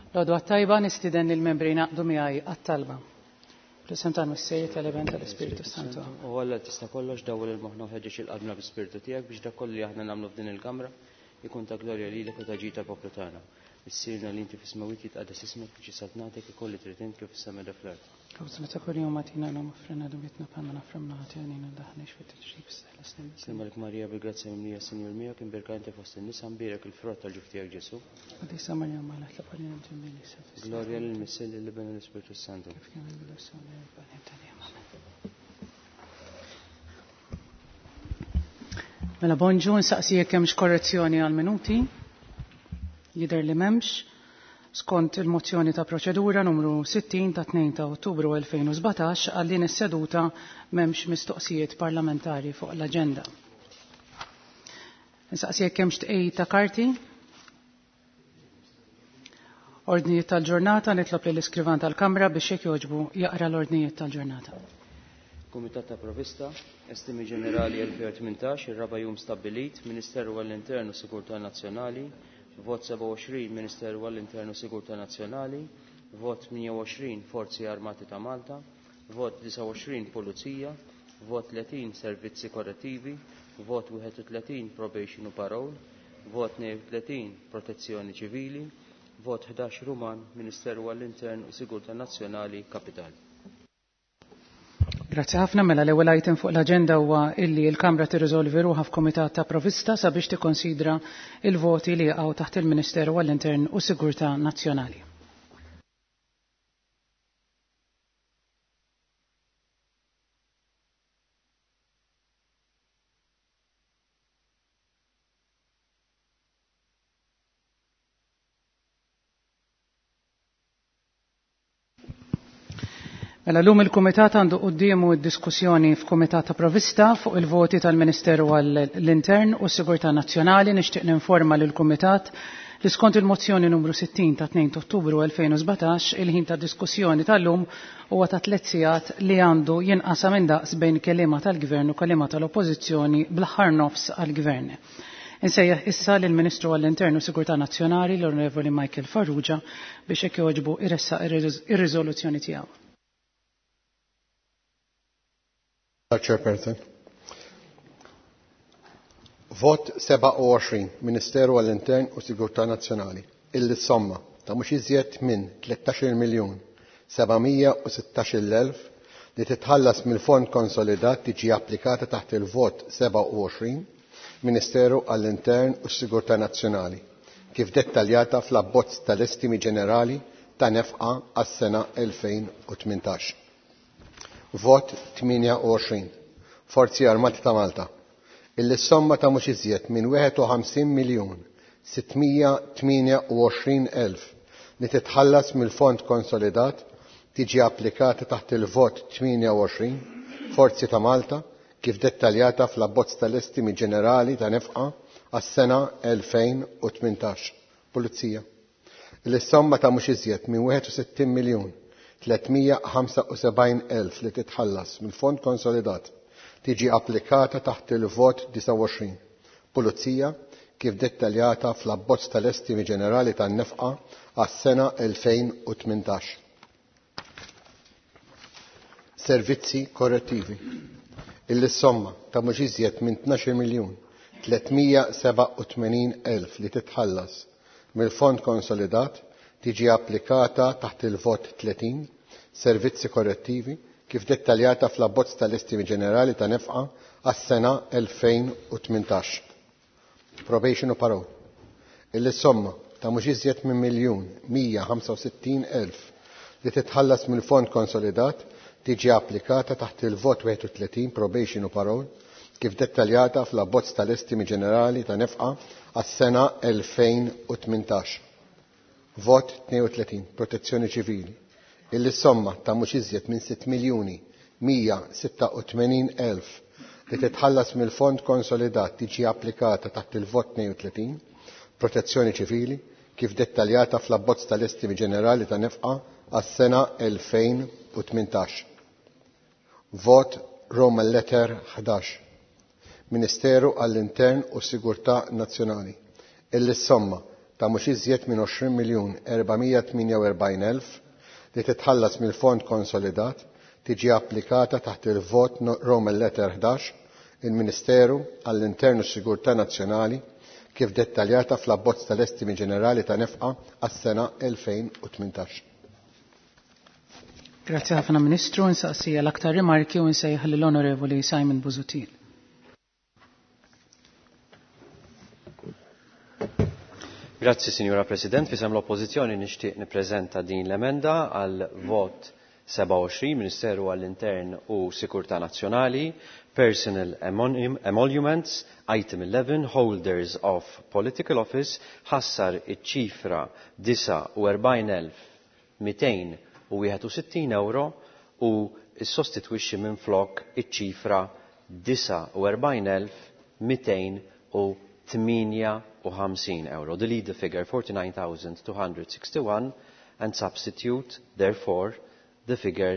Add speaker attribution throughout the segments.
Speaker 1: L-għodwa tajba nistiden il-membri naqdu miegħi għat-talba. Presentan mis-sejjer tal-event tal-Ispiritu Santu.
Speaker 2: U għalla tista' kollox dawwel il-moħħna u ħeġġeġ il-qalbna bl-Ispiritu tiegħek biex dak kollu li aħna nagħmlu f'din il-kamra jkun ta' glorja lilek u ta' ġid tal-poplu tagħna. Issirna li inti fis-semawit jitqaddes ismek biex jisatnatek ikolli trid int kif is-sema da fl-art.
Speaker 1: Kawżna ta' kull jum għatina l-għom offrena dumitna panna naframna għatjanina daħnex fit-tġrib s-slim.
Speaker 2: Slimalik Marija bil-grazzja mimlija Sinjur miegħek imbirka inti fost in-nisa mbirek il-frott tal-ġuf tiegħek Ġesu.
Speaker 1: Għadisa Marja maħla tlaparina ġemmini s-slim.
Speaker 2: Glorja lill-Missil li bena l-Ispiritu Santu.
Speaker 1: Mela bonġu nsaqsijek hemmx korrezzjoni għal-minuti. Jidher li m'hemmx. Skont il-mozzjoni ta' proċedura numru 60 ta' 2 ta' Ottubru 2017 għal din is-seduta m'hemmx mistoqsijiet parlamentari fuq l-aġenda. Nsaqsijek hemmx tqejjid ta' karti. Ordnijiet tal-ġurnata nitlob lill-iskrivan tal-Kamra biex jekk jogħġbu jaqra l-ordnijiet tal-ġurnata.
Speaker 2: Kumitat ta' Provvista, Estimi Ġenerali 2018, ir-raba' jum stabbilit, Ministeru għall-Intern u Sigurtà Nazzjonali, vot 27 Ministeru għall-Intern u Sigurtà Nazzjonali, vot 28 Forzi Armati ta' Malta, vot 29 Pulizija, vot 30 Servizzi Korrettivi, vot 31 Probation u Parole, vot 32 Protezzjoni Ċivili, vot 11 Ruman Ministeru għall-Intern u Sigurtà Nazzjonali Kapitali.
Speaker 1: Grazzi ħafna mela l-ewwel item fuq l-aġenda huwa illi l-Kamra tirriżolvi ruħha f'Kumitat ta' Provvista sabiex tikkonsidra il-voti li jaqgħu taħt il-Ministeru għall-Intern u Sigurtà Nazzjonali. Mela llum il-Kumitat għandu qudiemu d-diskussjoni f'Kumitat ta' Provvista fuq il-voti tal-Ministeru għall-Intern u s-Sigurtà Nazzjonali. Nixtieq ninforma lill-Kumitat li skont il-mozzjoni numru 60 ta' 2 Ottubru 2017 il-ħin ta' diskussjoni tal-lum huwa ta' 3 sigħat li għandu jinqasam indaqs bejn kelliema tal-Gvern u kelliema tal-Oppożizzjoni bl-aħħar nofs għall-Gvern. Insejjaħ issa lill-Ministru għall-Intern u Sigurtà Nazzjonali l-Onorevoli Michael Farrugia biex hekk jogħġbu jressaq ir-riżoluzzjoni tiegħu.
Speaker 3: Chairperson. Vot 27 Ministeru għall-Intern u Sigurtà Nazzjonali illi somma ta' mhux iżjed minn 13,716,000 li titħallas mill-Fond Konsolidat tiġi applikata taħt il-vot 27 Ministeru għall-Intern u Sigurtà Nazzjonali kif dettaljata fl-abbozz tal-Estimi Ġenerali ta' nefqa għas-sena 2018. Vot 28 Forzi Armati ta' Malta illi somma ta' mhux iżjed minn 51,628,000 li titħallas mill-Fond Konsolidat tiġi applikata taħt il-vot 28 Forzi ta' Malta kif dettaljata fl-abbozz tal-Estimi Ġenerali ta' nefqa għas-sena 2018. Pulizija illi somma ta' mhux iżjed minn 61,375,000 li titħallas mill-Fond Konsolidat tiġi applikata taħt il-vot 29. Pulizija kif dettaljata fl-abbozz tal-Estimi Ġenerali tan-nefqa għas-sena 2018. Servizzi Korrettivi illi somma ta' mhux iżjed minn 12,387,000 li titħallas mill-Fond Konsolidat tiġi applikata taħt il-vot 30 Servizzi Korrettivi kif dettaljata fl-abbozz tal-Estimi Ġenerali ta' nefqa għas-sena 2018. Probation u Parole illi somma ta' mhux iżjed minn 1,165,000 li titħallas mill-Fond Konsolidat tiġi applikata taħt il-vot 31 Probation u Parole kif dettaljata fl-abbozz tal-Estimi Ġenerali ta' nefqa għas-sena 2018. Vot 32 Protezzjoni Ċivili illi somma ta' mhux iżjed minn 6,186,000 li titħallas mill-Fond Konsolidat tiġi applikata taħt il-vot 32 Protezzjoni Ċivili kif dettaljata fl-abbozz tal-Estimi Ġenerali ta' nefqa għas-sena 2018. Vot Roman Letter 11 Ministeru għall-Intern u Sigurtà Nazzjonali illi somma ta' mhux iżjed minn 20,448,000 li titħallas mill-Fond Konsolidat tiġi applikata taħt il-vot Roman Letter 11 il-Ministeru għall-Intern u s-Sigurtà Nazzjonali kif dettaljata fl-abbozz tal-estimi ġenerali ta' nefqa għas-sena 2018.
Speaker 1: Grazie ħafna Ministru, nsaqsija l-aktar rimarki u nsejħ l-Onorevoli Simon Busuttil.
Speaker 4: Grazzi, Signora President. Fisem l-Oppożizzjoni nixtieq nippreżenta din l-emenda għal vot 27 Ministeru għall-Intern u Sikurtà Nazzjonali, Personal Emoluments, Item 11, Holders of Political Office, ħassar iċ-ċifra 49,261 euro u s-sostitwixxi minflok iċ-ċifra 49,258 euro. Delete the figure 49,261 and substitute, therefore, the figure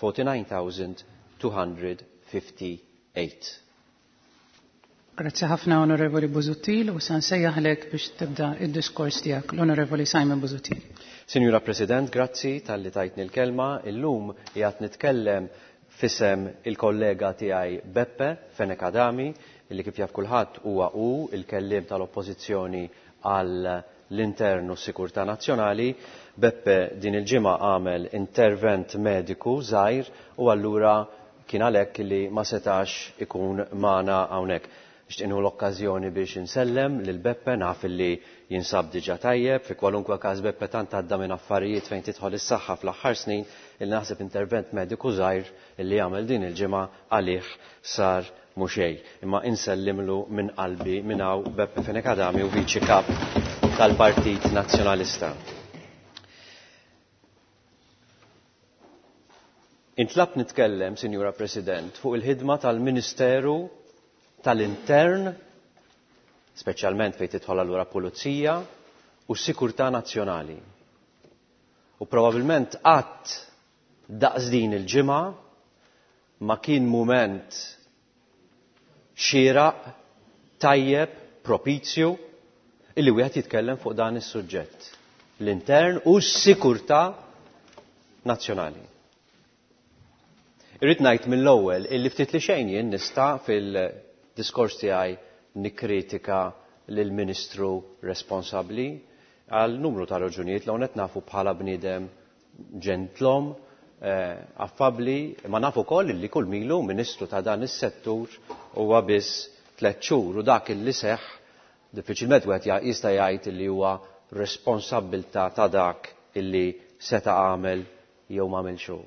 Speaker 4: 49,258.
Speaker 1: Grazie ħafna Onorevoli Busuttil u san sejjaħlek biex tibda id-diskors tiegħek l-Onorevoli Simon Busuttil.
Speaker 4: Signora President, grazzi tal-li tajtni l-kelma. Illum qiegħed nitkellem fisem il-kollega tiegħi Beppe Fenekadami, illi kif jaf kulħadd huwa il-kelliem tal-Oppożizzjoni għall-Intern u s-Sikurtà Nazzjonali. Beppe din il-ġimgħa għamel intervent mediku żgħir u allura kien għalhekk li ma setax ikun magħna hawnhekk. Nixtieq l-okkażjoni biex insellem lil Beppe, naf li jinsab diġà tajjeb, fi kwalunkwe każ Beppe tant għadda minn affarijiet fejn tidħol is-saħħa fl-aħħar snin il naħseb intervent mediku żgħir illi jagħmel din il-ġimgħa għalih sar mhux xejn. Imma insellimlu minn qalbi minn hawn Beppe Fenekadami u viċi kap tal-Partit Nazzjonalista. Intlab nitkellem, Sinjura President, fuq il-ħidma tal-Ministeru tal-Intern, speċjalment fejn tidħol allura Pulizija u s-Sikurtà Nazzjonali. U probabbilment qatt daqs din il-ġimgħa ma kien mument xieraq, tajjeb, propizju illi wieħed jitkellem fuq dan is-suġġett. L-Intern u s-Sikurtà Nazzjonali. Irrid ngħid mill-ewwel illi ftit li xejn jien nista' fil-diskors tiegħi nikkritika lill-Ministru responsabbli għal numru ta' raġunijiet l qed nafu bħala bniedem ġentlom, affabbli, ma nafu wkoll li kull milu Ministru ta' dan is-settur huwa biss 3 xhur u dak illi seħħ diffiċilment wieħed jista' jgħid li huwa responsabbiltà ta' dak illi seta' għamel jew m'għamel xogħol.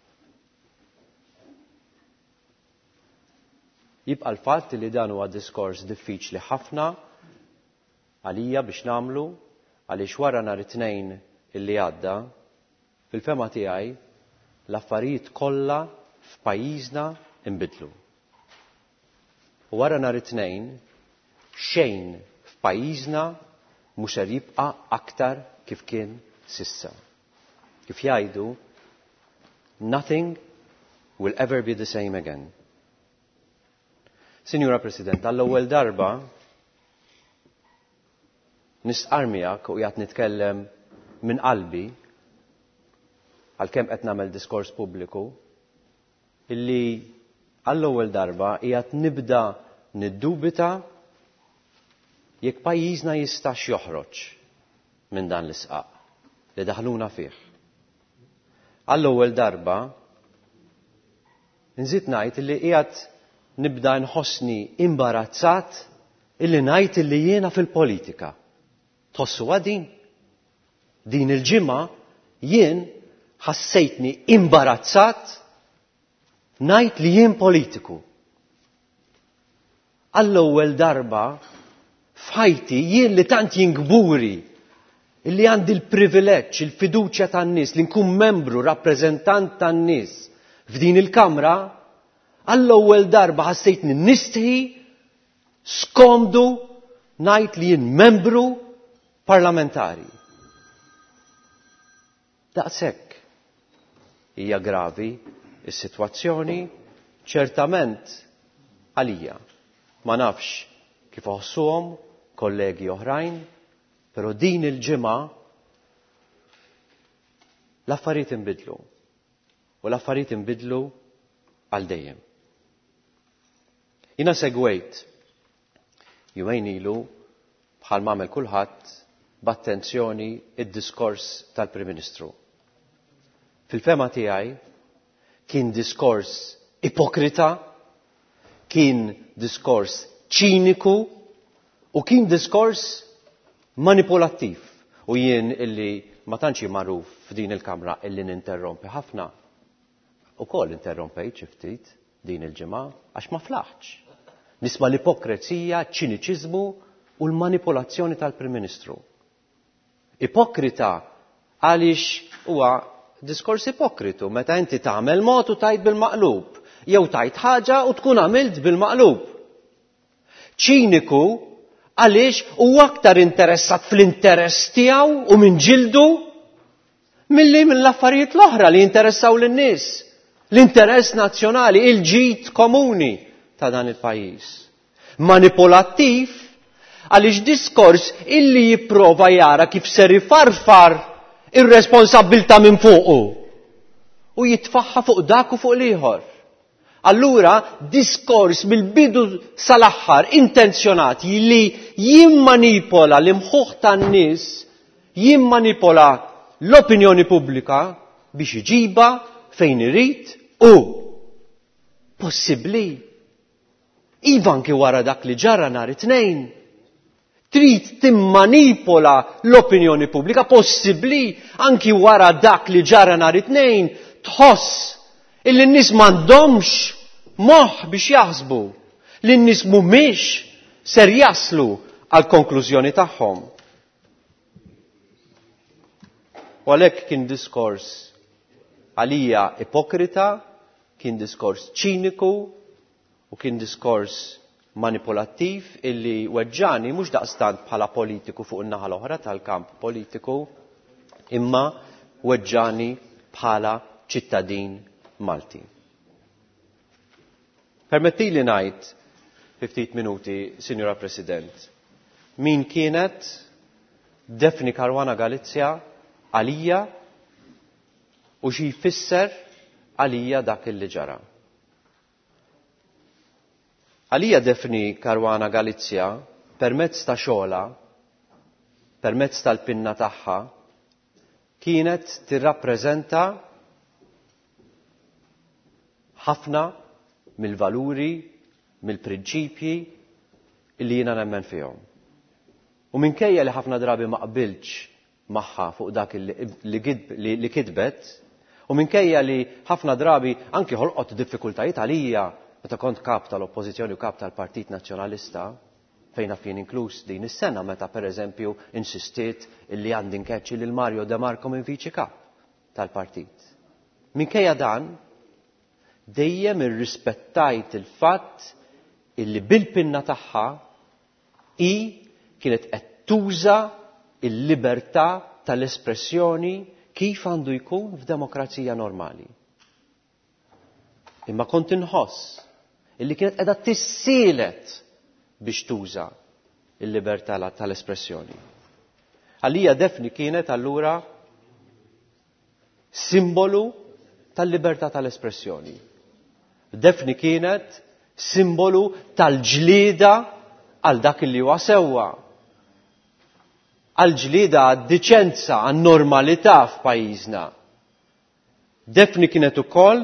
Speaker 4: Jibqa' l-fatt li dan huwa diskors diffiċli ħafna għalija biex nagħmlu għaliex wara nhar it-tnejn illi għadda fil-fema tiegħi l-affarijiet kollha f'pajjiżna inbidlu. U wara nhar it-tnejn xejn f'pajjiżna mhux se jibqa' aktar kif kien s'issa. Kif jgħidu, nothing will ever be the same again. Sinjura President, għall-ewwel darba nisqar miegħek u qiegħed nitkellem minn qalbi għalkemm qed nagħmel diskors pubbliku illi għall-ewwel darba qiegħed nibda niddubita jekk pajjiżna jistax joħroġ minn dan l-isqaq li daħluna fih. Għall-ewwel darba nżid ngħid illi qiegħed nibda nħossni imbarazzat illi ngħid illi jiena fil-politika. Tħossuha din? Din il-ġimgħa jien ħassejtni imbarazzat ngħid li jien politiku. Għall-ewwel darba f'ħajti jien li tant jingburi illi għandi l-privileġġ, il-fiduċja tan-nies li nkun membru, rappreżentant tan-nies f'din il-Kamra, għall-ewwel darba ħassejtni nistħi skomdu ngħid li jien membru parlamentari. Daqshekk hija gravi is-sitwazzjoni ċertament għalija. Ma nafx kif iħossuhom kollegi oħrajn Però din il-ġimgħa l-affarijiet inbidlu. U l-affarijiet inbidlu għal dejjem. Jiena segwejt jumejn ilu bħal m'għamel kulħadd b'attenzjoni id-diskors tal-Prim Ministru. Fil-fema tiegħi kien diskors ipokrita, kien diskors ċiniku u kien diskors manipolattiv. U jien illi ma tantx magħruf f'din il-Kamra illi ninterrompi ħafna. Ukoll interrompejt xi ftit din il-ġimgħa għax ma flaħx. Nisma' l-ipokrezija, ċ-ċiniċiżmu u l-manipolazzjoni tal-Prim Ministru. Ipokrita għaliex huwa diskors ipokritu meta inti tagħmel mod u tajt bil-maqlub, jew tajt ħaġa u tkun għamilt bil-maqlub. ċiniku għaliex huwa aktar interessat fl-interess tiegħu u minn ġildu milli mill-affarijiet l-oħra li jinteressaw lin-nies. L-interess nazzjonali, il-ġid komuni ta' dan il-pajjiż. Manipolattiv għaliex diskors illi jipprova jara kif ser ifarfar ir-responsabbilta minn fuqu u jitfaħħa fuq dak u fuq l-ieħor. Allura diskors mill-bidu sal-aħħar intenzjonati li jimmanipola l-imħuħ tan-nies, jimmanipola l-opinjoni pubblika biex iġiba fejn irid u possibbli iva anke wara dak li ġara nhar it-tnejn trid timmanipola l-opinjoni pubblika, possibbli anki wara dak li ġara nhar it-tnejn tħoss illi n-nies m'għandhomx moħħ biex jaħsbu li n-nies mhumiex ser jaslu għal konklużjoni tagħhom. U għalhekk kien diskors għalija ipokrita, kien diskors ċiniku u kien diskors manipolattiv illi weġġani mhux daqstant bħala politiku fuq in-naħa l-oħra tal-kamp politiku, imma weġġani bħala ċittadin Malti. Permettili ngħid fi ftit minuti, Sinjura President, min kienet Daphne Caruana Galizia għalija u xi jfisser għalija dak li ġara. Għalija Daphne Caruana Galizia permezz ta' xogħla, permezz tal-pinna tagħha, kienet tirrappreżenta ħafna mill-valuri, mill-prinċipji li jiena nemmen fihom. U minkejja li ħafna drabi ma qbilx magħha fuq dak li kitbet, u minkejja li ħafna drabi anki ħolqot diffikultajiet għalija meta kont kap tal-Oppożizzjoni u kap tal-Partit Nazzjonalista, fejn fien inkluż din is-sena meta pereżempju insistiet illi għandi nkeċċi lil Mario De Marco minn viċi kap tal-partit. Minkejja dan, dejjem irrispettajt il-fatt illi bil-pinna tagħha hi kienet qed tuża il-libertà tal-espressjoni kif għandu jkun f'demokrazija normali. Imma kont inħoss illi kienet qiegħda tissielet biex tuża il-libertà tal-espressjoni. Għalija Daphne kienet allura simbolu tal-libertà tal-espressjoni. Daphne kienet simbolu tal-ġlieda għal dak li huwa sewwa. Għal-ġlieda għad-diċenza, għan-normalità f'pajjiżna. Daphne kienet ukoll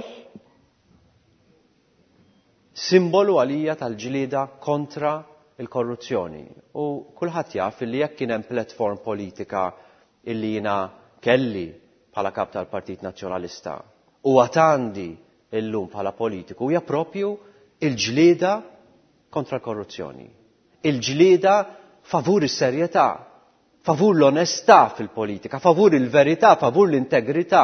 Speaker 4: simbolu għalija tal-ġlieda kontra il-korruzzjoni. U kulħadd jaf li jekk kien hemm platform politika illi jiena kelli bħala kap tal-Partit Nazzjonalista u għatandi illum bħala politiku hija propju il-ġlieda kontra l-korruzzjoni. Il-ġlieda favur is-serjetà, favur l-onestà fil-politika, favur il-verità, favur l-integrità.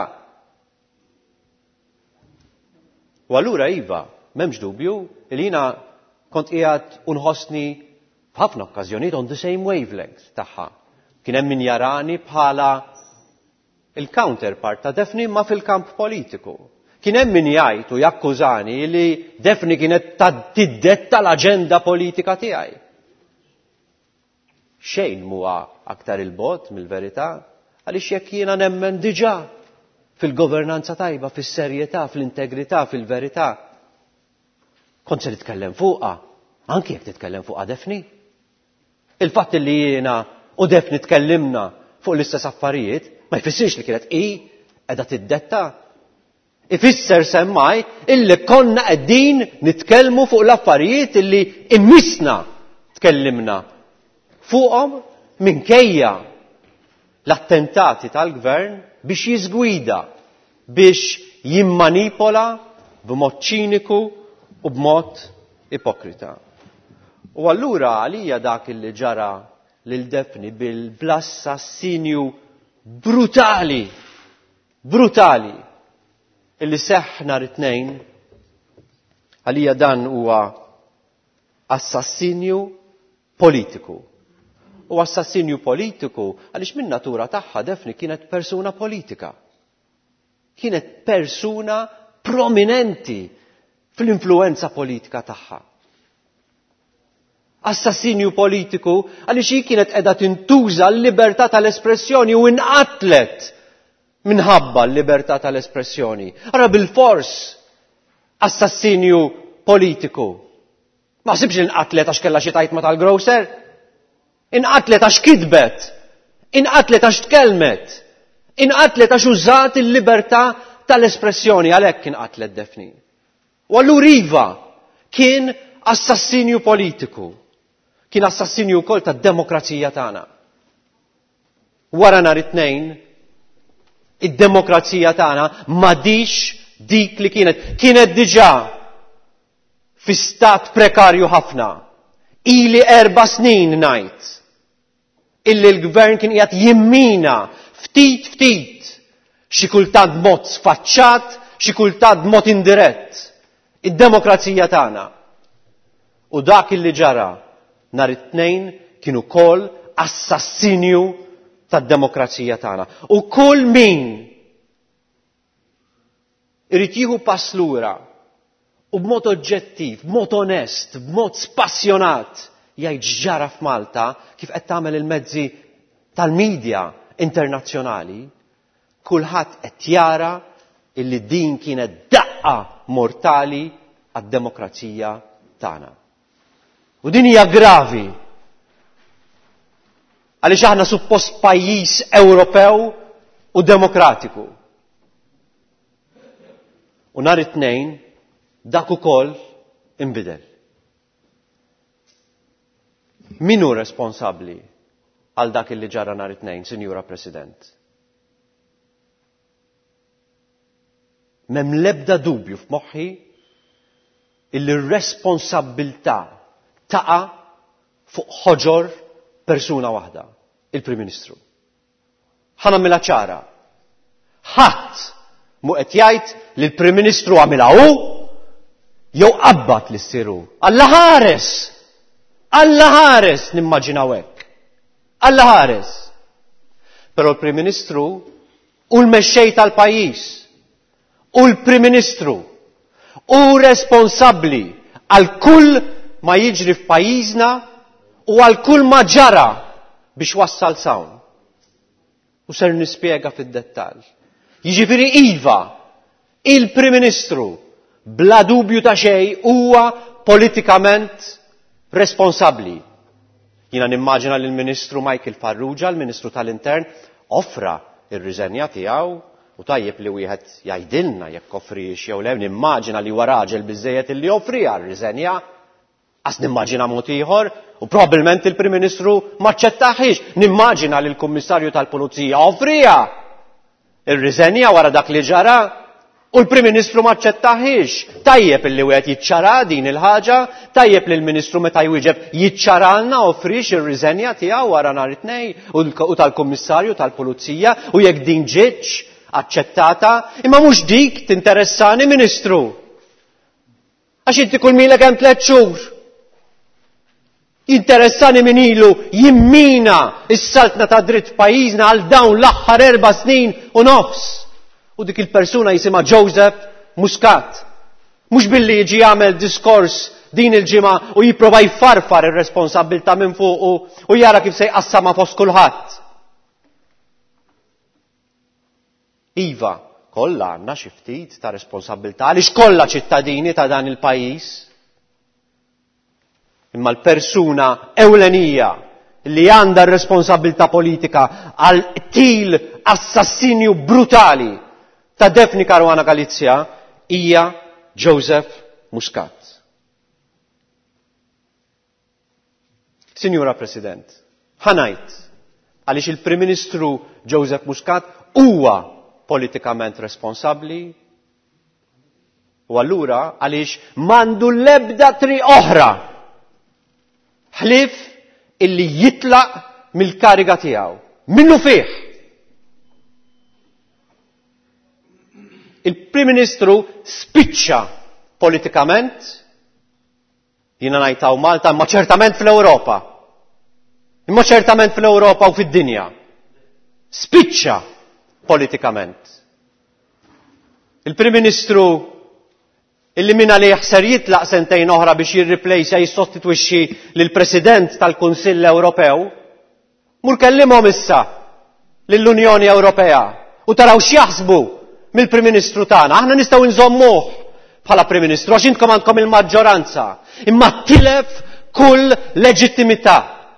Speaker 4: U allura iva, m'hemmx dubju li jiena kont qiegħed unħossni f'ħafna okkażjonijiet on the same wavelength tagħha. Kien hemm min jarani bħala il-counterpart ta' Daphne ma fil-kamp politiku. Kien hemm min jgħid u jakkużani li Daphne kienet tiddetta l-aġenda politika tiegħi. xejn huwa aktar il-bot mill-verità għaliex jekk jiena nemmen diġà fil-governanza tajba, fis-serjetà, fl-integrità, fil-verità, kont se nitkellem fuqha, anke jekk titkellem fuqha Defni. Il-fatt li jiena u Defni tkellimna fuq l-istess affarijiet ma jfissirx li kienet qiegħda tiddetta. Ifisser semmaj illi konna qegħdin nitkellmu fuq l-affarijiet illi immisna tkellimna fuqhom minkejja l-attentati tal-gvern biex jiżgwida, biex jimmanipola b'mod ċiniku u b'mod ipokrita. U allura għalija dak li ġara lil Defni bil-assassinju brutali illi seħħ nhar it-tnejn, għalija dan huwa assassinju politiku. U assassinju politiku għaliex min natura tagħha Defni kienet persuna politika. Kienet persuna prominenti fl-influenza politika tagħha. Assassinju politiku għaliex hi kienet qiegħda tintuża l-libertà tal-espressjoni u inqatlet minħabba l-libertà tal-espressjoni. Ara bil-fors assassinju politiku. Ma sibx inqatlet għax kellha xi tajtma tal-grocer. Inqatlet għax kidbet. Inqatlet għax tkellmet. Inqatlet għax użat il-libertà tal-espressjoni, għalhekk inqatlet Defni. U allura iva kien assassinju politiku. Kien assassinju wkoll tad-demokrazija tagħna. Wara nhar it-tnejn, id-demokrazija tagħna m'għadix dik li kienet diġà fi stat prekarju ħafna. Ili 4 snin ngħid illi l-gvern kien qiegħed jimmina ftit xi kultant mod sfaċċat, xi kultant mod indirett id-demokrazija tagħna. U dak illi ġara nhar it-tnejn kien ukoll assassinju tad-demokrazija tagħna. U kull min irid jieħu pass lura u b'mod oġġettiv, b'mod onest, b'mod spassjonat jgħid ġara f'Malta kif qed tagħmel il-mezzi tal-medja internazzjonali, kulħadd qed jara illi din kienet daqqa mortali għad-demokrazija tagħna. U din hija gravi. Għaliex aħna suppost pajjiż Ewropew u demokratiku. U nhar it-tnejn dak ukoll inbidel. Min hu responsabbli għal dak illi ġara nhar it-tnejn, Sinjura President? M'hemm l-ebda dubju f'moħħi illi r-responsabbiltà taqa' fuq ħoġor persuna waħda, il-Prim Ministru. Ħa nagħmilha ċara. Ħadd mu qed jgħid li l-Prim Ministru għamilha hu jew qabbad li ssir hu. Alla ħares nimmaġinaw hekk. Alla ħares. Però l-Prim Ministru u l-mexxej tal-pajjiż u l-Prim Ministru u responsabbli għal kull ma jiġri f'pajjiżna u għal kull ma ġara biex wassal sawn. U ser nispjega fid-dettall. Jiġifieri iva, il-Prim Ministru bla dubju ta' xejn huwa politikament responsabbli. Jiena nimmaġina li l-Ministru Michael Farrugia, l-Ministru tal-Intern, offra ir-riżenja tiegħu u tajjeb li wieħed jgħidilna jekk offrix jew le, nimmaġina li huwa raġel biżżejjed illi offriha r-riżenja. Għas nimmaġina mod ieħor u probabbilment il-Prim Ministru ma ċċettaħiex. Nimmaġina li l-Kummissarju tal-Pulizija offriha ir-riżenja wara dak li ġara u l-Prim Ministru ma ċċettaħiex. Tajjeb illi wieħed jiċċara din il-ħaġa, tajjeb li l-Ministru meta jwieġeb jiċċaralna offrix ir-riżenja tiegħu wara nhar it-tnejn u tal-Kummissarju tal-Pulizija u jekk din ġietx aċċettata, imma mhux dik tinteressani Ministru. Għax inti kull milek hemm 3 xhur. Interessani min ilu jimmina is-saltna ta' dritt pajjiżna għal dawn l-aħħar 4 snin u nofs. U dik il-persuna jisimha Joseph Muscat. Mhux billi jiġi jagħmel diskors din il-ġimgħa u jipprova jfarfar ir-responsabbiltà minn fuqu u jara kif se jqassama fost kulħadd. Iva, kollha għandna xi ftit ta' responsabbiltà għaliex kollha ċittadini ta' dan il-pajjiż. Imma l-persuna ewlenija li għandha r-responsabbiltà politika għal qtil assassinju brutali ta' Daphne Caruana Galizia hija Joseph Muscat. Sinjura President, ħanajt għaliex il-Prim Ministru Joseph Muscat huwa politikament responsabbli u allura għaliex m'għandu l-ebda triq oħra ħlief illi jitlaq mill-kariga tiegħu. Minnu fih. Il-Prim Ministru spiċċa politikament, jiena ngħidtaw Malta, imma ċertament fl-Ewropa. Imma ċertament fl-Ewropa u fid-dinja. Spiċċa politikament. Il-Prim Ministru illi min għalih ser jitlaq sentejn oħra biex jirriplejsa jissostitwixxi lill-President tal-Kunsill Ewropew, mur kellimhom issa lill-Unjoni Ewropea u taraw x'jaħsbu mill-Prim Ministru tagħna. Aħna nistgħu nżommuh bħala Prim Ministru għax intkom għandkom il-maġġoranza, imma tilef kull leġittimità.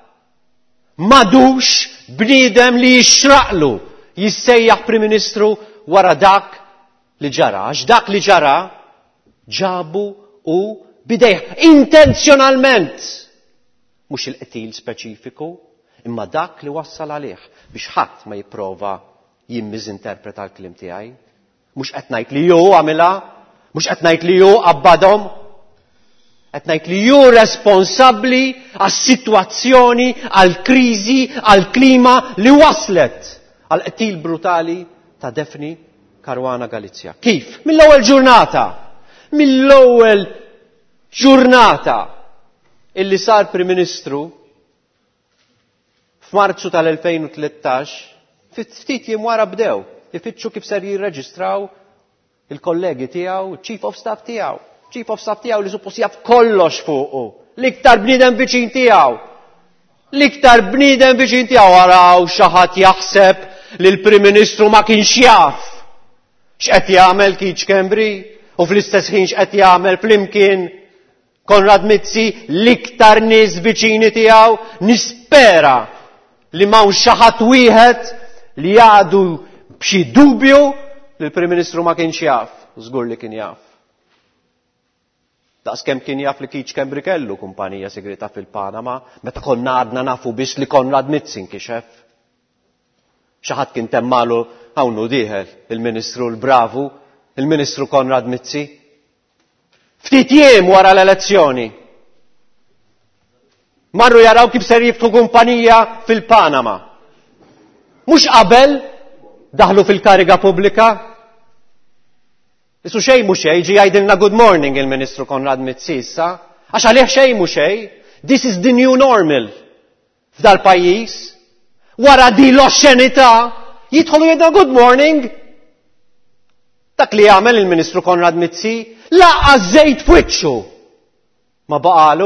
Speaker 4: M'għadux bniedem li jixraqlu jissejjaħ Prim Ministru wara dak li ġara. Għax dak li ġara ġabu u bidejh intenzjonalment mhux il-qtil speċifiku imma dak li wassal għalih biex ħadd ma jipprova jimmiżinterpreta l-kliem tiegħi. Mhux qed ngħid li hu għamilha, mhux qed ngħid li hu qabbadhom, qed ngħid li hu responsabbli għas-sitwazzjoni, għall-kriżi, għall-klima li waslet għal qtil brutali ta' Daphne Caruana Galizia. Kif? Mill-ewwel ġurnata illi sar Prim Ministru f'Marzu tal-2013, ftit jiem wara bdew ifittxu kif ser jirreġistraw il-kollegi tiegħu, Chief of Staff tiegħu li suppost jaf kollox fuqu, l-iktar bniedem viċin tiegħu. L-iktar bniedem viċin tiegħu waraw xi ħadd jaħseb li l-Prim Ministru ma kienx jaf x'qed jagħmel Keith Schembri u fl-istess ħin x'qed jagħmel flimkien Konrad Mizzi l-iktar nies viċini tiegħu. Nispera li m'hawn xi ħadd wieħed li għadu b'xi dubju li l-Prim Ministru ma kienx jaf, żgur li kien jaf. Daqskemm kien jaf li Keith Schembri kellu kumpanija segreta fil-Panama, meta konna għadna nafu biss li Konrad Mizzi nkixef. Xi ħadd kien temmalu hawn dieħel il-Ministru l-Bravu, il-Ministru Konrad Mizzi. Ftit jiem wara l-elezzjoni marru jaraw kif ser jiftħu kumpanija fil-Panama. Mhux qabel daħlu fil-kariga pubblika. Isu xejn mhux xejn ġi jgħidilna good morning il-Ministru Konrad Mizzi issa, għax għalih xejn mhux xejn. This is the new normal f'dal pajjiż. Wara di l-oxxenità jidħolu jgħidna good morning. Dak li jagħmel il-Ministru Konrad Mizzi laqgħa żejt f'wiċċu ma baqalu.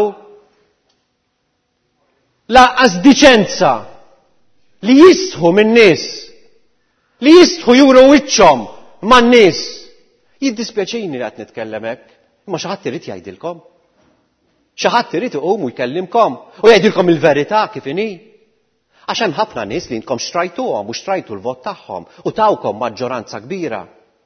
Speaker 4: Laqqas diċenza li jistħu min-nies, li jistħu juru wiċċhom man-nies. Jiddispjaċini li qed nitkellem hekk, imma xi ħadd irid jgħidilkom. Xi ħadd irid iqum u jkellimkom u jgħidilkom il-verità kif inhi. Għax hemm ħafna nies li intkom xtrajtuhom u xtrajtu l-vot tagħhom u tawkom maġġoranza kbira.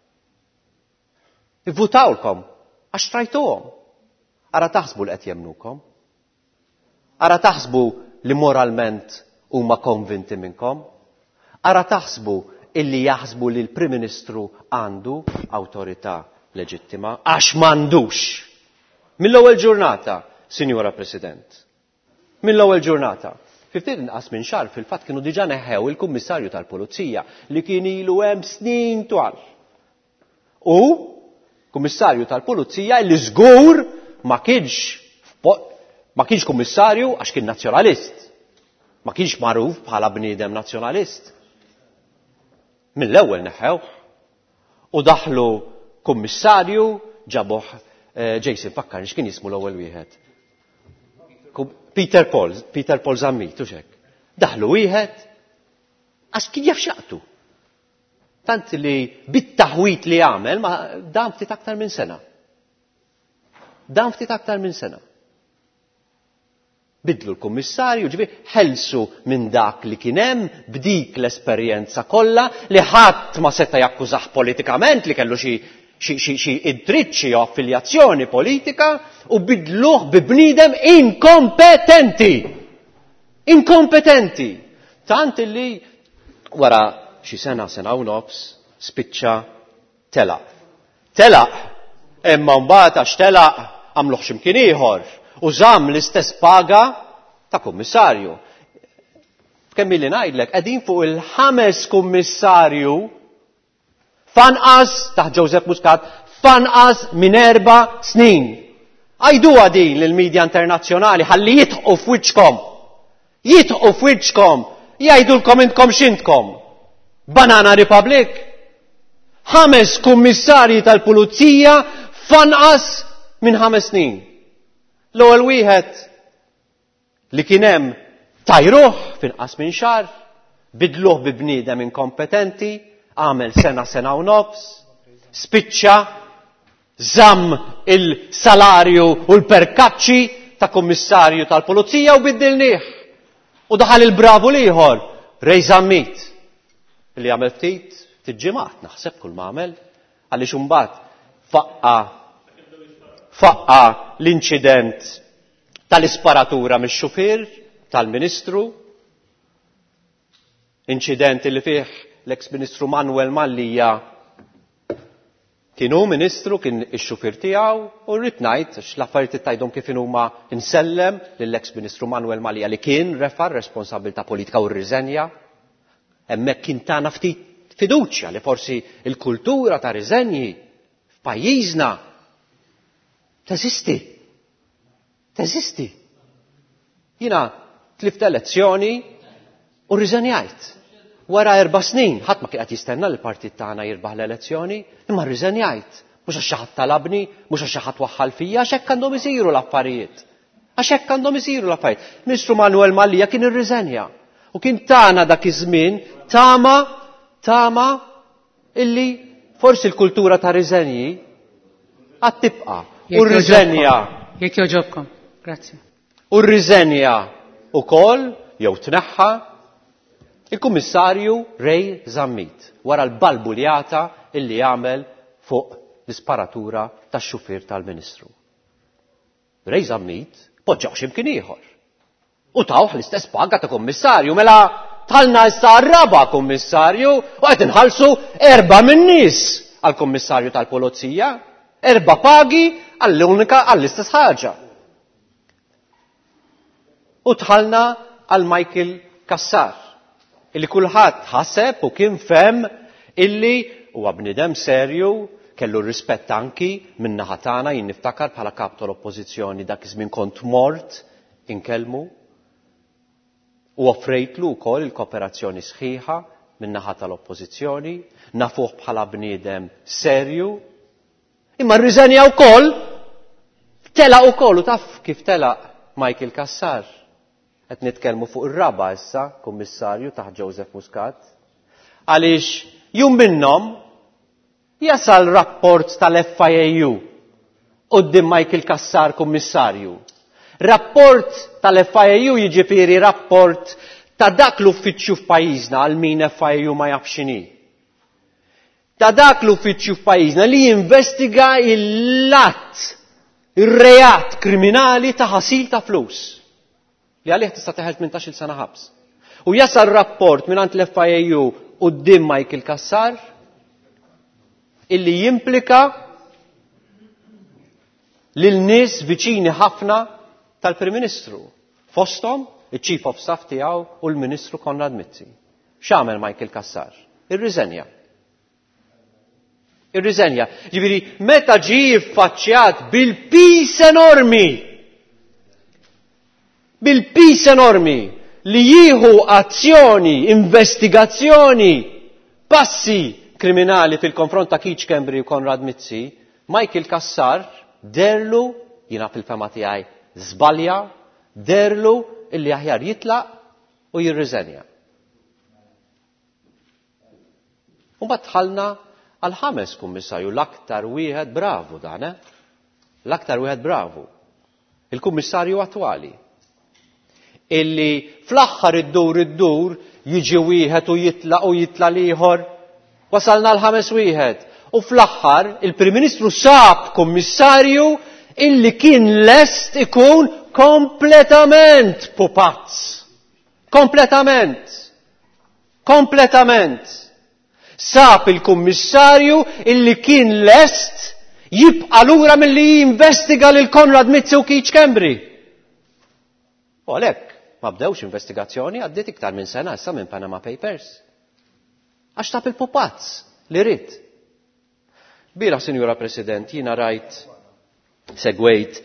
Speaker 4: Ivvutawlkom għax xtrajtuhom. Ara taħsbu li qed jemmnukom? Ara taħsbu li moralment huma konvinti minnkom? Ara taħsbu illi jaħsbu li l-Prim Ministru għandu awtorità leġittima għax m'għandux. Mill-ewwel ġurnata, Sinjura President. Mill-ewwel ġurnata. Fiftit inqas minn xahar fil-fatt kienu diġà neħħew il-Kummissarju tal-Pulizija li kien ilu hemm snin twal. U Kummissarju tal-Pulizija li żgur ma kienx kummissarju għax kien nazzjonalist. Ma kienx magħruf bħala bniedem nazzjonalist. Mill-ewwel neħew u daħlu kummissarju ġabuh Jason, fakkarni x'kien jismu l-ewwel wieħed. Peter Paul Zammit, u xek. Daħlu wieħed, għax kien jaf xaqtu. Tant li bit-taħwit li għamel, ma dam ftit aktar minn sena. Bidlu l-kummissarju, ħelsu minn dak li kien hemm b'dik l-esperjenza kollha li ħadd ma seta' jakkużah politikament li kellu xi idritt xi affiljazzjoni politika u bidluh bi bniedem inkompetenti. Tant li wara xi sena u nofs spiċċa telaq. Imma mbagħad għax telaq għamluh x'imkien ieħor u żamm l-istess paga ta' kummissarju. Kemm illi ngħidlek qegħdin fuq il-5 kummissarju fanqas taħt Joseph Muscat fanqas minn 4 snin. Għajduha din lill-medja internazzjonali ħalli jitħu f'wiċċkom, jgħidulkom intkom x'intkom. Banana Republic. 5 kummissarji tal-Pulizija fanqas minn 5 snin. L-ewwel wieħed li kien hemm tajruh finqas minn xahar, bidluh bi bniedem inkompetenti, għamel sena u nofs, spiċċa, żamm il-salarju u l-perkaċċi ta' kummissarju tal-Pulizija u biddilnieh. U daħal il-bravu ieħor, Ray Zammit, li għamel ftit ġimgħat naħseb kull ma għamel, għaliex imbagħad faqqa l-inċident tal-isparatura mix-xufier tal-Ministru, inċident li fih l-ex-Ministru Manuel Mallija kienu Ministru, kien ix-xufier tiegħu u rrid ngħid l-affarijiet tgħidhom kif huma insellem lill-ex-Ministru Manuel Mallija li kien refa' responsabilità politika u rriżenja. Hemmhekk kien tagħna ftit fiduċja li forsi l-kultura ta' riżenji f'pajjiżna teżisti. Jiena tlift elezzjoni u rriżenjajt. Wara 4 snin, ħadd ma kien qed jistenna li l-partit tagħna jirbaħ l-elezzjoni, imma rriżenjajt. Mhux għax xi ħadd talabni, mhux għax xi ħadd waħħal fija, għax hekk għandhom isiru l-affarijiet. Ministru Manuel Mallija kien irriżenja. U kien tagħna dak iż-żmien tama illi forsi l-kultura ta' riżenji għad tibqa'. U rriżenja.
Speaker 1: Jekk joġobkom. Grazzi.
Speaker 4: U rriżenja ukoll jew tneħħa il-Kummissarju Ray Zammit wara l-balbuljata illi għamel fuq l-isparatura tax-xufier tal-Ministru. Ray Zammit poġġaw x'imkien ieħor. U tawh l-istess paga ta' kummissarju, mela tħallna issa 4 kummissarju u qed inħallsu 4 min-nies għall-Kummissarju tal-Pulizija, 4 pagi għall-istess ħaġa. U tħallna għal Michael Kassar, illi kulħadd ħaseb u kien fehm illi huwa bniedem serju, kellu rispett anki min-naħa tagħna, jien niftakar bħala kap tal-Oppożizzjoni dak iż-żmien kont mort inkellmu u offrejtlu wkoll il-kooperazzjoni sħiħa min-naħa tal-Oppożizzjoni, nafuh bħala bniedem serju, imma rriżenja wkoll telaq ukoll u taf kif telaq Michael Kassar. Qed nitkellmu fuq ir-raba issa, kummissarju taħt Joseph Muscat, għaliex jum minnhom jasal rapport tal-FIAU quddiem Michael Kassar kummissarju. Rapport tal-FIAU jiġifieri rapport ta' dak l-uffiċċju f'pajjiżna għal min FIAU ma jafx x'inhi. Ta' dak l-uffiċċju f'pajjiżna li jinvestiga il-lat, ir-reat kriminali ta' ħasil ta' flus li għalih tista' teħel 18-il sena ħabs. U jasal rapport mingħand l-FIAU quddiem Michael Kassar illi jimplika lil nies viċini ħafna tal-Prim Ministru, fosthom il-Chief of Staff tiegħu u l-Ministru Konrad Mizzi. X'għamel Michael Kassar? Irriżenja. Ġifieri meta ġie ffaċċjat bil-pis enormi li jieħu azzjoni, investigazzjoni, passi kriminali fil-konfront ta' Keith Schembri u Konrad Mizzi, Michael Kassar derlu, jina fil-fema tiegħi żbalja, derlu illi aħjar jitlaq u jirriżenja. U mbagħad tħallna għal 5 kummissarju, l-aktar wieħed bravu dan, l-aktar wieħed bravu. Il-kummissarju attwali. Illi fl-aħħar iddur jiġi wieħed u jitla l-ieħor, wasalna l-5 wieħed. U fl-aħħar il-Prim Ministru sab kummissarju illi kien lest ikun kompletament pupazz. Kompletament. Sab il-kummissarju illi kien lest jibqa' lura milli jinvestiga lil Konrad Mizzi u Keith Schembri. U għalhekk ma bdewx investigazzjoni għaddiet iktar minn sena issa minn Panama Papers. Għax taf il-pupazz li rid. Bira, Sinjura President, jiena rajt segwejt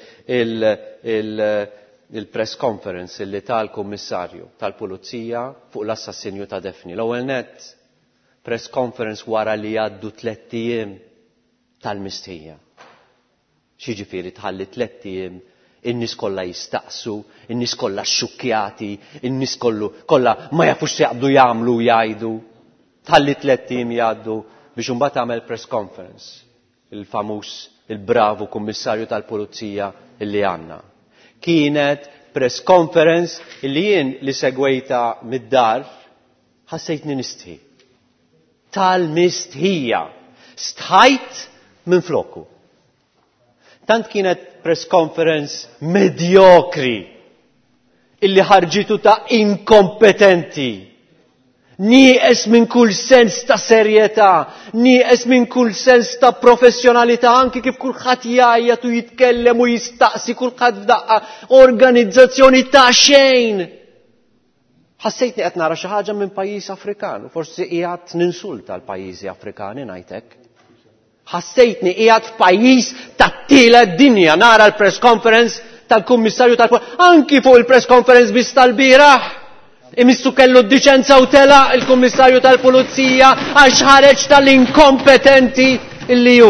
Speaker 4: il-press conference illi tal-Kummissarju tal-Pulizija fuq l-assassinju ta' Defni. L-ewwel net press conference wara li għaddu 3 ijiem tal-mistħija. Xiġifieri tħalli 3 ijiem in-nies kollha jistaqsu, in-nies kollha xxukkjati, in-nies kollha ma jafux x'jaqbdu jagħmlu jgħidu. Tħalli 3 ijiem jgħaddu biex imbagħad tagħmel press conference. Il-famuż, il-bravu kummissarju tal-Pulizija illi għandna. Kienet press conference illi jien li segwejta mid-dar ħassejtni nistħi. Tal-mistħija. Stħajt minn floku. Tant kienet press conference medjokri illi ħarġitu ta' inkompetenti. Nieqes minn kull sens ta' serjetà, nieqes minn kull sens ta' professjonalità, anki kif kulħadd jgħajjat u jitkellem u jistaqsi kulħadd f'daqqa organizzazzjoni ta' xejn. Ħassejtni qed nara xi ħaġa minn pajjiż Afrikan, u forsi qiegħed ninsulta l-pajjiżi Afrikani ngħidlek. Ħassejtni qiegħed f'pajjiż tat-tielet dinja nara l-press conference tal-Kummissarju anki fuq il-press conference biss tal-bieraħ. Imissu kellu d-diċenza u tela il-Kummissarju tal-Pulizija għax ħareġ tal-inkompetenti illi hu.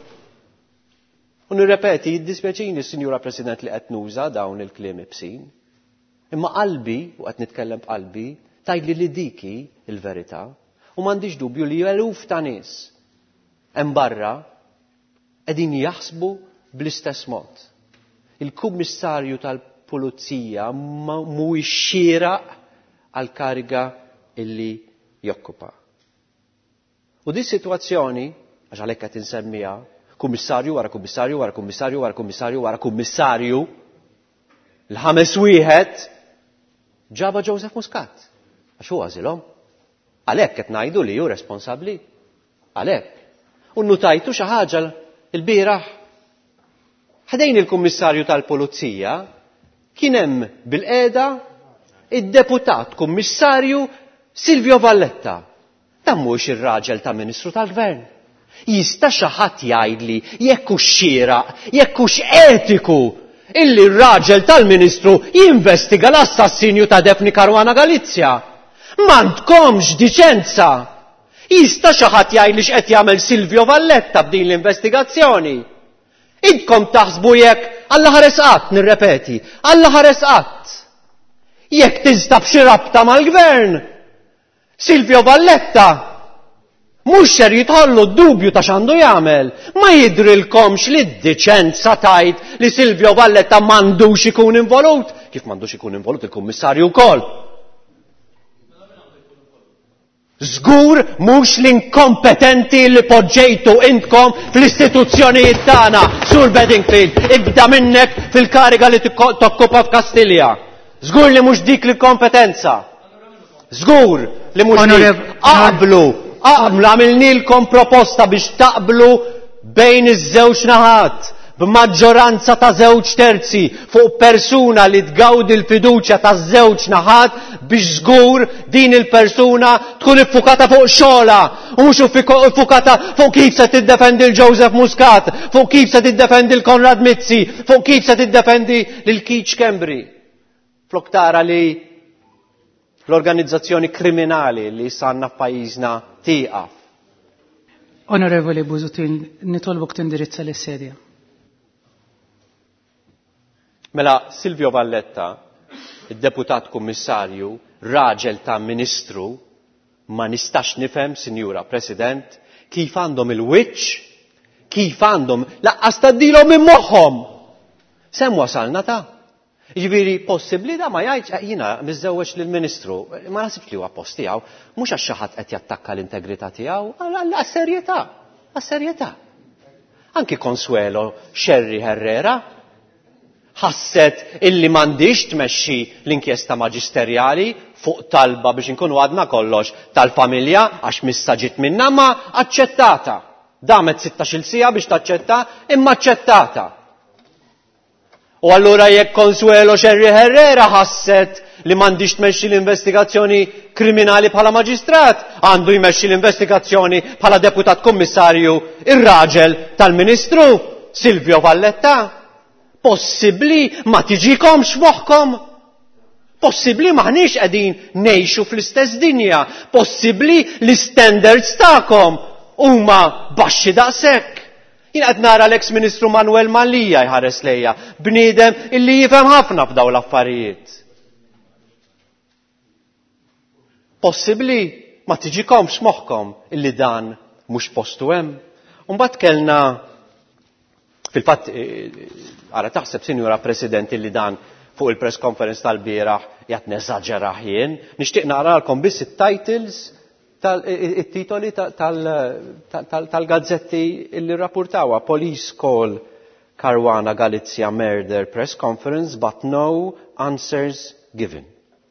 Speaker 4: U nirrepeti, jiddispjaċini, Sinjura President, li qed nuża dawn il-kliem ibsin. Imma qalbi, u qed nitkellem b'qalbi, tgħidli li diki il-verità, u m'għandix dubju li eluf ta' nies hemm barra qegħdin jaħsbu bl-istess mod. Il-Kummissarju tal-Pulizija mhuwiex xieraq għal-kariga illi jokkupa. U di situazzjoni, għax għalhekk qed insemmija, kummissarju wara kummissarju wara kummissarju wara kummissarju wara kummissarju, l-5 wieħed ġaba Joseph Muscat. Għax huwa għażilhom. Għalhekk qed ngħidu li hu responsabbli. Għalhekk. U nnutajtu xi ħaġa l-bieraħ. Ħdejn il-Kummissarju tal-Pulizija kien hemm bil-qiegħda id-deputat kummissarju Silvio Valletta. Dan mhuwiex ir-raġel ta' Ministru tal-Gvern. Jista' xi ħadd jgħidli jekk hux xieraq, jekk hux etiku illi r-raġel tal-Ministru jinvestiga l-assassinju ta' Defni Caruana Galizja. M'għandkomx diċenza. Jista' xi ħadd jgħidli x'qed jagħmel Silvio Valletta b'din l-investigazzjoni. Idkom taħsbu jekk Alla ħares qatt, nirrepeti, Alla ħares qatt. Jekk tinstab xi rabta mal-Gvern, Silvio Valletta mhux ser jitħollu d-dubju ta' x'għandu jagħmel. Ma jidrilkomx li d-diċenza tgħid li Silvio Valletta m'għandux ikun involut, kif m'għandux ikun involut il-Kummissarju wkoll. Żgur mhux l-inkompetenti li poġġejtu intkom fl-istituzzjonijiet tagħna, Sur Bedingfield, ibda minnek fil-kariga li tokkupa f'Kastilja. Żgur li mhux dik l-kompetenza. Żgur li mhux dik. Qaqblu għamilnilkom proposta biex taqblu bejn iż-żewġ naħat b'maġġoranza ta' 2/3 fuq persuna li tgawdi l-fiduċja ta' żewġ naħat biex żgur din il-persuna tkun iffukata fuq xogħla u mhux iffukata fuq kif se tiddefendi l-Joseph Muscat, fuq kif se tiddefendi l-Konrad Mizzi, fuq kif se tiddefendi lil Keith Schembri. Flok tara li l-organizzazzjoni kriminali li sanna f'pajjiżna tieqaf.
Speaker 1: Onorevoli Busuttil, nitolbok tindirizza l-sedja.
Speaker 4: Mela Silvio Valletta, id-deputat kummissarju, raġel ta' ministru, ma nistax nifhem, Sinjura President, kif għandhom il-wiċċ, kif għandhom laqqas tgħaddilhom minn moħħhom. Sem wasalna ta'. Jiġifieri possibbli da ma jgħidx jiena miżewweġ lill-Ministru, ma nasibx li huwa post tiegħu, mhux għax xi ħadd qed jattakka l-integrità tiegħu, għas-serjetà, għas-serjetà. Anki Consuelo Scerri Herrera ħasset illi m'għandix tmexxi l-inkjesta maġisterjali fuq talba biex inkunu għadna kollox tal-familja għax missa ġiet minnha ma aċċettata. Damet 16-il siegħa biex taċċetta imma aċċettata. U allura jekk Consuelo Scerri Herrera ħasset li m'għandix tmexxi l-investigazzjoni kriminali bħala maġistrat, għandu jmexxi l-investigazzjoni bħala deputat kummissarju ir-raġel tal-Ministru Silvio Valletta. Possibbli ma tiġikomx moħħkom? Possibbli maħniex qegħdin ngħixu fl-istess dinja? Possibbli l-standards tagħkom huma baxxi daqshekk? Jien qed nara l-eks Ministru Manuel Mallija jħares lejja, bniedem illi jifhem ħafna f'daw l-affarijiet. Possibbli ma tiġikomx moħħkom illi dan mhux postu hemm? U mbagħad kellna fil-fatt ara taħseb Sinjura President illi dan fuq il-press conference tal-bieraħ jgħat neżaġġeraħ jien, nixtieq naralkom biss it-titles it-titoli tal-gazzetti illi rrappurtawha. Police call Caruana Galizia murder press conference but no answers given.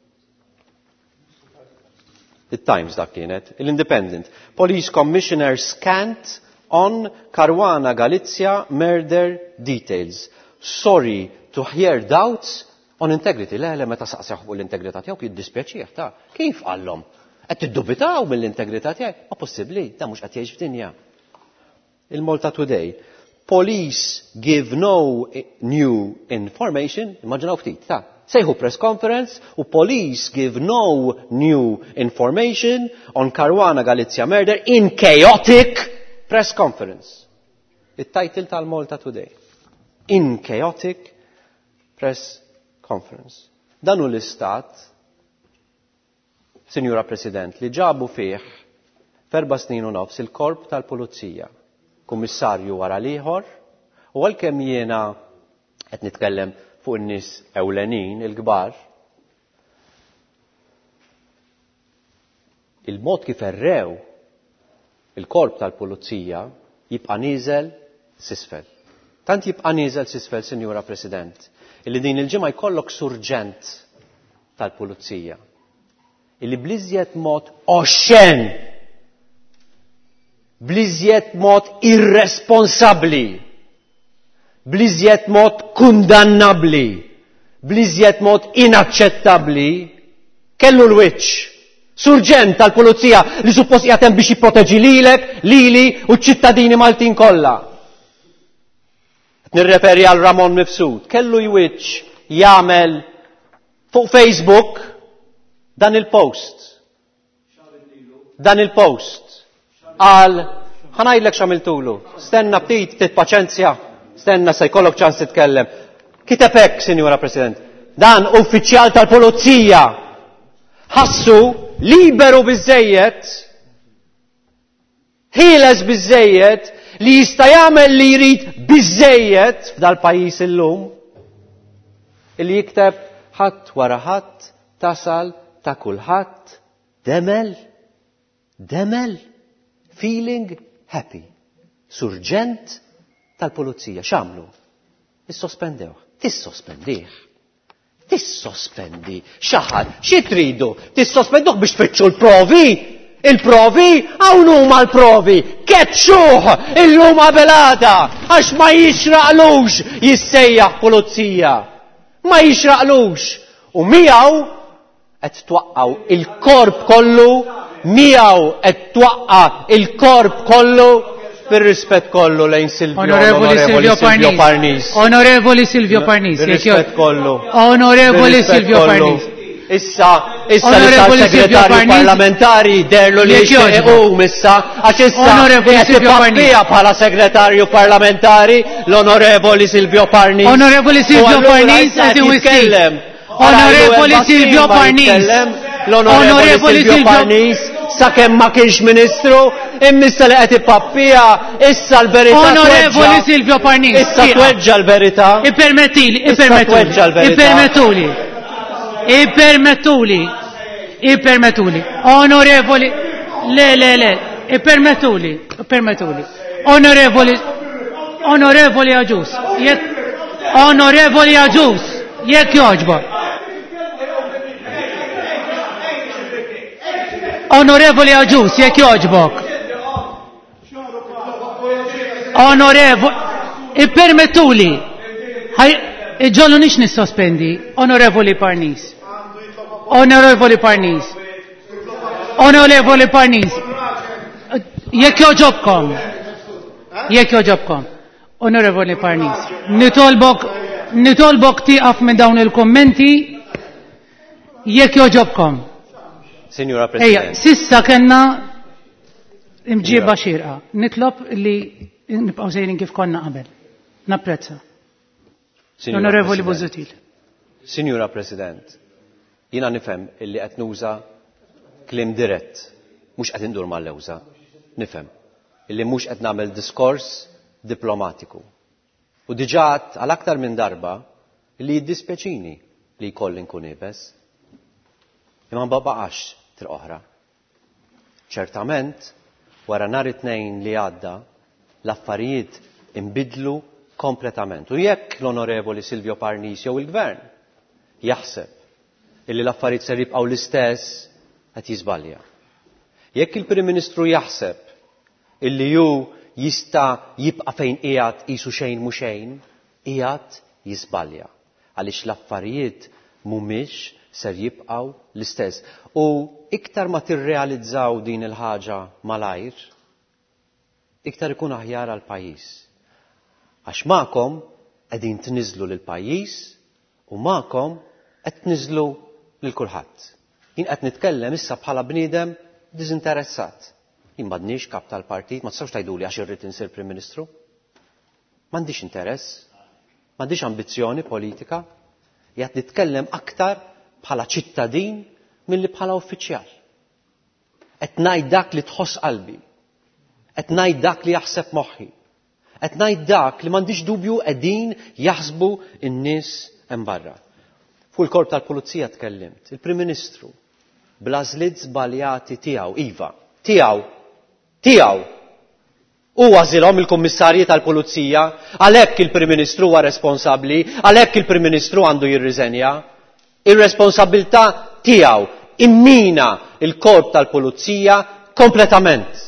Speaker 4: It-Times dak kienet, l-Independent. Police Commissioner scant on Caruana Galizia murder details. Sorry to hear doubts on integrity. Le meta saqseħ fuq l-integrità tiegħu jiddispjaċih ta' kif qallhom. Qed tiddubitaw mill-integrità tiegħi? Ma possibbli, da mhux qed jgħix f'dinja. Il-Malta Today. Police give no new information. Immaġinaw ftit ta' sejħu press conference u police give no new information on Caruana Galizia murder in chaotic press conference. Il-title tal-Malta Today. In chaotic press conference. Dan hu l-istat, Sinjura President, li ġabu fih f'4 snin u nofs il-korp tal-Pulizija, kummissarju wara l-ieħor, u għalkemm jiena qed nitkellem fuq in-nies ewlenin il-kbar, il-mod kif errew il-korp tal-Pulizija jibqa' nieżel s'isfel. Tant jibqa' nieżel s'isfel, Sinjura President, illi din il-ġimgħa jkollok surġent tal-Pulizija illi bliżjed mod oxxen, bliżjed mod irresponsabbli, bliżjed mod kundannabbli, bliżjed mod inaċċettabbli, kellu l-wiċċ. Surġent tal-Pulizija li suppost jagħtem biex jipproteġi lilek, lili u ċ-ċittadini Maltin kollha. Nirreferi għal Ramon Mifsud, kellu jwiċċ jagħmel fuq Facebook dan il-post għal ħanajdlek x'għamiltulu. Stenna ftit paċenzja, stenna se jkollok ċans titkellem. Kiteb hekk, Sinjura President, dan uffiċjal tal-Pulizija ħassu liberu biżejjed, ħieles biżejjed li jista' jagħmel li jrid biżejjed f'dal-pajjiż illum illi jikteb ħadd wara ħadd tasal ta' kulħadd demel, feeling happy. Surġent tal-Pulizija x'għamlu? Issospendew. Tissospendi. Xaħar, xi tridu? Tissospenduh biex tfittxu l-provi? Il-provi? Hawn huma l-provi. Keċċuh illum qabelada għax ma jixraqlux jissejjaħ Pulizija. Ma jixraqlux. U miegħu qed twaqqgħu il-korp kollu, miegħu qed twaqqa il-korp kollu bir-rispett kollu lejn Onorevoli Silvio Parnis.
Speaker 1: Onorevoli Silvio Parnis.
Speaker 4: Bir-rispett kollu.
Speaker 1: Onorevoli Silvio Parnis.
Speaker 4: Issa li tal-segretarju parlamentari derlu li jixtiequ issa għax issa qed ipappija bħala segretarju parlamentari l-Onorevoli Silvio Parnis.
Speaker 1: Onorevoli Silvio Parnis qed jitkellem. Onorevoli Silvio Parnis.
Speaker 4: L-Onorevoli Silvio Parnis sakemm ma kienx ministru immissa li qed ipappija issa l-verità.
Speaker 1: Onorevoli Silvio Parnis.
Speaker 4: Issa tweġġa l-verità.
Speaker 1: Ippermettuli. Onorevoli, ippermettuli. Onorevoli Aġus, jekk jogħġbok. Onorevoli Aġus, jekk jogħġbok. Ippermettuli. Ġollu nix nissospendi, Onorevoli Parnis. Jekk joġobkom, Onorevoli Parnis, nitolbok tiqaf minn dawn il-kommenti, jekk joġobkom.
Speaker 4: Signora President.
Speaker 1: Sissa kenna imġiba xirqa, nitlob li nibqaw sejrin kif konna qabel. Napprezza. Onorevoli Busuttil.
Speaker 4: Signora President, jina nifhem illi qed nuża kliem dirett, mhux qed indur mal-lewża. Nifhem illi mhux qed nagħmel diskors diplomatiku. U diġà għal aktar minn darba li jiddispjaċini li jkolli nkun ibes. Imma ma baqax triq oħra. Ċertament, wara nhar it-tnejn li għadda, l-affarijiet inbidlu kompletament. U jekk l-Onorevoli Silvio Parnis jew il-Gvern jaħseb illi l-affarijiet ser jibqgħu l-istess qed jiżbalja. Jekk il-Prim Ministru jaħseb illi hu jista' jibqa' fejn qiegħed qisu xejn mhu xejn, qiegħed jiżbalja. Għaliex l-affarijiet mhumiex ser jibqgħu l-istess. U iktar ma tirrealizzaw din il-ħaġa malajr, iktar ikun aħjar għall-pajjiż. Għax magħkom qegħdin tniżlu lill-pajjiż u magħkom qed tniżlu lil kulħadd. Jien qed nitkellem issa bħala bniedem diżinteressat. Jien m'għandniex kap tal-partit, ma tistgħux tgħiduli għax irrid insir Prim Ministru. M'għandix interess, m'għandix ambizzjoni politika, qed nitkellem aktar bħala ċittadin milli bħala uffiċjal. Qed ngħid dak li tħoss qalbi. Qed ngħid dak li jaħseb moħħi. Qed ngħid dak li m'għandix dubju qegħdin jaħsbu n-nies hemm barra. Fuq il-korp tal-Pulizija tkellimt. Il-Prim Ministru bl-għażliet żbaljati tiegħu, iva, tiegħu. U għażilhom il-Kummissarji tal-Pulizija, għalhekk il-Prim Ministru huwa responsabbli, għalhekk il-Prim Ministru għandu jirriżenja. Ir-responsabilità tiegħu immina il-korp tal-Pulizija kompletament.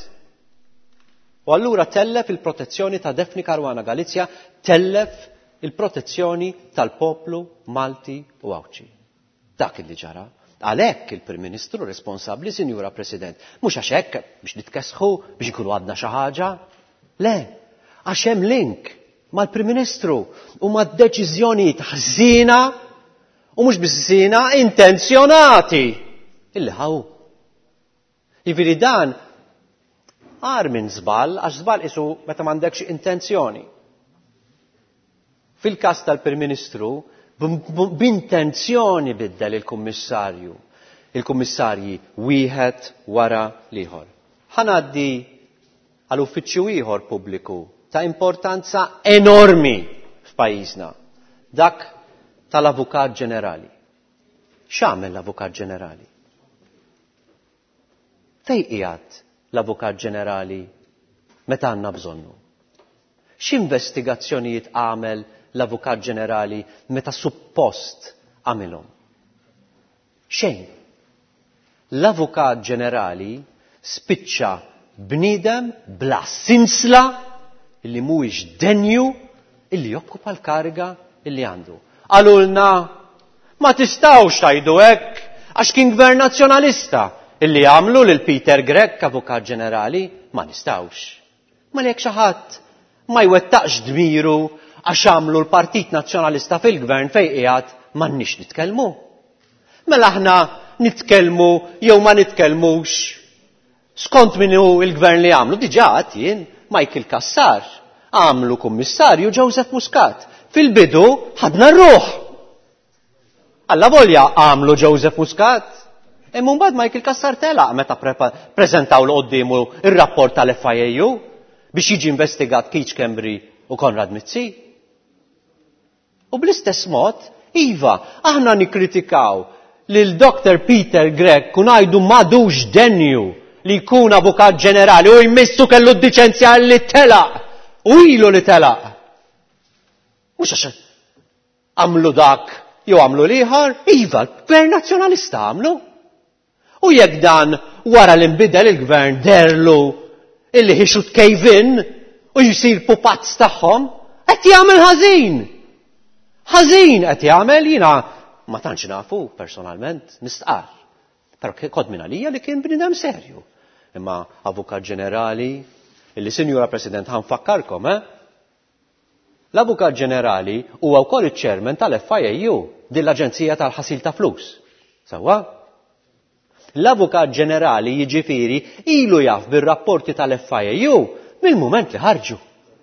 Speaker 4: U allura tellef il-protezzjoni ta' Defni Caruana Galizja, tellef il-protezzjoni tal-poplu Malti u Awċi. Dak li ġara. Għalhekk il-Prim Ministru responsabbli, Sinjura President, mhux għax hekk biex nitkesħu biex ikunu għadna xi ħaġa. Le, għax hemm link mal-Prim Ministru u mad-deċiżjonijiet ħżiena u mhux biss ħżiena intenzjonati illi ħaw. Jiġifieri dan għar minn żball, għax żball isu meta m'għandekx intenzjoni. Fil-każ tal-Prim Ministru, b'intenzjoni biddel il-kummissarji wieħed wara l-ieħor. Ħanaddi għal uffiċċju ieħor pubbliku ta' importanza enormi f'pajjiżna, dak tal-Avukat Ġenerali. X'għamel l-Avukat Ġenerali? Fejn qiegħed l-Avukat Ġenerali meta għandna bżonnu? X'investigazzjonijiet għamel l-Avukat Ġenerali meta suppost għamilhom? Xejn. L-Avukat Ġenerali spiċċa bniedem bla sinsla illi mhuwiex denju illi jokkupa l-kariga illi għandu. Għalulna ma tistgħux tgħidu hekk għax kien gvern nazzjonalista illi għamlu lil Peter Grech Avukat Ġenerali, ma nistgħux. Ma li hekk xi ħadd ma jwettaqx dmiru għax għamlu l-Partit Nazzjonalista fil-Gvern fejn qiegħed m'għandniex nitkellmu. Mela aħna nitkellmu jew ma nitkellmux skont minnu il-gvern li għamlu. Diġà jien Michael Cassar għamlu kummissarju Joseph Muscat. Fil-bidu ħadna r-ruħ. Alla volja għamlu Joseph Muscat. Imma mbagħad Michael Cassar telaq meta preżentaw l qoddiemu ir-rapport tal-FIAU biex jiġi investigat Keith Kembri u Konrad Mizzi. U bl-istess mod, iva, aħna nikkritikaw lil Dr. Peter Gregg kun ngħidu m'għadux denju li jkun avukat ġenerali u jmissu kellu d-diċenzja li telaq u ilu li telaq. Mhux għax għamlu dak jew għamlu liħor, iva, l-gvern nazzjonalista għamlu. U jekk dan wara li nbidel il-gvern derlu illi he should cave in u jisir pupazz tagħhom, qed jagħmel ħażin. Ħażin qed jagħmel jiena ma tantx nafu personalment nistqar. Però kod minn għalija li kien bniedem serju. Imma avukat ġenerali illi Sinjura President ħanfakkarkom, L-Avukat Ġenerali huwa wkoll iċ-chairman tal-FIAU, din l-Aġenzija tal-Ħasil ta' Flus. Sewwa? L-Avukat Ġenerali jiġifieri ilu jaf bir-rapporti tal-FIAU mill-mument li ħarġu.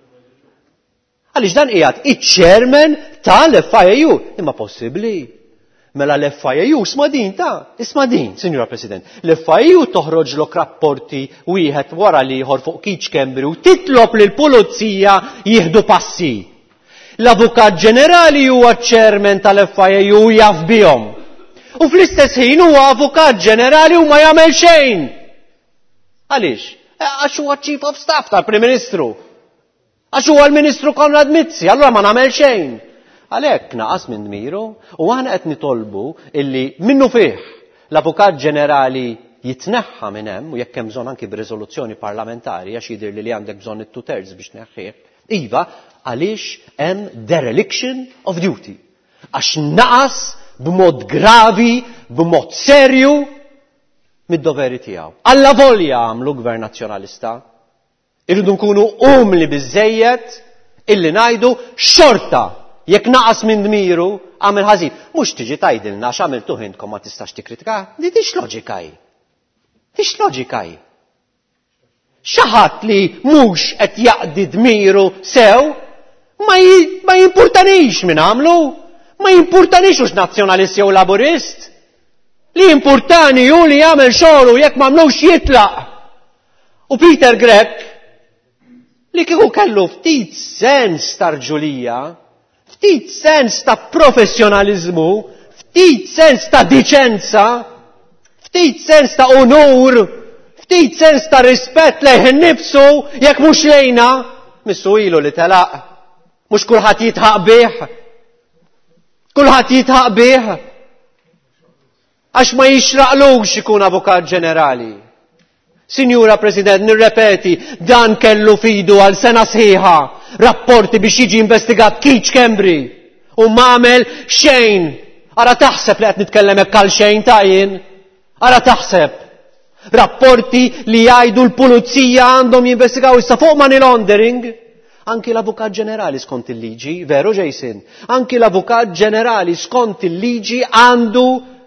Speaker 4: Għaliex dan qiegħed iċ-chairman tal-FIAU, imma possibbli. Mela l-FIAU isma' din, Sinjura President. L-FIAU toħroġ lok rapporti wieħed wara li ieħor fuq Keith Kembri u titlob lil pulizija jieħdu passi. L-Avukat Ġenerali huwa ċ-chairman tal-FIAU jaf bihom. U fl-istess ħin huwa Avukat Ġenerali u ma jagħmel xejn. Għaliex? Għax huwa Chief of Staff tal-Prim Ministru. Għax huwa l-Ministru Konrad Mizzi, allura ma nagħmel xejn. Għalhekk naqas minn dmiru u aħna qed nitolbu illi minnu fih l-Avukat Ġenerali jitneħħa minn hemm u jekk hemm bżonn anki b'riżoluzzjoni parlamentari għax jidher li għandek bżonn it-2/3 biex tneħħih. Iva, għaliex hemm dereliction of duty. Għax naqas b'mod gravi, b'mod serju mid-doveri tiegħu. Alla volja għamlu gvern nazzjonalista, irridu nkunu umli biżejjed illi ngħidu xorta jekk naqas minn dmiru għamel ħażin. Mhux tiġi tgħidilna x'għamiltu intkom ma tistax tikkritika. Tix loġika hi. Tix loġika hi. Xi ħadd li mhux qed jaqdi dmiru sew ma jimpurtanix minn għamlu. Ma jimpurtanix hux nazzjonalist jew laburist. Li importani hu li jagħmel xogħlu jekk m'għamlux jitlaq. U Peter Gregg li kieku kellu ftit sens ta' rġulija, ftit sens ta' professjonaliżmu, ftit sens ta' diċenza, ftit sens ta' onur, ftit sens ta' rispett lejn innifsu jekk mhux lejna, missu ilu li telaq. Mhux kulħadd jitħaq bih. Kulħadd jitħaq bih. Għax ma jixraqlux ikun Avukat Ġenerali. Sinjura President, nirrepeti, dan kellu fidu għal sena sħiħa rapporti biex jiġi investigat Keith Kembri u m'għamel xejn. Ara taħseb li qed nitkellem hekk għal xejn tajjin? Ara taħseb. Rapporti li jgħidu l-pulizija għandhom jinvestigaw issa fuq money laundering. Anki l-Avukat Ġenerali skont il-liġi, veru Jason, anki l-Avukat Ġenerali skont il-liġi għandu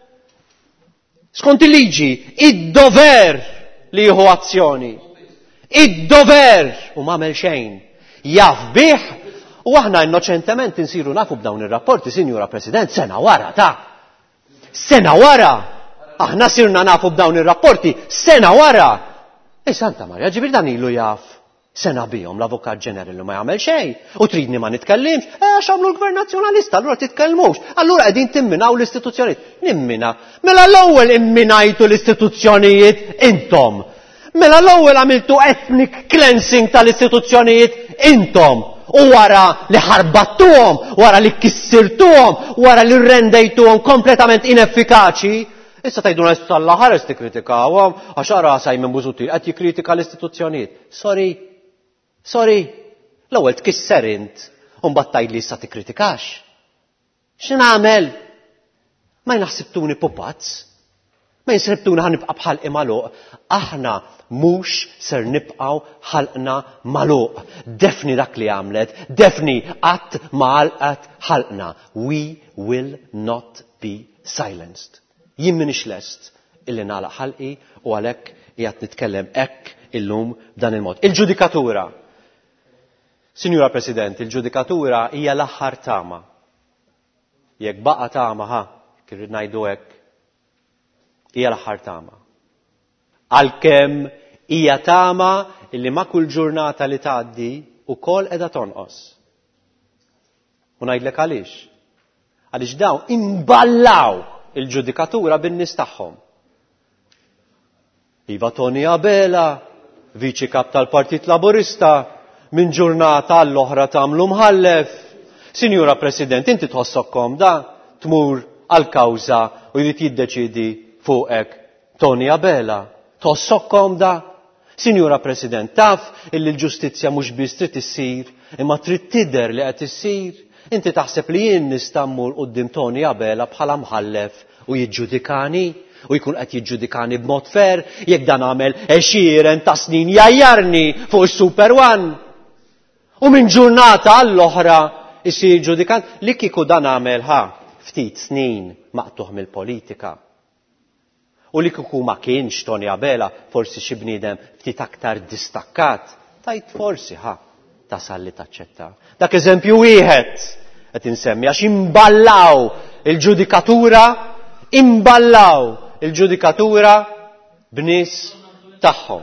Speaker 4: skont il-liġi id-dover li jieħu azzjoni. Id-dover u m'għamel xejn. Jaf bih u aħna innoċentement insiru nafu b'dawn ir-rapporti, Sinjura President, sena wara ta'. Sena wara. Aħna sirna nafu b'dawn ir-rapporti sena wara. Santa Marja, ġibir dan ilu jaf sena bihom l-Avukat Ġenerali ma jagħmel xejn u tridni ma nitkellimx, għax għamlu l-Gvern Nazzjonalista, allura titkellmux. Allura qegħdin timminaw l-istituzzjonijiet. Nimmina. Mela l-ewwel imminajtu l-istituzzjonijiet intom. Mela l-ewwel għamiltu ethnic cleansing tal-istituzzjonijiet intom. U wara li ħarbattuhom, wara li kissirtuhom, wara li rendejtuhom kompletament ineffikaċi, issa tajduna tal-aħħar tikritikawhom għax ara Simon Busuttil qed jikkritika l-istituzzjonijiet. Sorry, l-ewwel tkisser int u mbagħad tgħid li issa tikkritikax. X'nagħmel? Ma jnaħsibtuni pupazz. Ma jinsrebtuni ħanibqa' bħalqi magħluq. Aħna mhux ser nibqgħu ħalqna magħluq. Defni dak li għamlet, defni qatt ma għalqet ħalqna. We will not be silenced. Jien m'iniex lest illi nagħlaq ħalqi u għalhekk qiegħed nitkellem hekk illum b'dan il-mod. Il-ġudikatura. Sinjura President, il-ġudikatura hija l-aħħar tama. Jekk baqa' tama kif ngħidu hekk, hija l-aħħar tama. Għalkemm hija tama illi ma' kull ġurnata li tgħaddi ukoll qiegħda tonqos. U ngħidlek għaliex. Għaliex dawn imballaw il-ġudikatura bin-nies tagħhom. Iva Tony Abela, viċi kap tal-Partit Laburista, minn ġurnata l-oħra tagħmlu mħallef. Sinjura President, inti tħossok komda tmur għal-kawża u jrid jiddeċiedi fuqek Tony Abela. Tħossok komda? Sinjura President, taf illi l-ġustizzja mhux biss trid issir, imma trid tidher li qed issir. Inti taħseb li jien nista' mmur quddiem Tony Abela bħala mħallef u jiġġudikani u jkun qed jiġġudikani b'mod fer jekk dan għamel 20 ta' snin jajjarni fuq is-Super One. U minn ġurnata għall-oħra isir ġudikant li kieku dan għamel ftit snin maqtuħ mill-politika. U li kieku ma kienx Tony Abela forsi xi bniedem ftit aktar distakkat, tajt forsi tasal li taċċetta. Dak eżempju wieħed qed insemmi għax imballaw il-ġudikatura b'nies tagħhom.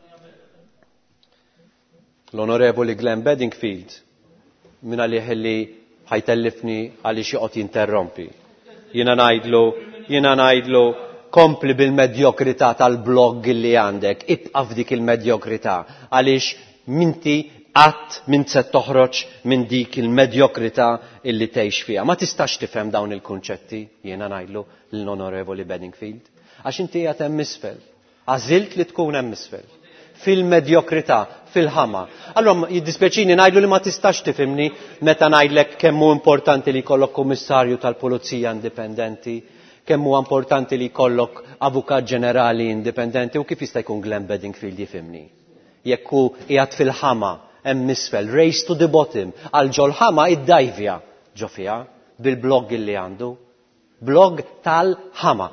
Speaker 4: L-Onorevoli Glenn Bedingfield min għalih li ħajtellifni għaliex joqgħod jinterrompi. Jiena ngħidlu kompli bil-medjokrità tal-blog li għandek, ibqa' f'dik il-medjokrità għaliex minti qatt min se toħroġ minn dik il-medjokrità illi tgħix fiha. Ma tistax tifhem dawn il-kunċetti, jiena ngħidlu l-Onorevoli Bedingfield, għax inti qiegħed hemm isfel. Għażilt li tkun hemm isfel. Fil-medjokrità, fil-ħama. Allora jiddispjaċini ngħidlu li ma tistax tifhimni meta ngħidlek kemm hu importanti li jkollok kummissarju tal-Pulizija indipendenti, kemm huwa importanti li jkollok avukat ġenerali indipendenti u kif jista' jkun Glenn Bedingfield jifhimni. Jekk hu qiegħed fil-ħama hemm isfel, race to the bottom, għal ġol ħama iddajvja ġo fiha bil-blog li għandu. Blog tal-ħama.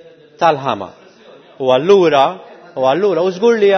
Speaker 4: U allura użgur li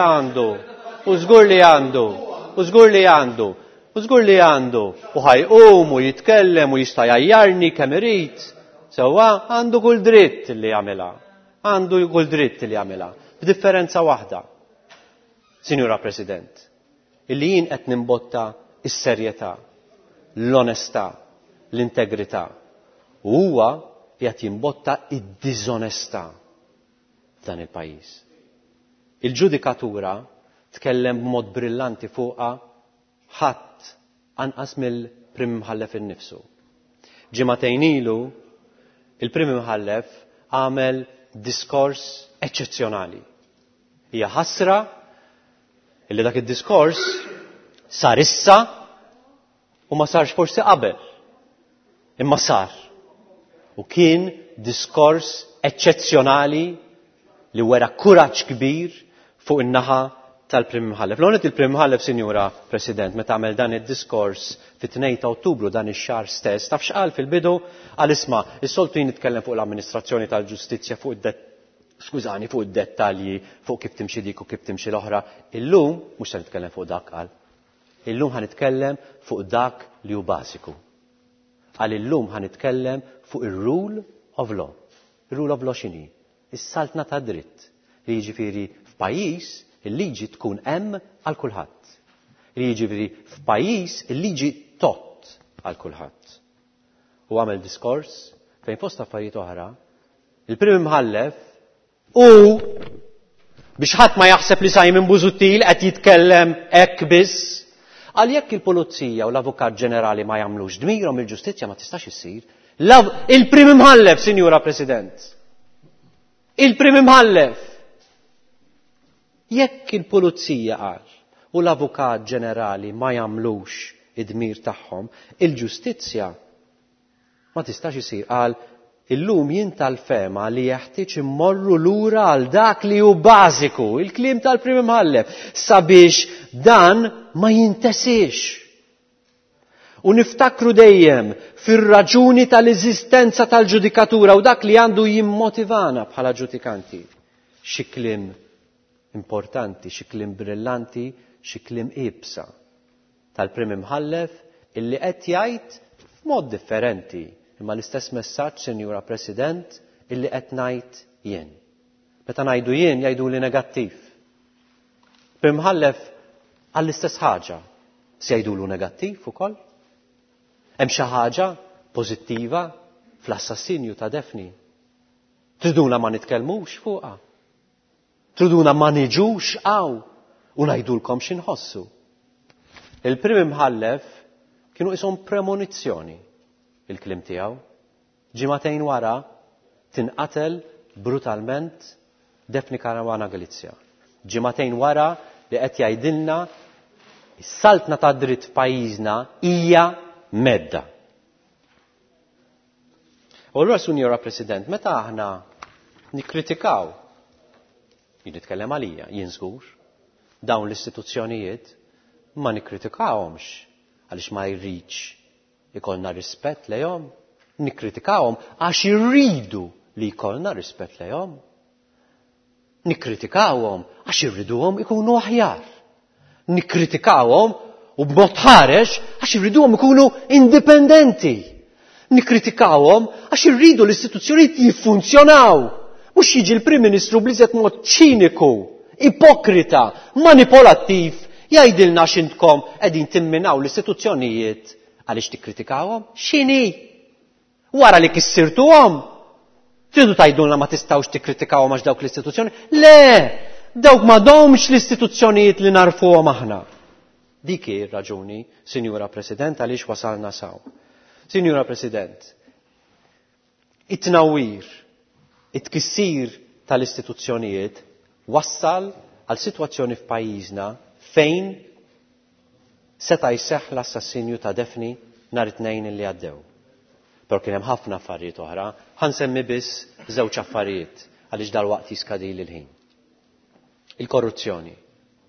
Speaker 4: għandu. U ħajqum u jitkellem u jista' jajjarni kemm irid. Sewwa għandu kull dritt li jagħmilha. B'differenza waħda. Sinjura President, illi jien qed nimbotta is-serjetà, l-onestà, l-integrità. U huwa qiegħed jimbotta id-diżonestà f'dan il-pajjiż. Il-ġudikatura tkellem b'mod brillanti fuqha ħadd anqas mill-Prim Imħallef innifsu. Ġimagħtejn ilu il-Prim Imħallef għamel diskors eċċezzjonali. Hija ħasra illi dak id-diskors sar issa u ma sarx forsi qabel. Imma sar. U kien diskors eċċezzjonali li wera kuraġġ kbir fuq in-naħa tal-Prim Imħallef. L-għonet il-Prim Imħallef, Sinjura President, meta għamel dan id-diskors fit-2 ta' Ottubru dan ix-xahar stess, taf x'qal fil-bidu għal isma' is-soltu jien nitkellem fuq l-amministrazzjoni tal-ġustizzja fuq id-dettalji fuq kif timxi dik u kif timxi l-oħra. Illum mhux se nitkellem fuq dak qal. Illum ħanitkellem fuq dak li hu bażiku. Għal illum ħanitkellem fuq ir-rule of law. Ir-rule of law x'inhi? Is-saltna ta' dritt. Li jiġifieri f'pajjiż il-liġi tkun hemm għal kulħadd. Li jiġifieri f'pajjiż il-liġi tott għal kulħadd. U għamel diskors fejn fost affarijiet oħra il-Prim Imħallef u biex ħadd ma jaħseb li Simon Busuttil qed jitkellem hekk biss, għal jekk il-Pulizija u l-Avukat Ġenerali ma jagħmlux dmirhom il-ġustizzja ma tistax issir. Il-Prim Imħallef, Sinjura President. Il-Prim Imħallef. Jekk il-Pulizija qal u l-Avukat Ġenerali ma jagħmlux id-dmir tagħhom, il-ġustizzja ma tistax isir. Qal illum jien tal-fema li jeħtieġ immorru lura għal dak li hu bażiku, il-kliem tal-Prim Imħallef, sabiex dan ma jintesix. U niftakru dejjem fir-raġuni tal-eżistenza tal-ġudikatura u dak li għandu jimmotivana bħala ġudikanti. Xi kliem importanti, xi kliem brillanti, xi kliem ibsa tal-Prim Imħallef illi qed jgħid f'mod differenti imma l-istess messaġġ, Sinjura President, illi qed ngħid jien. Meta ngħidu jien jgħiduli negattiv. Prim Imħallef għall-istess ħaġa se jgħidulu negattiv ukoll. Hemm xi ħaġa pożittiva fl-assassinju ta' Defni. Triduna ma nitkellmux fuqha. Triduna ma niġux hawn u ngħidulkom x'inħossu. Il-Prim Imħallef kienu qishom premonizzjoni il-kliem tiegħu. Ġimagħtejn wara tinqatel brutalment Defni Caruana Galizia. Ġimagħtejn wara li qed jgħidilna s-saltna ta' dritt f'pajjiżna hija medda. U allura, Sinjora President, meta aħna nikkritikaw, jien nitkellem għalija, jien żgur, dawn l-istituzzjonijiet ma nikkritikawhomx għaliex ma jridx ikollna rispett lejhom, nikkritikawhom għax irridu li jkollna rispett lejhom. Nikkritikawhom għax irriduhom ikunu aħjar. Nikkritikawhom u b'mod ħarex għax irriduhom ikunu indipendenti. Nikkritikawhom għax irridu l-istituzzjonijiet jiffunzjonaw. Mhux jiġi l-Prim Ministru bliżet mod ċiniku, ipokrita, manipolattiv jgħidilna x'intkom qegħdin timminaw l-istituzzjonijiet għaliex tikkritikawhom? X'inhi? Wara li kissirtuhom? Tridu tgħidulna ma tistgħux tikkritikawhom għax dawk l-istituzzjoni? Le! Dawk m'għadhomx l-istituzzjonijiet li narfuhom aħna. Dik hi r-raġuni, Sinjura President, għaliex wasalna saw. Sinjura President, it-tnawwir, it-tkissir tal-istituzzjonijiet wassal għal sitwazzjoni f'pajjiżna fejn seta' jseħħ l-assassinju ta' Defni nhar it-tnejn li għaddew. Però kien hemm ħafna affarijiet oħra, ħansemmi biss żewġ affarijiet għaliex dalwaqt jiskadili l-ħin. Il-korruzzjoni.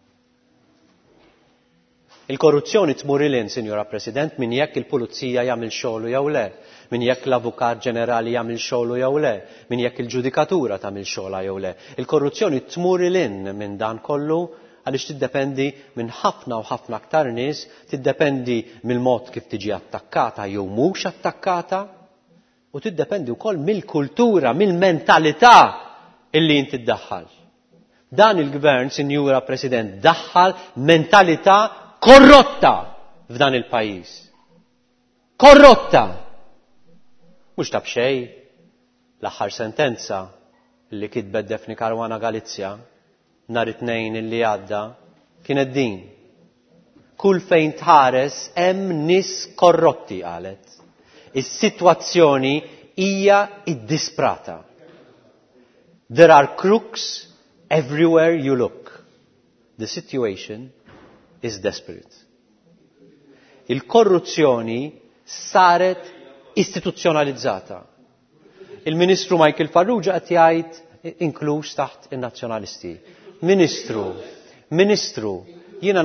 Speaker 4: Il-korruzzjoni tmur ilin, Sinjora President, min jekk il-pulizija jagħmel xogħlu jew le, min jekk l-avukat ġenerali jagħmel xogħlu jew le, min jekk il-ġudikatura tagħmel xogħla jew le. Il-korruzzjoni tmur ilin minn dan kollu għaliex tiddependi minn ħafna u ħafna aktar nies, tiddependi mill-mod kif tiġi attakkata jew mhux attakkata, u tiddependi wkoll mill-kultura, mill-mentalità illi inti ddaħħal. Dan il-Gvern, Sinjura President, daħħal mentalità korrotta f'dan il-pajjiż. Korrotta! Mhux ta' b'xejn l-aħħar sentenza li kitbet Defni Caruana Galizia nhar it-tnejn illi għadda kienet din. Kull fejn tħares hemm nies korrotti qalet. Is-sitwazzjoni hija iddisprata. There are crooks everywhere you look. The situation is desperate. Il-korruzzjoni saret istituzzjonalizzata. Il-Ministru Michael Farrugia qed jgħid inkluż taħt in-nazzjonalisti. Ministru, jiena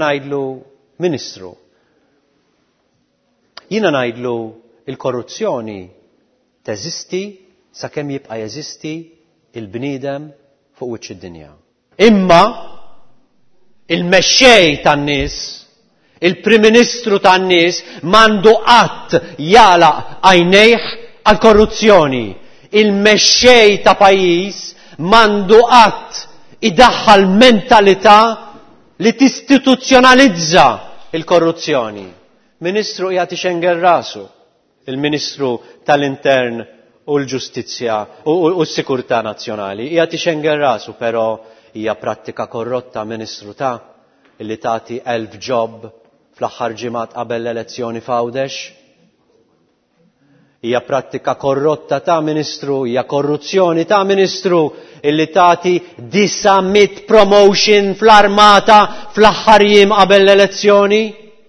Speaker 4: ngħidlu il-korruzzjoni teżisti sakemm jibqa' jeżisti il-bniedem fuq wiċċ id-dinja. Imma il-mexxej tan-nies, il-Prim Ministru tan-nies m'għandu qatt jagħlaq għajnejh għal korruzzjoni. Il-mexxej ta' pajjiż m'għandu qatt idaħħal mentalità li tistituzzjonalizza il-korruzzjoni. Ministru qiegħed ixengen rasu, il-Ministru tal-Intern u l-Ġustizzja u s-Sikurtà Nazzjonali. Qiegħed ixengen rasu, però hija prattika korrotta, Ministru illi tagħti 1000 job fl-aħħar ġimgħat qabel l-elezzjoni f'Għawdex. Hija prattika korrotta Ministru, hija korruzzjoni Ministru illi tagħti 900 promotion fl-armata fl-aħħar jiem qabel l-elezzjoni.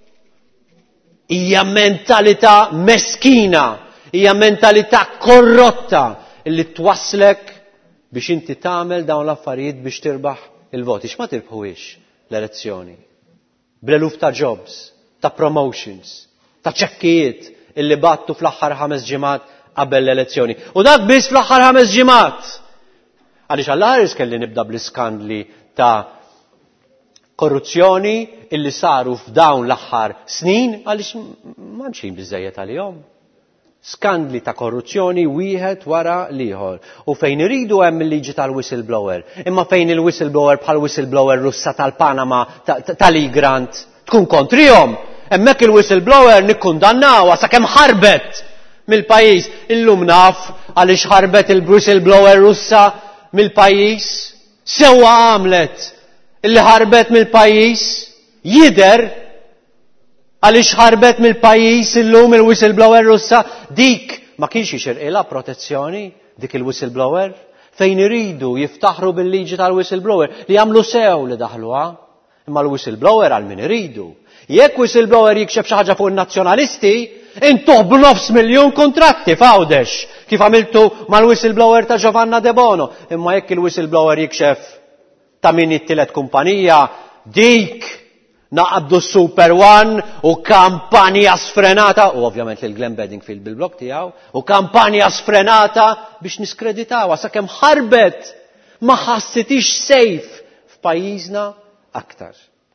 Speaker 4: Hija mentalità meskina, hija mentalità korrotta illi twasslek biex inti tagħmel dawn l-affarijiet biex tirbaħ il-voti. X'ma tirbħuhiex l-elezzjoni? Bl-eluf ta' jobs, ta' promotions, ta' ċekkijiet illi battu fl-aħħar 5 ġimgħat qabel l-elezzjoni. U dak biss fl-aħħar 5 ġimgħat. Għaliex għall-aħħar kelli nibda bl-iskandli ta' korruzzjoni illi saru f'dawn l-aħħar snin għaliex m'hemmx biżejjed għalihom. Skandli ta' korruzzjoni wieħed wara l-ieħor. U fejn iridu hemm il-liġi tal-whistleblower. Imma fejn il-whistleblower bħal whistleblower Russa tal-Panama tal-Igrant tkun kontrihom. Hemmhekk il-whistleblower nikkundannawha sakemm ħarbet mill-pajjiż. Illum naf għaliex ħarbet il-whistleblower Russa mill-pajjiż. Sewwa għamlet illi ħarbet mill-pajjiż jidher għaliex ħarbet mill-pajjiż illum il-whistleblower Russa dik ma kienx ixirqilha protezzjoni dik il-whistleblower fejn iridu jiftaħru bil-liġi tal-whistleblower li jagħmlu sew li daħluha imma l-whistleblower għal min iridu. Jekk whistleblower jikxeb xi ħaġa fuq in-nazzjonalisti, intuh b'900,000 kontratti f'Għawdex kif għamiltu mal-whistleblower ta' Giovanna De Bono. Imma jekk il-whistleblower jikxef ta' min it-tielet kumpanija, dik naqabdu Super One u kampanja sfrenata, u ovvjament lil Glenn Bedingfield bil-blog tiegħu, u kampanja sfrenata biex niskreditawha sakemm ħarbet ma ħassitix sejf f'pajjiżna aktar.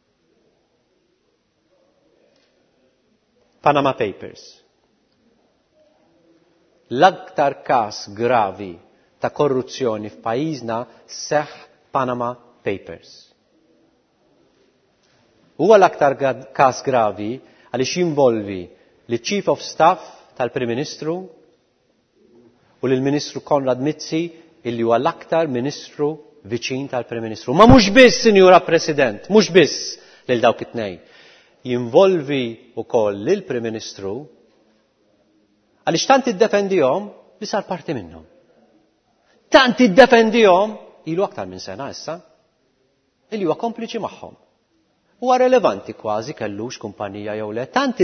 Speaker 4: Panama Papers. L-aktar każ gravi ta' korruzzjoni f'pajjiżna seħħ Panama Papers. Huwa l-aktar każ gravi għaliex jinvolvi l-Chief of Staff tal-Prim Ministru u lill-Ministru Konrad Mizzi illi huwa l-aktar Ministru viċin tal-Prim Ministru. Ma mhux biss, Sinjura President, mhux biss lil dawk it-tnejn. Jinvolvi wkoll lill-Prim Ministru għaliex tant iddefendihom li sar parti minnhom. Tant iddefendihom ilu aktar minn sena issa illi huwa kompliċi magħhom. Huwa relevanti kważi kellux kumpanija jew le, tant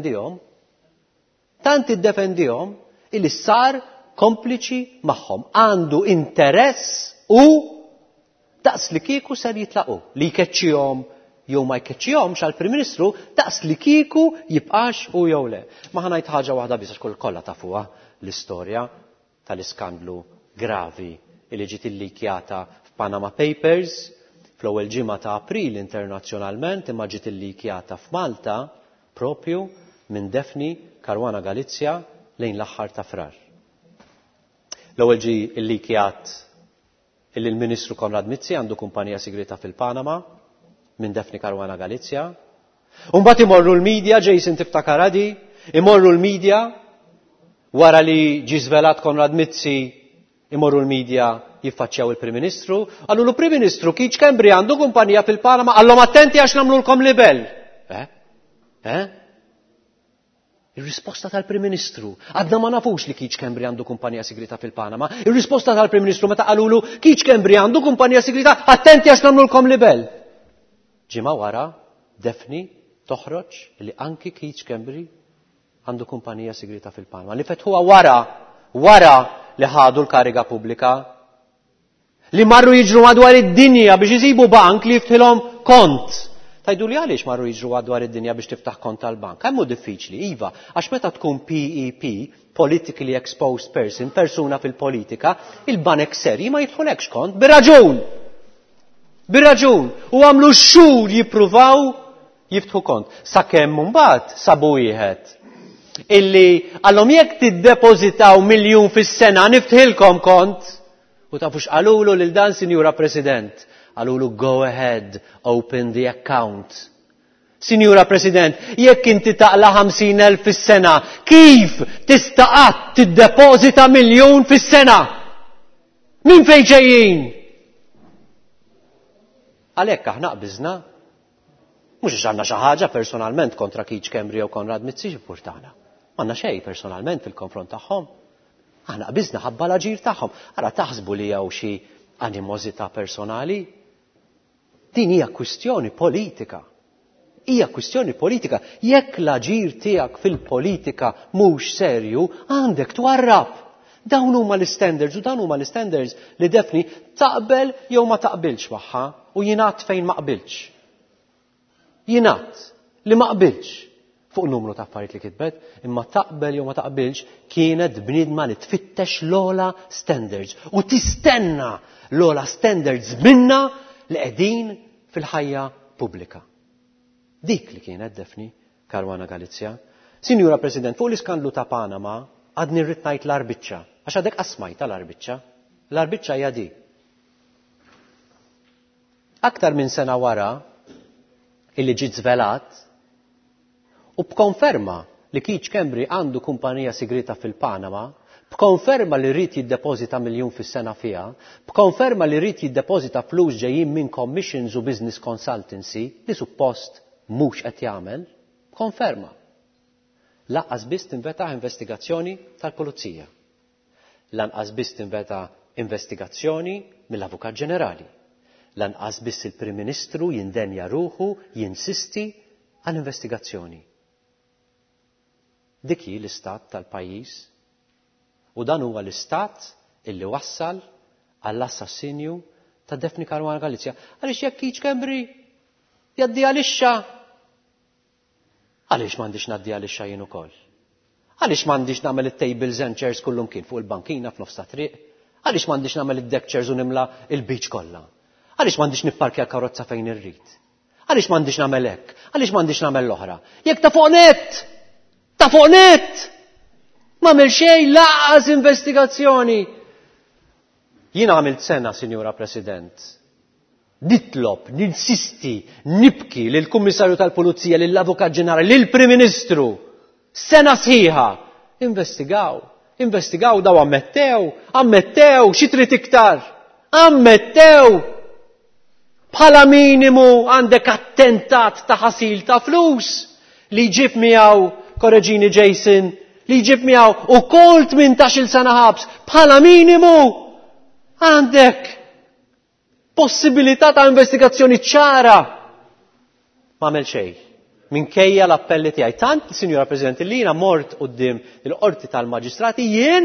Speaker 4: iddefendihom illi sar kompliċi magħhom. Għandu interess u daqs li kieku ser jitlaqu li jkeċċihom jew ma jkeċċihomx għall-Prim Ministru daqs li kieku jibqax u jew le. Ma ħanajt ħaġa waħda biss għax kollha tafuha l-istorja tal-iskandlu gravi li ġiet illikjata f'Panama Papers fl-ewwel ġimgħa ta' April internazzjonalment imma ġiet illikjata f'Malta propju minn Daphne Caruana Galizia lejn l-aħħar ta' frar. L-ewwel ġie illikjat illi l-Ministru Konrad Mizzi għandu kumpanija segreta fil-Panama minn Daphne Caruana Galizia. U mbagħad imorru l-medja Jason tiftakaradi, imorru l-medja wara li ġie żvelat Konrad Mizzi imorru l-medja jiffaċċjaw il-Prim Ministru, għallu l-Prim Ministru Keith Kembri għandu kumpanija fil-Panama, għallhom attenti għax nagħmlulkom libel. Ir-risposta tal-Prim Ministru, għadna ma nafux li Keith Kembri għandu kumpanija segreta fil-Panama, ir-risposta tal-Prim Ministru meta qalulu Keith Kembri għandu kumpanija segreta, attenti għax nagħmlulkom libel. Ġimgħa wara Daphne toħroġ li anki Keith Kembri għandu kumpanija segreta fil-Panama. Li fetħuha wara li ħadu l-kariga pubblika, li marru jiġru madwar id-dinja biex iżibu bank li jiftilhom kont. Tajdu li għaliex marru jiġru madwar id-dinja biex tiftaħ kont tal-bank. Hemmu diffiċli, iva, għax meta tkun PEP, politically exposed person, persuna fil-politika, il-banek serji ma jidħulekx kont, bir-raġun. U għamlu xhur jippruvaw jiftħu kont. Sakemm mbagħad sabu wieħed illi għallhom jekk tiddepożitaw miljun fis-sena niftħilkom kont. U tafux qalulu lil dan, Sinjura President, qalulu go ahead, open the account. Sinjura President, jekk inti taqla 50,000 fis-sena, kif tista' qatt tiddepożita miljun fis-sena? Min fejn ġejjin? Għalhekk aħna qbiżna. Mhux għandna xi ħaġa personalment kontra Keith Kembri jew Konrad Mizzi ġippurtana. M'għandna xejn personalment fil-konfront tagħhom. Aħna qbiżna ħabba l-aġir tagħhom. Ara taħsbu li jew xi animosità personali? Din hija kwistjoni politika. Jekk l-aġir tiegħek fil-politika mhux serju, għandek twarrab. Dawn huma l-standards u dawn huma l-standards li Daphne taqbel jew ma taqbilx magħha u jingħad fejn ma qbilx. Jingħad li ma qbilx. fuq numru ta' affarijiet li kitbet, imma taqbel jew ma taqbilx kienet bniedma li tfittex l-ola standards u tistenna l-ola standards minna li qegħdin fil-ħajja pubblika. Dik li kienet Daphne Caruana Galizia. Sinjura President, fuq l-iskandlu ta' Panama għadni rrid ngħid l-arbiċċa, għax għadek qasmajta l-arbiċċa. L-arbiċċa hija di. Aktar minn sena wara illi ġiet żvelat u b'konferma li Keith Schembri għandu kumpanija sigrita fil-Panama, b'konferma li rrid jiddepożita miljun fis-sena fiha, b'konferma li rrid jiddepożita flus ġejjin minn commissions u business consultancy li suppost mhux qed jagħmel, b'konferma. Lanqas biss tinveta' investigazzjoni tal-Pulizija. Lanqas biss tinveta' investigazzjoni mill-Avukat Ġenerali. Lanqas biss il-Prim Ministru jindenja ruħu jinsisti għall-investigazzjoni. Dik hi l-istat tal-pajjiż u dan huwa l-istat illi wassal għall-assassinju ta' Daphne Caruana Galizia. Għaliex jekk Keith Schembri jaddi għalixxa, għaliex m'għandix ngħaddi għalixxa jien ukoll? Għaliex m'għandix nagħmel it-tables and chairs kullum kien fuq il-bankina f'nofs ta' triq? Għaliex m'għandix nagħmel id-deck chairs u nimla il-beach kollha? Għaliex m'għandix nipparkja karozza fejn irrid? Għaliex m'għandix nagħmel hekk? Għaliex m'għandix nagħmel l-oħra? Jekk ta' fuq nett! Ta' fuq nett! M'għamel xejn laqas investigazzjoni. Jien għamilt sena, Sinjura President. Nitlob, ninsisti, nibki lill-Kummissarju tal-Pulizija, lill-Avukat Ġenerali, lill-Prim Ministru. Sena sħiħa. Investigaw daw ammettew, xi trid iktar. Ammettew. Bħala minimu għandek attentat ta' ħasil ta' flus li jġib miegħu Korreġini Jason, li jġib miegħu ukoll 18-il sena ħabs. Bħala minimu għandek possibilità ta' investigazzjoni ċara. M'għamel xejn. Minkejja l-appelli tiegħi. Tant, Sinjura President, li jiena mort quddiem il-qorti tal-Maġistrati jien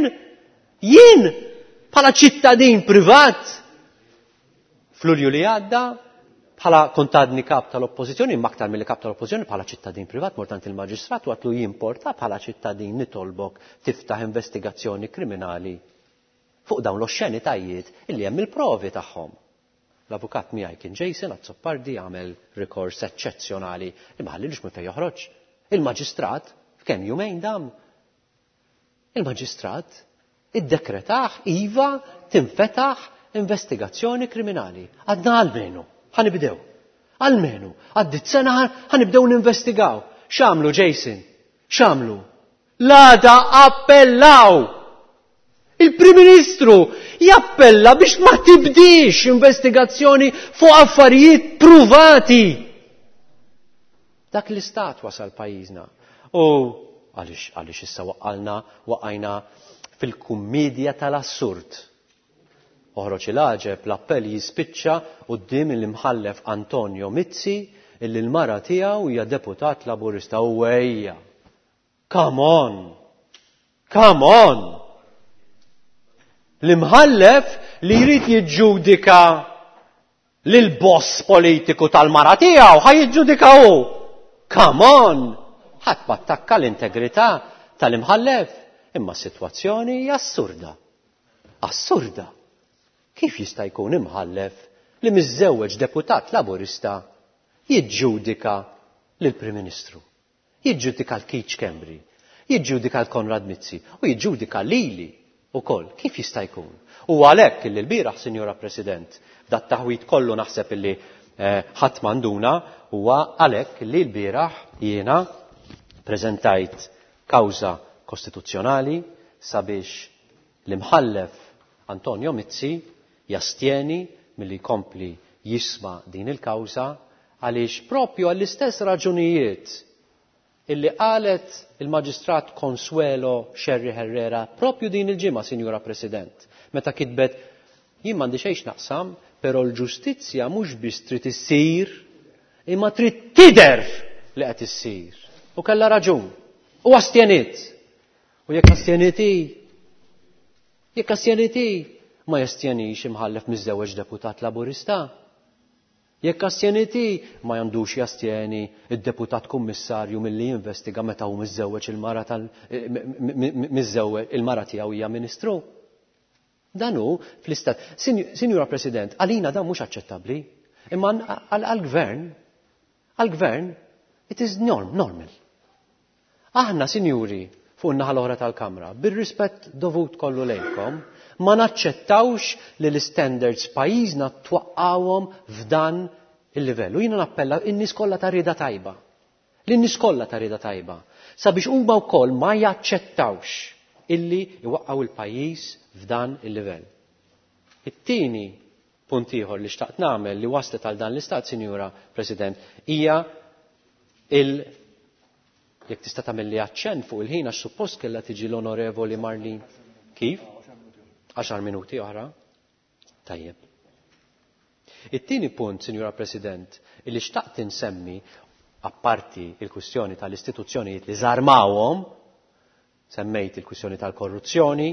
Speaker 4: bħala ċittadin privat fl-Ulju li għadda bħala kontadni kap tal-Oppożizzjoni, imma aktar mill-kap tal-Oppożizzjoni bħala ċittadin privat mortant il-Maġistrat u għatlu jimporta bħala ċittadin nitolbok tiftaħ investigazzjoni kriminali fuq dawn l-oxxenitajiet illi hemm il-provi tagħhom. L-avukat miegħi kien Jason Azzoppardi għamel rikors eċċezzjonali li ma ħallilux minn fejn joħroġ. Il-Maġistrat kemm jumejn dam. Il-Maġistrat iddekretaħ iva tinfetaħ investigazzjoni kriminali. Għadna għalmenu, ħanibdew. Għalmenu, għaddit sena ħanibdew ninvestigaw. X'għamlu Jason? X'għamlu? L-għada appellaw. Il-Prim Ministru jappella biex ma tibdix investigazzjoni fuq affarijiet pruvati. Dak l-istat wasal pajjiżna. U għaliex issa waqajna fil-kummedja tal-assurd. Oħroġ il-għaġeb l-appell jispiċċa quddiem il-imħallef Antonio Mizzi illi l-mara tiegħu hija deputat laburista u ejja. Come on! L-imħallef li jrid jiġġudika lill-boss politiku tal-mara tiegħu ħaj jiġġudika hu. Come on! Ħadd ma attakka l-integrità tal-imħallef, imma s-sitwazzjoni hija assurda. Assurda. Kif jista' jkun imħallef li miżżewweġ deputat laburista jiġġudika lill-Prim Ministru, jiġġudika l-Keith Schembri, jiġġudika l-Konrad Mizzi u jiġġudika lili ukoll. Kif jista' jkun? U għalhekk illi l-bieraħ, Sinjura President, dat taħwit kollu naħseb illi ħadd m'għanduna huwa għalhekk illi l-bieraħ jiena preżentajt kawża kostituzzjonali sabiex l-imħallef Antonio Mizzi jastjeni milli jkompli jisma' din il-kawża għaliex propju għall-istess raġunijiet illi qalet il-Maġistrat Consuelo Sherry Herrera propju din il-ġimgħa, Sinjura President, meta kitbet jien m'għandi xejn naqsam, però l-ġustizzja mhux biss trid issir imma trid tidher li qed issir. U kellha raġun. U astjeniet. U jekk astjeniti ma jastjenix imħallef miżżewweġ deputat laburista. Jekk astjeniti ma jandux jastjeni id-deputat kummissarju milli jinvestiga meta hu miżżewweġ il-mara tiegħu hija Ministru. Dan hu fl-istat. Sinjura President, għalina dan mhux aċċettabbli. Imma għall-gvern it is normal. Aħna, sinjuri, fuq in-naħa l-oħra tal-Kamra, bir-rispett dovut kollu lejkom, ma naċċettawx li l-standards pajjiżna twaqqawhom f'dan il-livell. U jiena nappella in-nies kollha ta' rieda tajba. Lin-nies kollha ta' rieda tajba. Sabiex huma wkoll ma jaċċettawx illi iwaqqgħu il-pajjiż f'dan il-livell. It-tieni punt ieħor li xtaqt nagħmel li waslet għal dan l-istat, Sinjura President, hija jekk tista' tagħmel li aċċenn fuq il-ħin għax suppost kellha tiġi l-Onorevoli Marlin. Kif? 10 minuti oħra. Tajjeb. It-tieni punt, Sinjura President, illi xtaqt insemmi apparti il-kwistjoni tal-istituzzjonijiet li żarmawhom, semmejt il-kwistjoni tal-korruzzjoni,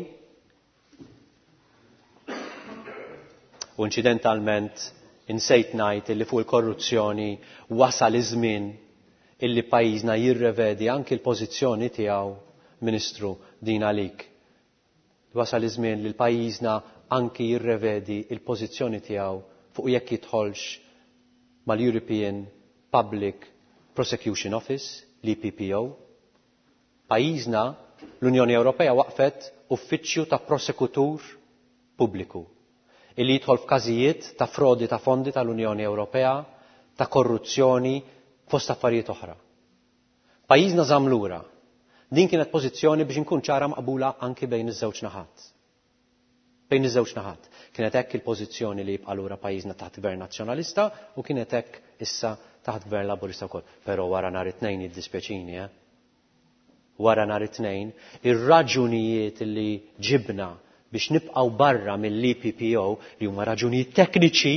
Speaker 4: u inċidentalment insejt ngħid illi fuq il-korruzzjoni wasal iż-żmien illi pajjiżna jirrevedi anki l-pożizzjoni tiegħu, Ministru, din għalik. Wasal iż-żmien li pajjiżna anki jirrevedi l-pożizzjoni tiegħu fuq jekk jidħolx mal-European Public Prosecution Office, l-EPPO. Pajjiżna, l-Unjoni Ewropea waqfet uffiċċju ta' prosekutur pubbliku illi jidħol f'każijiet ta' frodi ta' fondi tal-Unjoni Ewropea, ta' korruzzjoni, fost affarijiet oħra. Pajjiżna żamm lura. Din kienet pożizzjoni biex inkun ċara maqbula anki bejn iż-żewġ naħat. Bejn iż-żewġ naħat. Kienet hekk il-pożizzjoni li jibqa' lura pajjiżna taħt gvern nazzjonalista u kienet hekk issa taħt gvern laburista wkoll. Però wara nhar it-tnejn jiddispjaċini, Wara nhar it-tnejn, ir-raġunijiet li ġibna biex nibqgħu barra mill-EPPO li huma raġunijiet tekniċi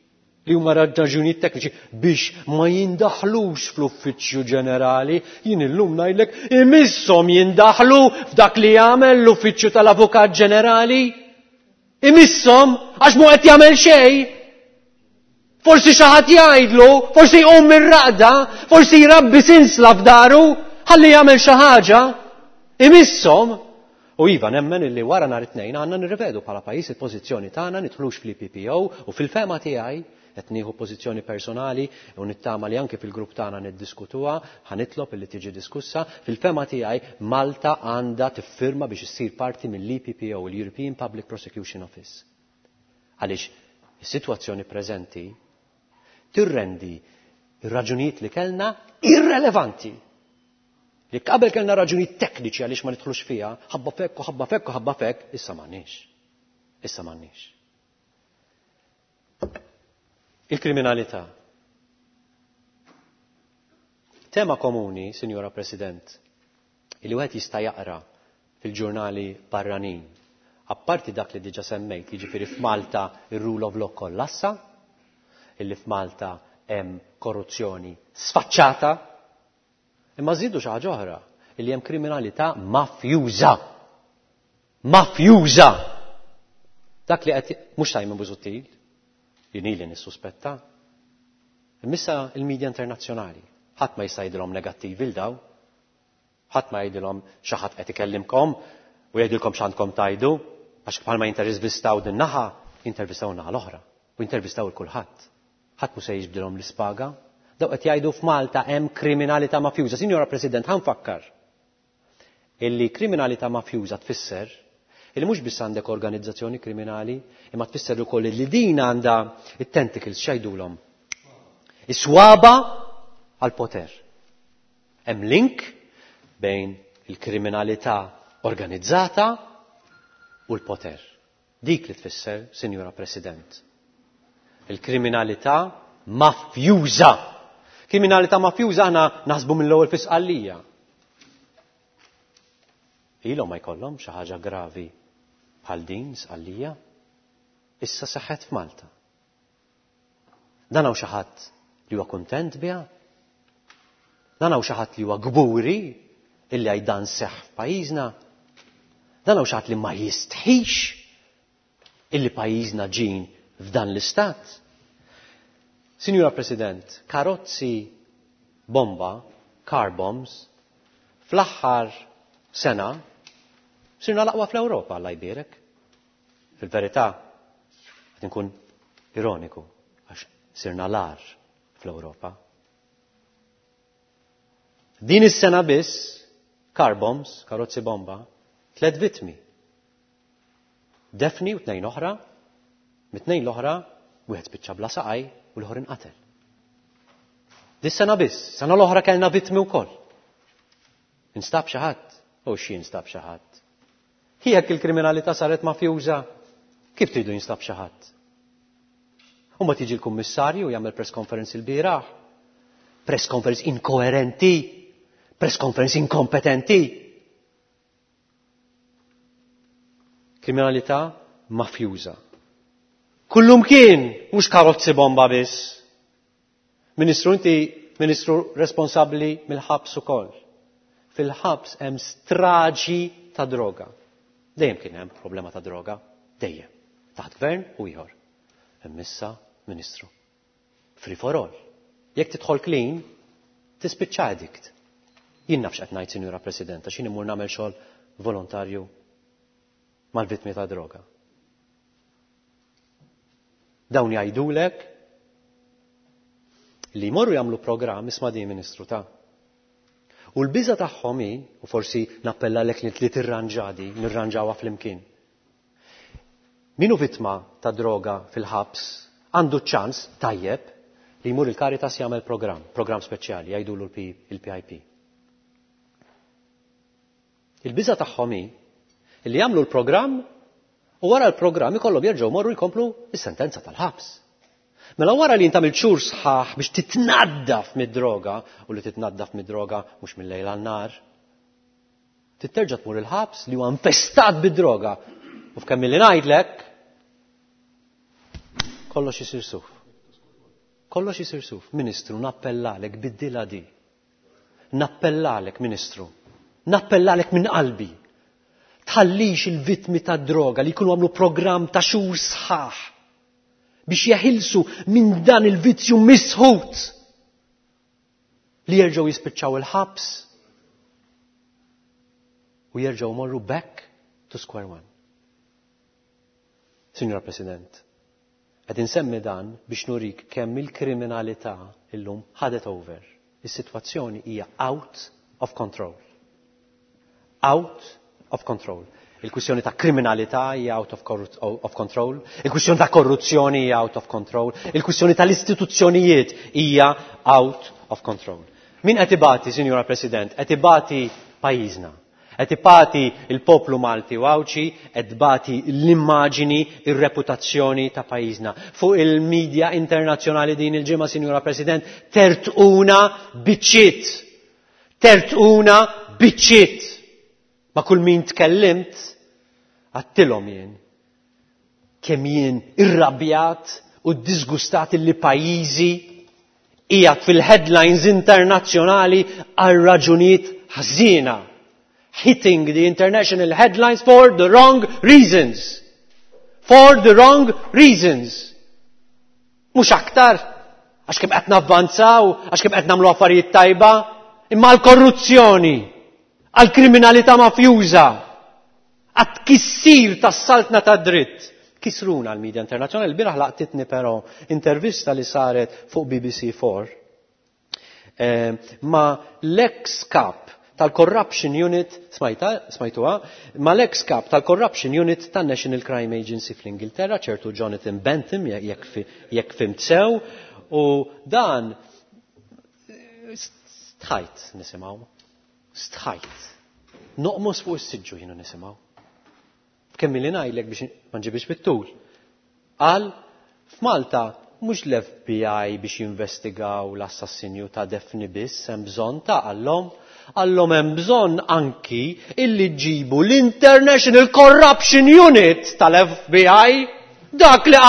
Speaker 4: biex ma jindaħlux fl-Uffiċċju Ġenerali, jien illum ngħidlek imisshom jindaħlu f'dak li jagħmel l-Uffiċċju tal-Avukat Ġenerali. Imisshom għax mhu qed jagħmel xejn. Forsi xi ħadd jgħidlu, forsi jqum mir-raqda, forsi jrabbi sinsla f'daru ħalli jagħmel xi ħaġa. Imisshom. U iva nemmen illi wara nhar it-tnejn għandna nirrivedu bħala pajjiż il-pożizzjoni tagħna nidħlux fl-EPPO u fil-fema tiegħi qed nieħu pożizzjoni personali u nittama li anke fil-grupp tagħna niddiskutuha, ħanitlob illi tiġi diskussa, fil-fema tiegħi Malta għandha tiffirma biex issir parti mill-EPPO, l-European Public Prosecution Office. Għaliex is-sitwazzjoni preżenti tirrendi ir-raġunijiet li kellna irrelevanti. Li qabel kellna raġunijiet tekniċi għaliex ma nidħlux fiha, ħabba fekk, issa m'għandniex. Il-kriminalità. Tema komuni, Sinjora President, li wieħed jista' jaqra fil-ġurnali barranin. Apparti dak li diġà semmejt, jiġifieri f'Malta ir-rule of law kollassa, illi f'Malta hemm korruzzjoni sfaċċata, imma żidu xi ħaġa oħra, illi hemm kriminalità mafjuża. Dak li qed mhux Simon Busuttil, jien ili nissuspetta. Imissa il-medja internazzjonali, ħadd ma jista' jgħidilhom negattivi l daw, ħadd ma jgħidilhom xi ħadd qed ikellimkom u jgħidilkom x'għandkom tajdu, għax bħalma jintervistaw din naħa, jintervistaw naħa l-oħra u jintervistaw il-kulħadd. Ħadd mhux se jiġbdilhom l-ispaga. Daw qed jgħidu f'Malta hemm kriminalità mafjuża. Sinjora President, ħanfakkar illi kriminalità mafjuża tfisser illi mhux biss għandek organizzazzjoni kriminali, imma tfisser ukoll li din għandha it-tentacles x'għidulhom. Is-swaba għall-poter. Hemm link bejn il-kriminalità organizzata u l-poter. Dik li tfisser, Sinjora President. Il-kriminalità mafjuża. Kriminalità mafjuża aħna naħsbu mill-ewwel fis-qallija. Ilhom ma jkollhom xi ħaġa gravi bħal din sqallija. Issa seħħet f'Malta. Dan hawn xi ħadd li huwa kuntent biha? Dan hawn xi ħadd li huwa gburi illi għajdan seħħ f'pajjiżna? Dan hawn xi ħadd li ma jistħix illi pajjiżna ġin f'dan l-istat? Sinjura President, karozzi bomba, car bombs, fl-aħħar sena sirna l-aqwa fl-Ewropa Alla jbierek. Fil-verità qed inkun ironiku għax sirna l-ar fl-Ewropa. Din is-sena biss car bombs, karozzi bomba, 3 vittmi. Defni u 2 oħra, mit-2 l-oħra wieħed spiċċa bla saqaj u l-ħor inqatel. Dis-sena biss, sena l-oħra kellna vittmi wkoll. Instab xi ħadd, u xi jinstab xi ħadd. Jekk il-kriminalità saret mafjuża, kif tridu jinstab xi ħadd? U ma tiġi l-kummissarju jagħmel press conference il-bieraħ. Press conference inkoerenti, press conference inkompetenti. Kriminalità mafjuża. Kullum kien, mhux karozzi bomba biss. Ministru, inti ministru responsabbli mill-ħabs ukoll. Fil-ħabs hemm straġi ta' droga. Dejjem kien hemm problema ta' droga, dejjem. Taħt gvern u ieħor. Hemm issa ministru. Free for all. Jekk tidħol clean, tispiċċa addict. Jien nafx qed ngħid, Sinjura President, għax jien imur nagħmel xogħol volontarju mal-vittmi ta' droga. Dawn jgħidulek li jmorru jagħmlu programm isma' din Ministru ta'. U l-biża' tagħhom hi, u forsi nappella lek li tirranġadi, nirranġawha flimkien. Minu vittma ta' droga fil-ħabs għandu ċans tajjeb li jmur il-Caritas jagħmel programm speċjali, jgħidulu il-PIP. Il-biża' tagħhom hi li jagħmlu l-programm u wara l-programm ikollhom jerġgħu morru jkomplu is-sentenza tal-ħabs. Mela wara li jintamil ċur sħaħ biex titnaddaf mid-droga, u li titnaddaf mid-droga mhux mill-lejl għan-nar, titterġa' tmur il-ħabs li huwa infestat bid-droga. U f'kemm milli ngħidlek kollox isir suf. Kollox isir suf. Ministru, nappellalek biddilha di. Nappellalek, Ministru. Nappellalek minn qalbi. Tħallix il-vittmi ta' droga li jkunu għamlu programm ta' xhur sħaħ biex jeħilsu minn dan il-vizzju misħut li jerġgħu jispiċċaw il-ħabs u jerġgħu morru back to square one. Signora President, qed insemmi dan biex nurik kemm il-kriminalità illum ħadet over. Is-sitwazzjoni hija out of control. Out of control. Il-kwistjoni ta' kriminalità hija out of control, il-kwistjoni ta' korruzzjoni hija out of control, il-kwistjoni tal-istituzzjonijiet hija out of control. Min qed ibati, Sinjora President, qed ibati pajjiżna, qed ibati il-poplu Malti u Awċi, qed ibati l-immaġini, ir-reputazzjoni ta' pajjiżna. Fuq il-medja internazzjonali din il-ġimgħa, Sinjora President, tertquna biċċiet. Ma kull min tkellimt għattilhom jien kemm jien irrabjat u ddisgustat li pajjiżi qiegħed fil-headlines internazzjonali għal raġunijiet ħażina. Hitting the international headlines for the wrong reasons. For the wrong reasons. Mhux aktar għax kemm qed navvanzaw, għax kemm qed nagħmlu affarijiet tajba, imma l-korruzzjoni, għal-kriminalità mafjuża, għat-kissir tas-saltna tad-dritt. Kisruna l-medja internazzjonali. Il-bieraħ laqtitni però intervista li saret fuq BBC 4 ma l-ex-kap tal-Corruption Unit, smajtuha, ma l-ex-kap tal-Corruption Unit tan-National Crime Agency fl-Ingilterra, ċertu Jonathan Bentham, jekk fimt sew, u dan stħajt nisimgħu. Stħajt. Noqmos fuq is-siġġu jienu nisimgħu. Kemm li ngħidlek biex ma nġibix bit-tul. Qal f'Malta mhux l-FBI biex jinvestigaw l-assassinju ta' Defni biss hemm bżonn ta' għallhom hemm bżonn anki illi ġibu l-International Corruption Unit tal-FBI dak li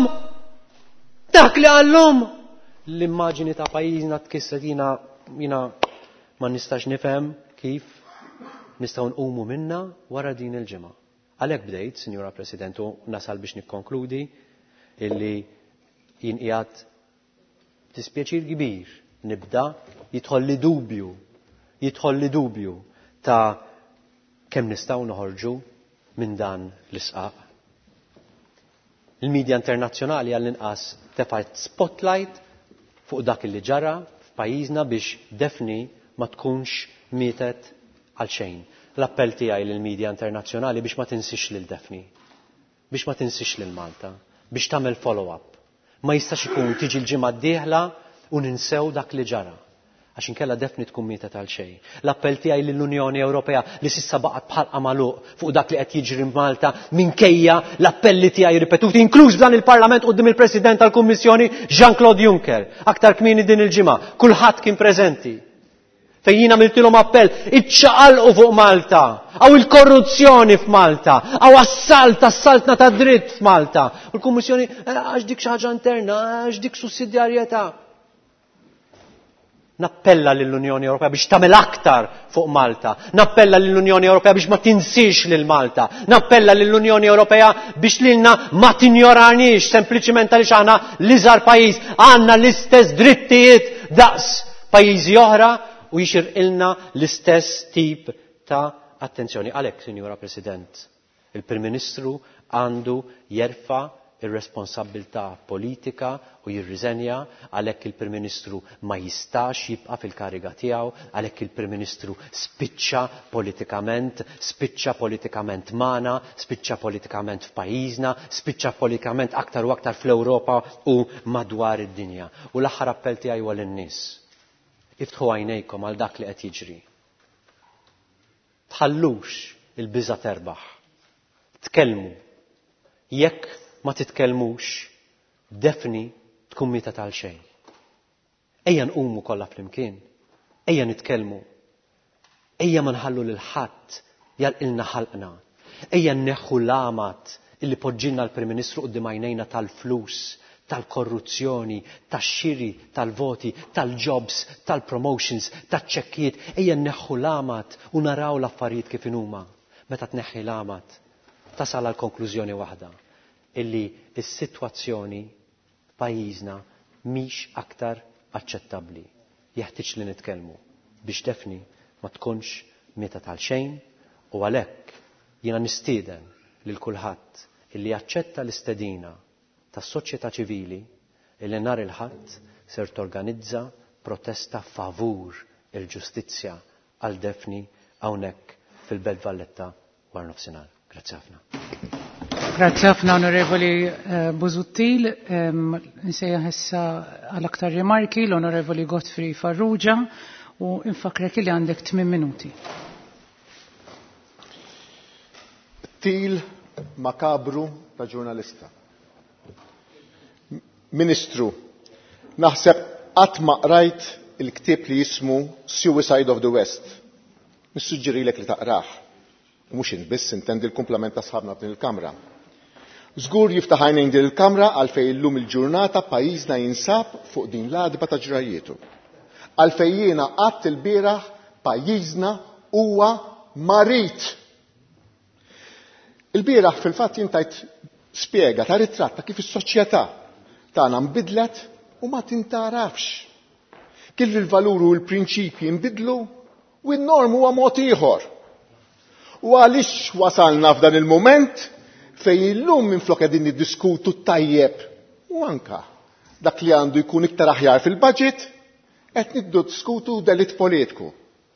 Speaker 4: għallhom. L-immaġini ta' pajjiżna tkisset jiena ma nistax nifhem kif nistgħu nqumu minna wara din il-ġimgħa. Għalhekk bdejt, Sinjura President, u nasal biex nikkonkludi illi jien qiegħed dispjaċir kbir nibda jidħol li dubju ta' kemm nistgħu noħorġu minn dan l-isqaq. Il-medja internazzjonali għall-inqas tefgħet spotlight fuq dak li ġara f'pajjiżna biex Daphne ma tkunx mietet għal xejn. L-appell tiegħi lill-medja internazzjonali biex ma tinsix lil Daphne, biex ma tinsix lil Malta, biex tagħmel follow-up. Ma jistax ikun tiġi l-ġimgħa d-dieħla u ninsew dak li ġara. Għax inkella Daphne tkun mietet għal xejn. L-appell tiegħi lill-Unjoni Ewropea li s'issa baqgħet bħalqa magħluq fuq dak li qed jiġri Malta minkejja l-appelli tiegħi ripetuti inkluż dan il-Parlament quddiem il-President tal-Kummissjoni Jean-Claude Juncker. Aktar kmieni din il-ġimgħa, kulħadd kien preżenti. Fejn jien għamiltilhom appell, iċċaqalqu fuq Malta, aw il-korruzzjoni f'Malta, aw assaltna ta' dritt f'Malta. U l-Kummissjoni għax dik xi ħaġa interna, għax dik sussidjarjetà. Nappella lill-Unjoni Ewropea biex tagħmel aktar fuq Malta. Nappella lill-Unjoni Ewropea biex ma tinsix lil Malta. Nappella lill-Unjoni Ewropea biex lilna ma tinjoranix sempliċement għaliex aħna l-iżgħar pajjiż għandna l-istess drittijiet daqs pajjiżi oħra u jixirqilna l-istess tip ta' attenzjoni. Għalhekk, Sinjura President, il-Prim Ministru għandu jerfa' ir-responsabbiltà politika u jirriżenja, għalhekk il-Prim Ministru ma jistax jibqa' fil-kariga tiegħu, għalhekk il-Prim Ministru spiċċa politikament magħna, spiċċa politikament f'pajjiżna, spiċċa politikament aktar u aktar fl-Ewropa u madwar id-dinja. U l-aħħar appell tiegħi huwa lin-nies. Iftħu għajnejkom għal dak li qed jiġri. Tħallux il-biża' terbaħ. Tkellmu. Jekk ma titkellmux, Daphne tkun mietet għal xejn. Ejja nqumu kollha flimkien. Ejja nitkellmu. Ejja ma nħallu lil ħadd jalqilna ħalqna. Ejja nneħħu l-amat illi poġġilna l-Prim Ministru quddiem għajnejna tal-flus, tal-korruzzjoni, tax-xiri, tal-voti, tal-jobs, tal-promotions, taċ-ċekkijiet. Ejja nneħħu l-amat u naraw l-affarijiet kif inhuma. Meta tneħħi l-amat, tasal għal konklużjoni waħda. Illi s-sitwazzjoni pajjiżna mhix aktar aċċettabbli. Jeħtieġ li nitkellmu biex Daphne ma tkunx mietet għal xejn u għalhekk jiena nistieden lil kulħadd illi jaċċetta l-istedina tas-soċjetà ċivili illi nhar il-Ħadd ser torganizza protesta favur il-ġustizzja għal Daphne hawnhekk fil-Belt Valletta war nofsinhar. Grazzi ħafna.
Speaker 1: Grazie ħafna Onorevoli Busuttil. Nsejjaħ issa għal aktar rimarki l-Onorevoli Godfrey Farrugia u infakrek li għandek 8 minuti.
Speaker 3: Til makabru ta' ġurnalista. Ministru, naħseb qatt ma qrajt il-ktieb li jismu Suicide of the West. Nissuġġerilek li taqrah. Mhux inbiss intendi l-kumplament ta' sħabna f'din il-Kamra. Żgur jiftaħ għajnejn din il-Kamra għalfejn illum il-ġurnata pajjiżna jinsab fuq din l-għadba ta' ġrajjietu. Għalfejn jiena qatt il-bieraħ pajjiżna huwa marit. Il-bieraħ fil-fatt jintajt spjega ta' ritratt ta' kif is-soċjetà tagħna nbidlet u ma tintarafx. Kif il-valuri u l-prinċipji nbidlu u n-norm huwa mod ieħor. U għaliex wasalna f'dan il-mument fejn illum minflok qegħdin niddiskutu tajjeb u anka dak li għandu jkun iktar aħjar fil-budget qed niddiskutu delitt politiku.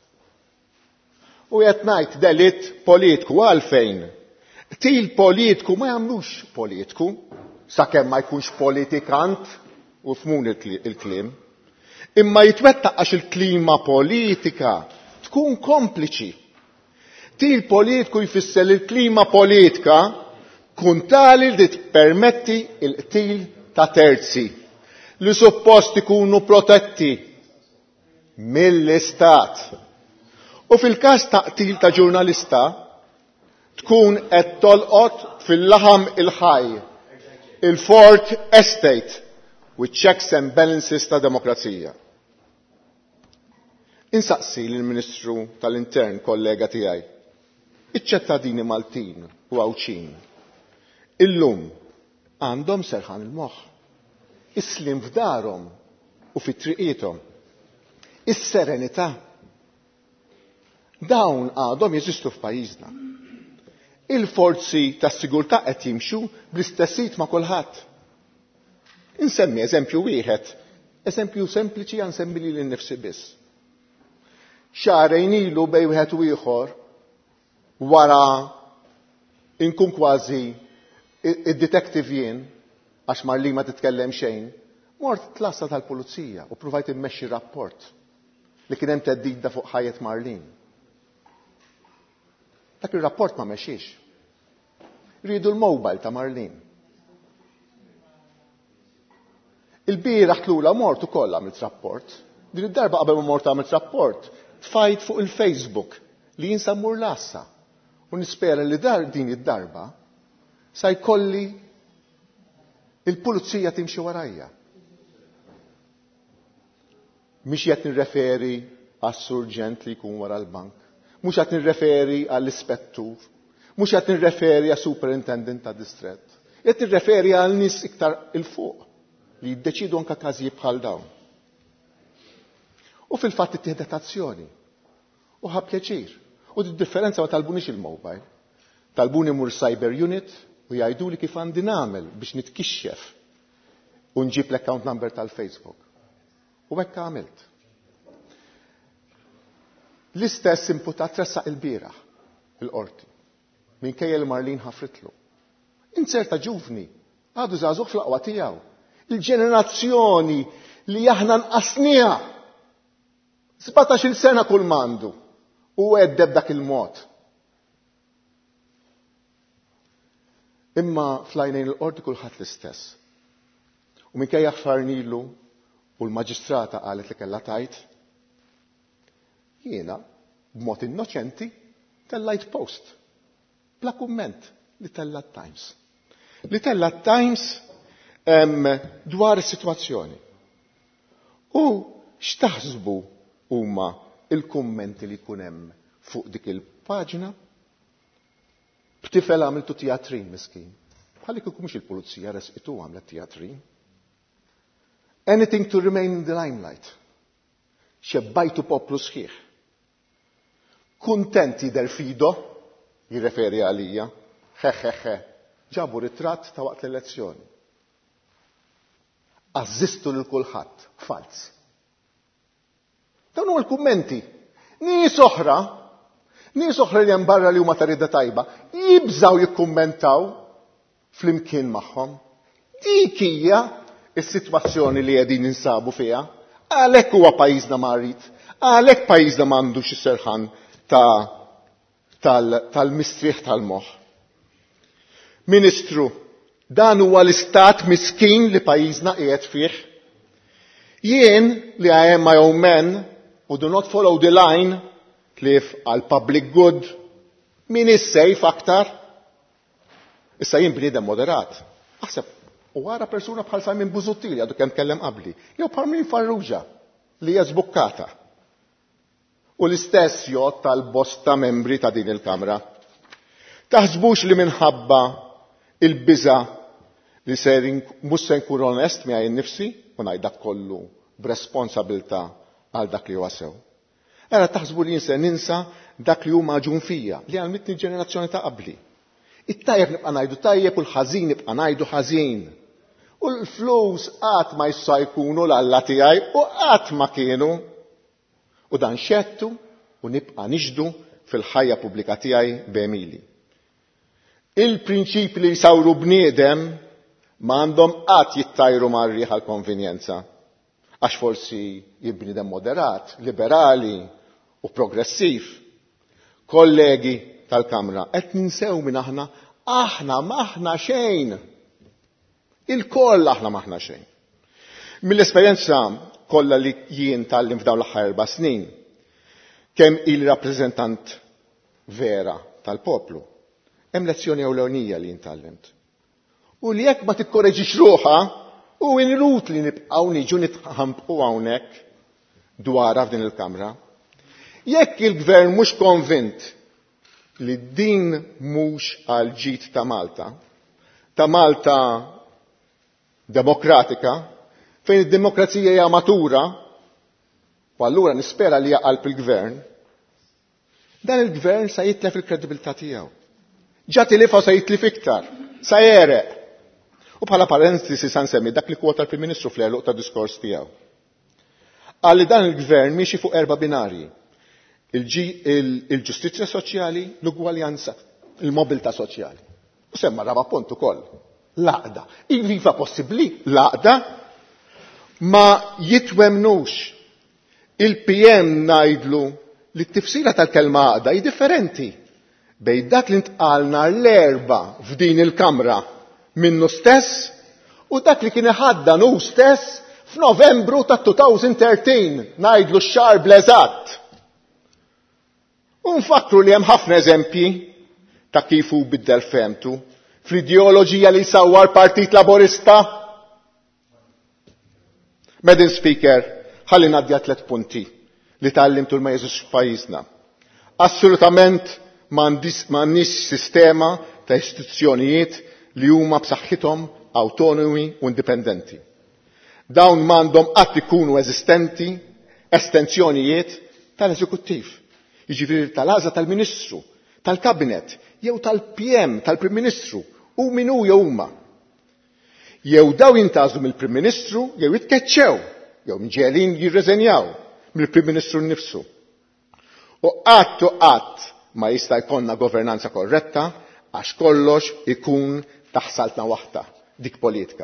Speaker 3: U qed ngħid delitt politiku għalfejn. Til politiku ma jagħmlux politiku sakemm ma jkunx politikant u fmun il-kliem. Imma jitwettaq għax il-klima politika tkun kompliċi. Til politiku jfisser il-klima politika kun tali li tpermetti il-qtil ta' terzi li suppost ikunu protetti mill-istat. U fil-każ ta' qtil ta' ġurnalista tkun qed tolqot fil-laħam il-ħaj il-Fort Estate with checks and balances ta' demokrazija. Insaqsi lill-Ministru tal-Intern kollega tiegħi. Iċ-ċittadini Maltin u Għawċin illum għandhom serħan il-moħħ. Islim f'darhom
Speaker 5: u fit-triqietom. Is-serenità dawn għadhom jeżistu f'pajjiżna. Il-forzi tas-sigurtà qed jimxu bl-istessit ma' kulħadd. Insemmi eżempju wieħed, eżempju sempliċi nsemmi li l-nifsi biss. Xahrejn ilu bej wieħed u ieħor wara inkun kważi id-detective jien għax Marlin ma titkellem xejn, mort tlassa tal-pulizija u provajt immexxi rapport li kien hemm teddida fuq ħajjet Marlin. Dak ir-rapport ma mexxiex. Riedu l-mobile ta' Marlin. Il-bieraħ tlula mort ukoll għamilt rapport. Din id-darba qabel ma mort għamilt rapport, tfajt fuq il-Facebook li jinsa mmur lassa. U nispera li din id-darba sa jkolli il-pulizija timxi warajja. Mhix qed nirreferi għas-surġent li jkun wara l-bank, mhux qed nirreferi għall-ispettur, mhux qed nirreferi għas-superintendent ta' distrett. Qed nirreferi għal nies iktar il fuq li jiddeċidu anke każijiet bħal dawn. U fil-fatt ittieħdet azzjoni. U ħa pjaċir. U d-differenza ma talbunix il-mobile. Talbuni mur cyber unit u jgħiduli kif għandi nagħmel biex nitkixxef u nġib l-account number tal-Facebook. U hekk għamilt. L-istess imputat tressaq il-bieraħ il-qorti. Minkejja li Marlin ħafritlu. Inserta ġuvni, għadu żagħżugħ fl-aqwa tiegħu. Il-ġenerazzjoni li aħna nqasniha 17-il sena kull mandu u għeddeb dak il-mod. Imma flajnejn il-qorti kulħadd l-istess. U minkejja ħfarnilu u l-maġistrata qalet li kellha tajt, jiena b'mod innoċenti tellajt post bla kumment li tella Times. Li tella Times dwar is-sitwazzjoni. U x'taħsbu huma il-kummenti li jkun hemm fuq dik il-paġna? B'tifel għamiltu teatrin miskin. Bħalli kieku mhux il-pulizija resqitu għamlet teatrin. Anything to remain in the limelight. Xebbajtu poplu sħiħ. Kuntent jidher fido, jirreferi għalija, ħeħħeħ, ġabu ritratt ta' waqt l-elezzjoni. Azzistu lil kulħadd, fals. Dawn huma l-kummenti. Nies oħra li hemm barra li huma ta' rida tajba, jibżaw jikkummentaw flimkien magħhom. Dik hija is-sitwazzjoni li qegħdin insabu fiha. Għalhekk huwa pajjiżna marrit, għalhekk pajjiżna m'għandux is-serħan tal-mistrieħ tal-moħħ. Ministru, dan huwa l-istat miskin li pajjiżna qiegħed fih. Jien li I am my own man u do not follow the line klif għal public good, min is-sejf aktar? Issa jien bniedem moderat. Aħseb, u għara persuna bħal Simon Busuttil għadu kemm kellem qabli. Jew Parmin Farrugia li hija żbukkata. U l-istess jgħod tal-bosta membri ta' din il-Kamra. Taħsbux li minħabba il-biża li mhux se nkun onest miegħi nnifsi u ngħid dak kollu b'responsabilità għal dak li huwa sew. Era taħsbu li jinsa ninsa dak li huma ġun fija li għalmitni ġenerazzjoni ta' qabli. It-tajjeb nibqa' ngħidu tajjeb u l-ħażin nibqa' ngħidu ħażin. U l-flus qatt ma jista' jkunu l-Alla tiegħi u qatt ma kienu. U dan xettu u nibqa' nixdu fil-ħajja pubblika tiegħi b'Emili. Il-prinċipi li jsawru bniedem ma għandhom qatt jittajru mar-riħ għall-konvenjenza. Għax forsi jibniedem moderat, liberali u progressiv. Kollegi tal-Kamra, qed ninsew minn aħna maħna xejn. Il-koll aħna maħna xejn. Mill-esperjenza kollha li jien tallim f'dawn l-aħħar 4 snin, kemm il-rappreżentant vera tal-poplu, hemm lezzjoni ewlenija li jintallimt. U li jekk ma tikkoreġix ruħha, u inrut li nibqgħu niġu nitħampqu hawnhekk dwarha f'din il-Kamra. Jekk il-Gvern mhux konvint li din mhux għal ġid ta' Malta demokratika, fejn id-demokrazija hija matura, u allura nispera li jaqalb il-gvern, dan il-gvern sa jitlef il-kredibilità tiegħu. Ġati lifa sa jitlif iktar, sa jereq. U bħala parentesi sa nsemmi dak li kwota l-Prim Ministru fl-eluq ta' diskors tiegħu. Għalli dan il-gvern miexi fuq 4 binarji. Il-ġustizzja soċjali, l-ugwaljanza, il-mobilità soċjali. U semma raba punt ukoll. Laqda. Iva possibbli laqda ma jitwemnux. Il-PM ngħidlu li t-tifsira tal-kelma għaqda hi differenti bejn dak li ntqalna l-erba f'din il-Kamra minnu stess u dak li kien iħaddan hu stess f'Novembru ta' 2013 ngħidlu x-xahar bl-eżatt. U nfakru li hemm ħafna eżempji ta' kif hu biddel femtu fl-ideoloġija li jsawwar Partit Laburista. Madam Speaker, ħalli ngħaddi 3 punti li tallimtu l ma jeżux f'pajjiżna. Assolutament m'għandniex sistema ta' istituzzjonijiet li huma b'saħħithom autonomi u indipendenti. Dawn m'għandhom qatt ikunu eżistenti estensjonijiet tal-Eżekuttiv, jiġifieri tal-għażla tal-Ministru, tal-Kabinet, jew tal-PM, tal-Prim Ministru, u min hu jew huma. Jew daw jintgħażlu mill-Prim Ministru, jew jitkeċċew, jew mġielin jirreżenjaw mill-Prim Ministru nnifsu. U qatt ma jista' jkollna governanza korretta għax kollox ikun taħsaltna waħda, dik politika.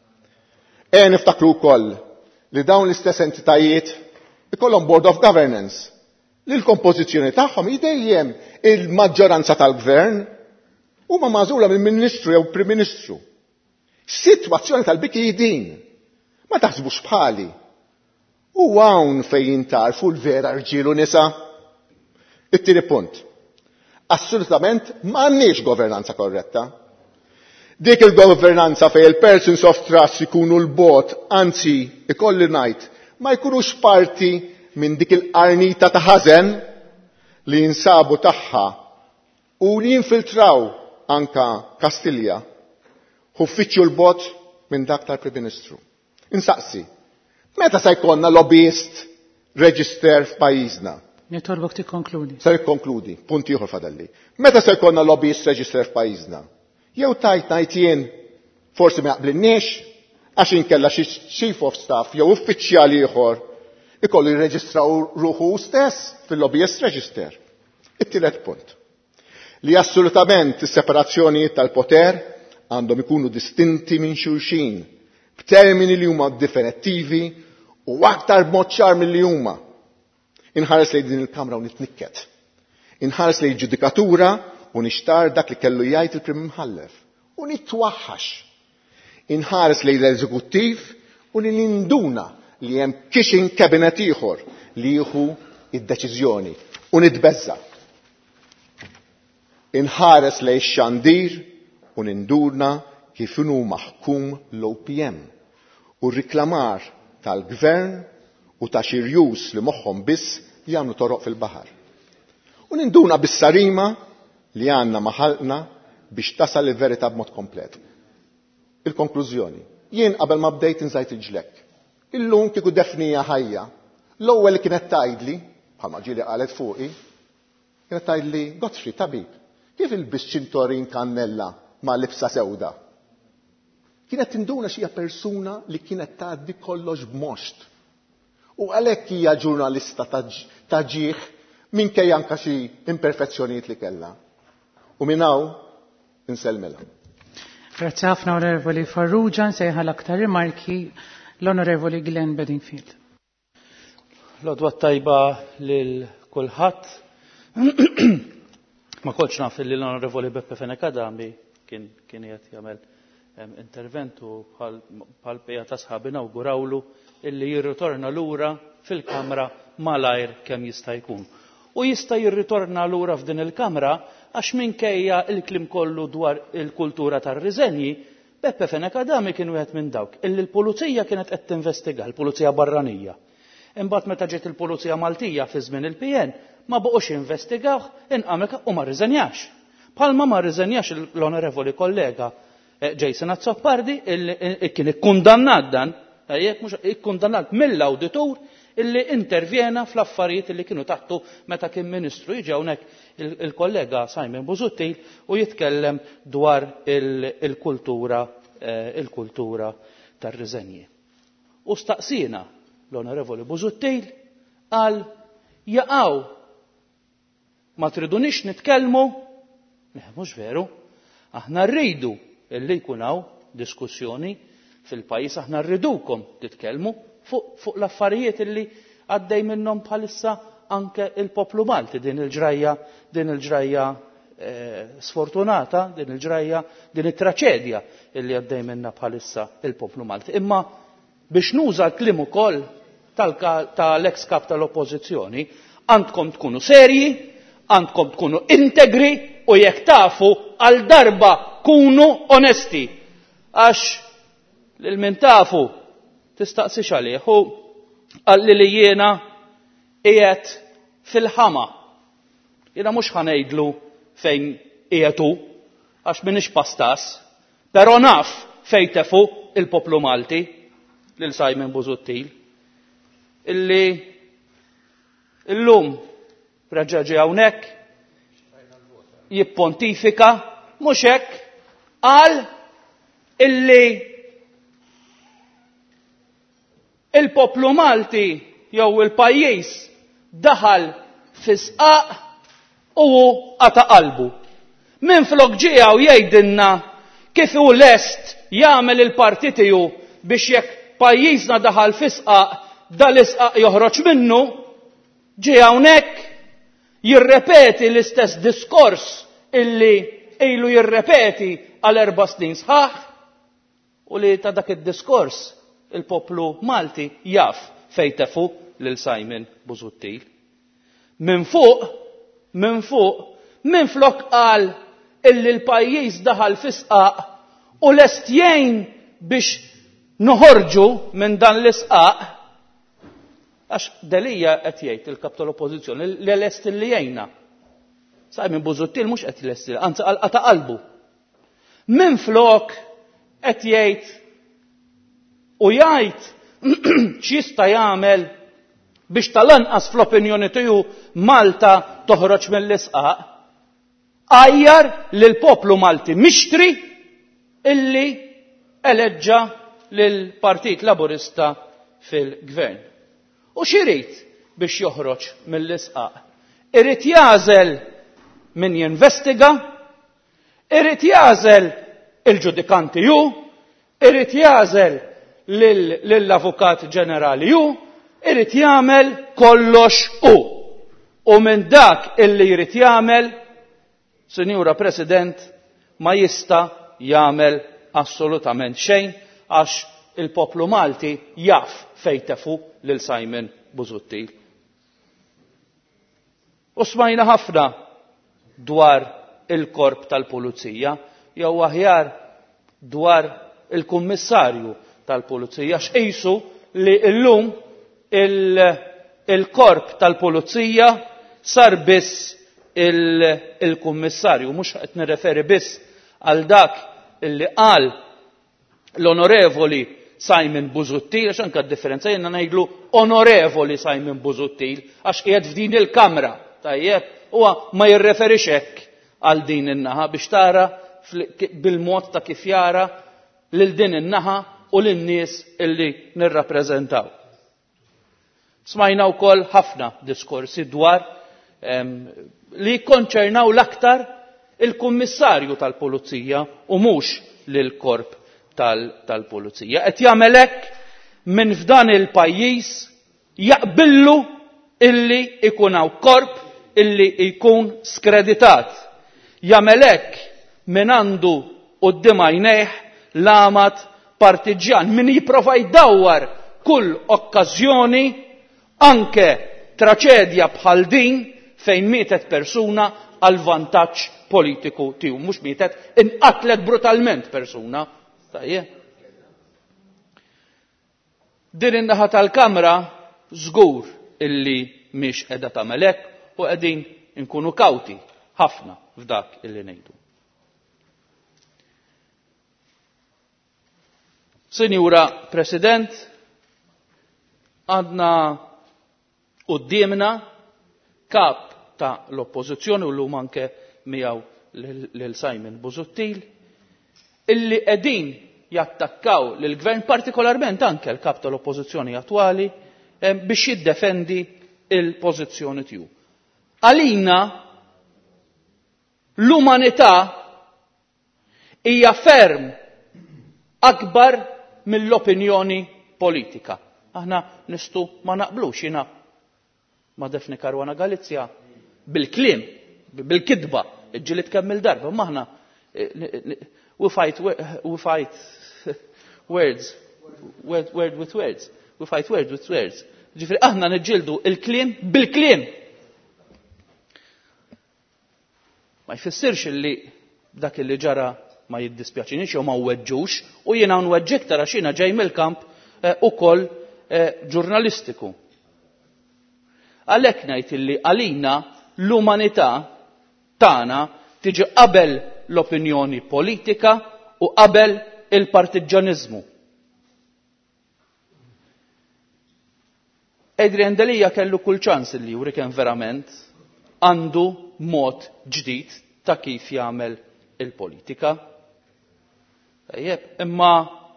Speaker 5: Niftakru wkoll li dawn l-istess entitajiet ikollhom Board of Governance li l-kompożizzjoni tagħhom dejjem il-maġġoranza tal-gvern huma magħżula mill-Ministru jew Prim Ministru. Sitwazzjoni tal-biki din. Ma taħsbux bħali. U hawn fejn jintarfu l-vera rġiel u nisa. It-tieni punt. Assolutament m'għandniex governanza korretta. Dik il-governanza fejn il-persons of trust ikunu l-bot, anzi ikolli ngħid, ma jkunux parti minn dik il-qarnita ta' ħażen li jinsabu tagħha u li jinfiltraw anka Kastilja uffiċċju l-bot minn dak tal-Prim Ministru. Insaqsi, meta se jkollna lobbyist register f'pajjiżna?
Speaker 1: Nitolbok tikkonkludi.
Speaker 5: Se jikkonkludi, punt ieħor fadalli. Meta se jkollna lobbyist register f'pajjiżna? Jew tajt ngħid jien forsi ma jaqblinniex għax inkella xi chief of staff jew uffiċjali ieħor ikollu jirreġistraw ruħu stess fil-lobbyist register. It-tielet punt. Li assolutament is-separazzjonijiet tal-poter għandhom ikunu distinti minn xulxin b'termini li huma definittivi u aktar b'mod ċar milli huma. Inħares lejn din il-Kamra u nitnikket. Inħares lejn il-ġudikatura u nixtar dak li kellu jgħid il-Prim Imħallef. U nitwaħħax. Inħares lejn l-Eżekuttiv u ninduna li hemm kixin kabinet ieħor li jieħu id-deċiżjoni u nitbeżza. Inħares lejn x-xandir u ninduna kif inhu maħkum l-OPM u r-riklamar tal-Gvern u ta' xirjus li moħħhom biss jagħmlu toroq fil-baħar. U ninduna bis-sarima li għandna maħalqna biex tasal il-verità b'mod komplet. Il-konklużjoni. Jien qabel ma bdejt inżajt il-ġlek. Illum kieku defnija ħajja. L-ewwel li kienet tgħidli, bħalma ġieli qalet fuqi, kienet tgħidli Godfrey tabib, kif il-bisċintorin kannella ma' libsa sewda? Kienet tinduna xi persuna li kienet tgħaddi kollox b'moxt. U għalhekk hija ġurnalista ta' ġieħ minkejja anke xi imperfezzjonijiet li kellha. U minn hawn insellmilha.
Speaker 1: Grazzi ħafna Onorevoli Farrugia, nsejħa l-aktar rimarki l-Onorevoli Glenn Bedingfield.
Speaker 6: L-għodwa tajba lil kulħadd. Ma kontx naf li l-Onorevoli Beppe Fenekadami kien qed jagħmel interventu bħal pejja ta' sħabi nawgurawlu illi jirritorna lura fil-Kamra malajr kemm jista' jkun. U jista' jirritorna lura f'din il-Kamra għax minkejja il-klim kollu dwar il-kultura tar-riżenji, Beppe Fenekadami kien wieħed minn dawk illi l-Pulizija kienet qed tinvestiga, l-Pulizija Barranija. Imbagħad meta ġiet il-Pulizija Maltija fi żmien il-PN ma boqgħux investigawh inqamek u ma rriżenjax. Bħalma ma rriżenjax l-onorevoli kollega Jason Azzoppardi illi kien ikkundannat dan Mhux ikkundannat mill-awditur illi intervjena fl-affarijiet illi kienu taħtu meta kien Ministru. Jiġi hawnhekk il-kollega Simon Busuttil u jitkellem dwar il-kultura tar-riżenji. U staqsina l-Onorevoli Busuttil qal jaqgħu ma tridunix nitkellmu. Mhux veru. Aħna rridu illi jkun hawn diskussjoni fil-pajjiż, aħna rridukom titkellmu fuq l-affarijiet illi għaddej minnhom bħalissa anke il-poplu Malti din il-ġrajja sfortunata, din it-traċedja illi għaddej minnha bħalissa il-poplu Malti. Imma biex nuża l-kliem ukoll tal-ex kap tal-Oppożizzjoni, għandkom tkunu serji, għandkom tkunu integri u jekk tafu għal darba kunu onesti. Għax lil min tafu tistaqsix għalih u għalli li jiena qiegħed fil-ħama. Jiena mhux ħanejdlu fejn qiegħdu għax m'iniex pastas, però naf fejn tefu il-poplu Malti lil Simon Busuttil illi illum raġaġi hawnhekk jippontifika mhux hekk qal illi il-poplu Malti jew il-pajjiż daħal fi sqaq u għata qalbu. Minflok ġiew jgħidilna kif hu lest jagħmel il-parti tiegħu biex jekk pajjiżna daħal fi sqaq dal-isqaq joħroġ minnu, ġie hawnhekk jirrepeti l-istess diskors illi ilu jirrepeti għal 4 snin sħaħ u li ta' dak id-diskors il-poplu Malti jaf fejn tefu lil Simon Busuttil. Minflok qal illi l-pajjiż daħal fi sqaq u lest jgħin biex noħorġu minn dan l-isqaq. Għax dalija qed jgħid il-kap tal-Oppożizzjoni li lest li jgħinna. Simon Busuttil mhux qed lest, anzi qata' qalbu. Minflok qed jgħid u jgħid x'jista' jagħmel biex tal-anqas fl-opinjoni tiegħu Malta toħroġ mill-isqaq, għajjar lil poplu Malti mixtri illi eleġġa lil Partit Laburista fil-Gvern. U x'irid biex joħroġ mill-isqaq? Irid jagħżel min jinvestiga, irid jagħżel il-ġudikanti hu, irid jagħżel lill-Avukat Ġenerali hu, irid jagħmel kollox hu. U minn dak illi jrid jagħmel, Sinjura President, ma jista' jagħmel assolutament xejn għax il-poplu Malti jaf fejn tefu lil Simon Busuttil. U smajna ħafna dwar il-korp tal-Pulizija, jew aħjar dwar il-Kummissarju tal-Pulizija, x'qisu li llum il-korp tal-Pulizija sar biss il-Kummissarju, mhux qed nirreferi biss għal dak illi qal l-Onorevoli Simon Busuttil, għax anke differenza jenna ngħidlu Onorevoli Simon Busuttil għax qiegħed f'din il-Kamra, tajjeb, huwa ma jirreferix hekk għal din in-naħa biex tara bil-mod ta' kif jara lil din in-naħa u lin-nies illi nirrappreżentaw. Smajna wkoll ħafna diskorsi dwar li konċernaw l-aktar il-Kummissarju tal-Pulizija u mhux lill-Korp tal-Pulizija. Qed jagħmel hekk minn f'dan il-pajjiż jaqbillu illi ikun hawn korp illi jkun skreditat. Jagħmel hekk minn għandu quddiem għajnejh l-amat partiġjan min jipprova jdawwar kull okkażjoni anke traċedja bħal din fejn mietet persuna għal vantaġġ politiku tiegħu, mhux mietet, inqatlet brutalment persuna. Tajjeb. Din in-naħa tal-Kamra żgur illi mhix qiegħda tagħmel hekk u qegħdin inkunu kawti ħafna f'dak illi ngħidu. Sinjura President, għandna qudiemna kap ta' l-oppożizzjoni u llum anke miegħu lil Simon Busuttil illi qegħdin jattakkaw lill-gvern partikolarment anke l-kap tal-oppożizzjoni attwali biex jiddefendi il-pożizzjoni tiegħu. Għalina l-umanità hija ferm akbar mill-opinjoni politika. Aħna nistgħu ma naqblux jiena ma' Defni Caruana Galizia bil-kliem, bil-kidba, ġieli tkemm darba, maħna we fight words, word with words. We fight word with words. Ġifri aħna niġġieldu il-kliem bil-kliem. Ma jfissirx li dak li ġara ma jiddispjaċinix jew ma weġġux u jiena nweġġek tara xina ġej mill-kamp ukoll ġurnalistiku. Għalhekk ngħid illi għalina l-umanità tagħna tiġi qabel l-opinjoni politika u qabel il-partiġaniżmu. Adrian Delia kellu kull ċans li juri kien verament għandu mod ġdid ta' kif jagħmel il-politika. Imma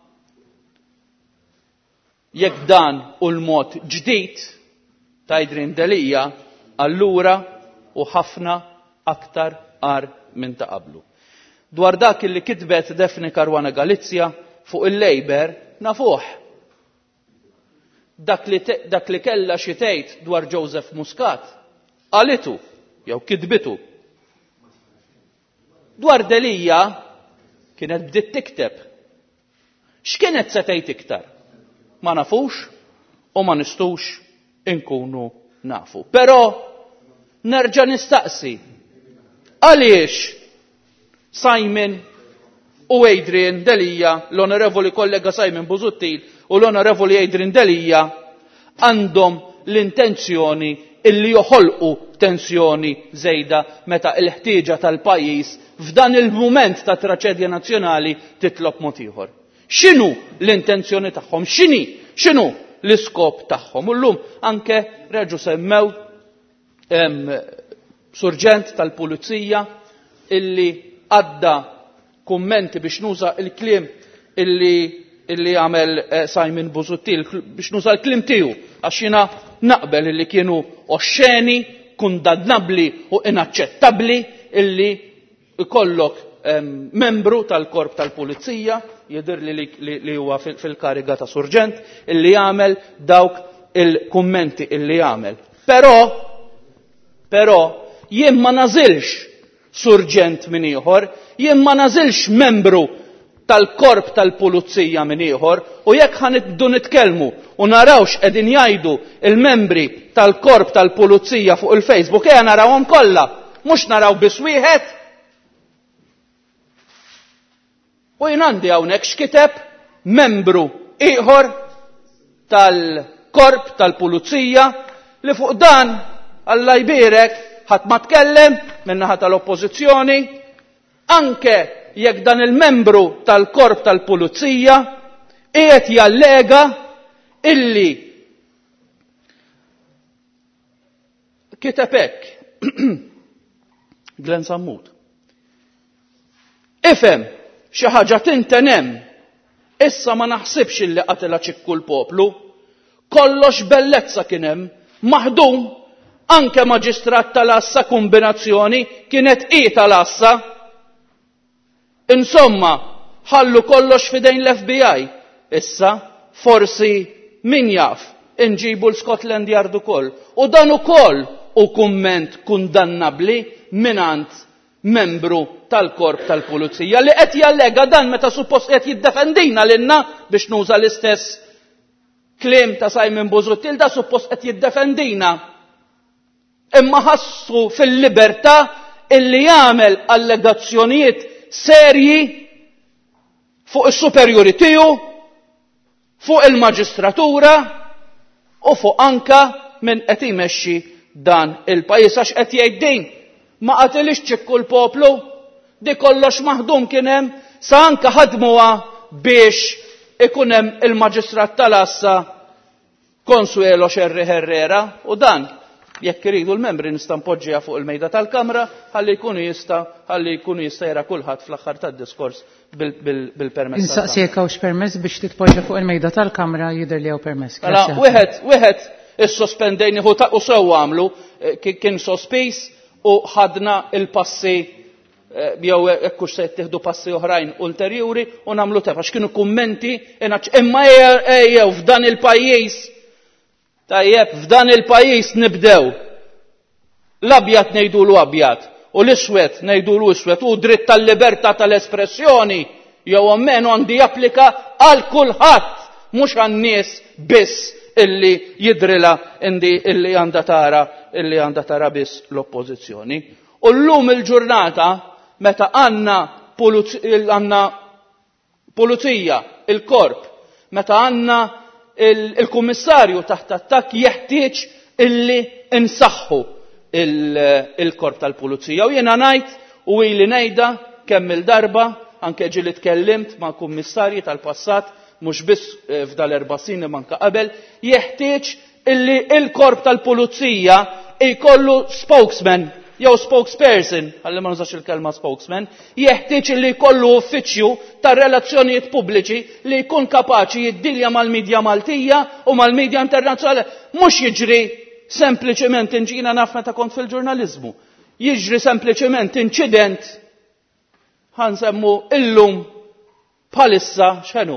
Speaker 6: jekk dan u l-mod ġdid ta' Adrian Delia allura u ħafna aktar qar minn ta' qablu. Dwar dak li kitbet Defni Caruana Galizia fuq il-Labor nafuh. Dak li kellha xi tgħid dwar Joseph Muscat qalitu jew kitbitu. Dwar Delia kienet bdiet tikteb. X'kienet se tgħid iktar? Ma nafux u ma nistgħux inkunu nafu. Però nerġa' nistaqsi għaliex Simon u Adrian Delia, l-onorevoli kollega Simon Busuttil u l-onorevoli Adrian Delia għandhom l-intenzjoni illi joħolqu tensjoni żejda meta l-ħtieġa tal-pajjiż f'dan il-mument ta' traċedja nazzjonali titlob mod ieħor. X'inhu l-intenzjoni tagħhom? X'inhu l-iskop tagħhom? U llum anke reġgħu semmew surġent tal-pulizija illi għadda kummenti biex nuża l-kliem illi għamel Simon Busuttil biex nuża l-kliem tiegħu għax jiena naqbel illi kienu oxxeni, kundannabbli u inaċċettabbli illi ikollok membru tal-korp tal-pulizija jidher li huwa fil-kariga ta' surġent illi jagħmel dawk il-kummenti illi jagħmel. Però jien ma nażilx surġent minn ieħor, jien ma nażilx membru tal-korp tal-pulizija minn ieħor u jekk ħanibdu nitkellmu u narawx qegħdin jgħidu il-membri tal-korp tal-pulizija fuq il-Facebook ejja narawhom kollha, mhux naraw biss wieħed. U jien għandi hawnhekk x'kiteb membru ieħor tal-korp tal-pulizija li fuq dan Alla jbierek ħadd ma tkellem min-naħa tal-oppożizzjoni anke jekk dan il-membru tal-korp tal-pulizija qiegħed jallega illi kiteb hekk Glenn Sammut. Ifhem xi ħaġa tintenem issa ma naħsibx illi qatilha ċikku l-poplu, kollox bellezza kien hemm, maħdum anke maġistrat tal-Assa kombinazzjoni kienet tal-Assa. Insomma, ħallu kollox fidejn l-FBI. Issa, forsi min jaf, inġibu l-Scotland Yard ukoll. U dan ukoll u kumment kundannabli minant membru tal-korp tal-pulizija li qed jallega dan meta suppost qed jiddefendina lilna biex nuża l-istess kliem ta' Simon Busuttil da suppost qed jiddefendina. Imma ħassu fil-libertà illi jagħmel allegazzjonijiet serji fuq is-superjuri tiegħu, fuq il-maġistratura u fuq anka min qed imexxi dan il-pajjiż għax qed jgħid din ma qatilix ċikku l-poplu, di kollox maħdum kien hemm sa anke ħadmuha biex ikun hemm il-maġistrat tal-Assa Consuelo Xerri Herrera u dan jekk iridu l-membri nista' npoġġiha fuq il-mejda tal-Kamra ħalli jkunu jista' jara kulħadd fl-aħħar tad-diskors bil-permess.
Speaker 1: Insaqsijek hawnx permess biex titpoġġa fuq il-mejda tal-Kamra jidher li hawn permess.
Speaker 6: Mela wieħed is-sospendejni u sew għamlu kien sospiż u ħadna il-passi jew hekk se jittieħdu passi oħrajn ulterjuri u nagħmlu għax kienu kummenti imma ejjew f'dan il-pajjiż tajjeb f'dan il-pajjiż nibdew l-abjad ngħidulu abjad u l-iswed ngħidulu iswed u dritt tal-libertà tal-espressjoni jew almenu għandi japplika għal kulħadd mhux għan-nies biss illi jidrilha illi għandha tara biss l-oppożizzjoni. U llum il-ġurnata meta għandna pulizija, il-korp, meta għandna il-kummissarju taħt attakk jeħtieġ illi insaħħu il-korp tal-pulizija. U jiena ngħid u ili ngħidha kemm il-darba anke ġieli tkellimt ma' kummissarji tal-passat mhux biss f'dal-4 snin manka qabel, jeħtieġ illi il-korp tal-pulizija jkollu spokesman jew spokesperson, ħalli ma nużax il-kelma spokesman, jeħtieġ illi jkollu uffiċċju ta' relazzjonijiet pubbliċi li jkun kapaċi jiddilja mal-midja Maltija u mal-midja internazzjonali. Mhux jiġri sempliċement inġina naf meta kont fil-ġurnaliżmu. Jiġri sempliċement inċident ħansemmu illum bħalissa x'enu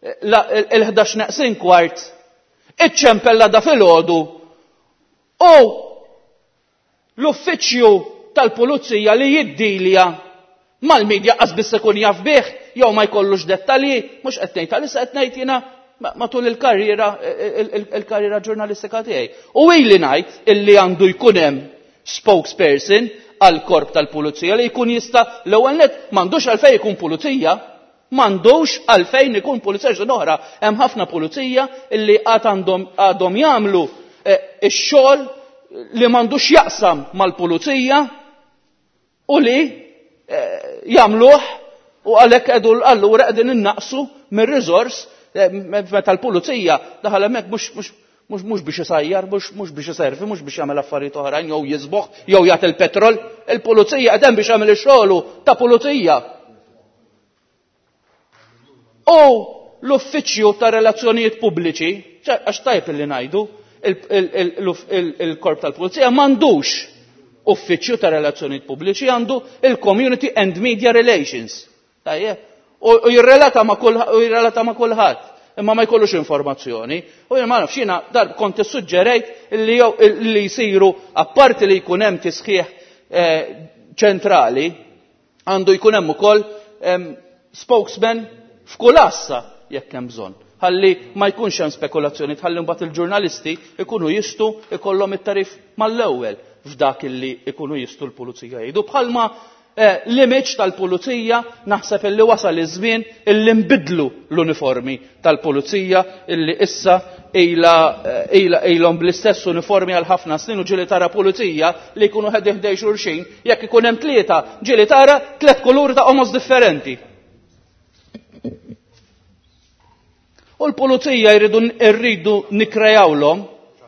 Speaker 6: il-11:15 iċċempella da filgħodu u l-uffiċċju tal-pulizija li jiddilja mal-medja qasbis ikun jaf bih jew ma jkollux dettalji, mhux qed ngħid għalissa qed ngħid jiena matul il-karriera ġurnalistika tiegħi. U ili ngħid illi għandu jkun hemm spokesperson għal korp tal-pulizija li jkun jista' l-ewwel nett m'għandux għalfejn ikun pulizija, m'għandux għalfejn ikun pulizija oħra, hemm ħafna pulizija illi għadhom jagħmlu x-xogħol li m'għandux jaqsam mal-pulizija u li jagħmluh u għalhekk allura qegħdin innaqsu mir-riżors meta l-pulizija daħal hemmhekk mhux biex isajjar, mhux biex iservi, mhux biex jagħmel affarijiet oħrajn jew jisboħ jew jagħti il-petrol. Il-pulizija qed hemm biex jagħmel ix-xogħlu ta' pulizija. U l-uffiċċju ta' relazzjonijiet pubbliċi, għax tajb li ngħidu, il-korp tal-pulizija m'għandux uffiċċju ta' relazzjonijiet pubbliċi, għandu il-Community and Media Relations. Tajjeb. U jirrelata ma' kulħadd, imma ma jkollux informazzjoni. U jien ma nafx jiena dar kont issuġġerejt li jsiru apparti li jkun hemm tisħiħ ċentrali, għandu jkun hemm ukoll spokesman f'kull assa jekk hemm bżonn. Ħalli ma jkunx hemm spekulazzjoni, ħalli mbagħad il-ġurnalisti ikunu jistgħu ikollhom it-tarif mal-ewwel f'dak illi ikunu jistgħu l-pulizija jgħidu. Bħalma l-image tal-pulizija naħseb illi wasal iż-żmien illi nbidlu l-uniformi tal-pulizija illi issa ilhom bl-istess uniformi għal ħafna snin u ġieli tara pulizija li jkunu ħeddej xulxin jekk ikun hemm tlieta ġieli tara tliet kuluri ta' omos differenti. U l-pulizija rridu nikrejawlhom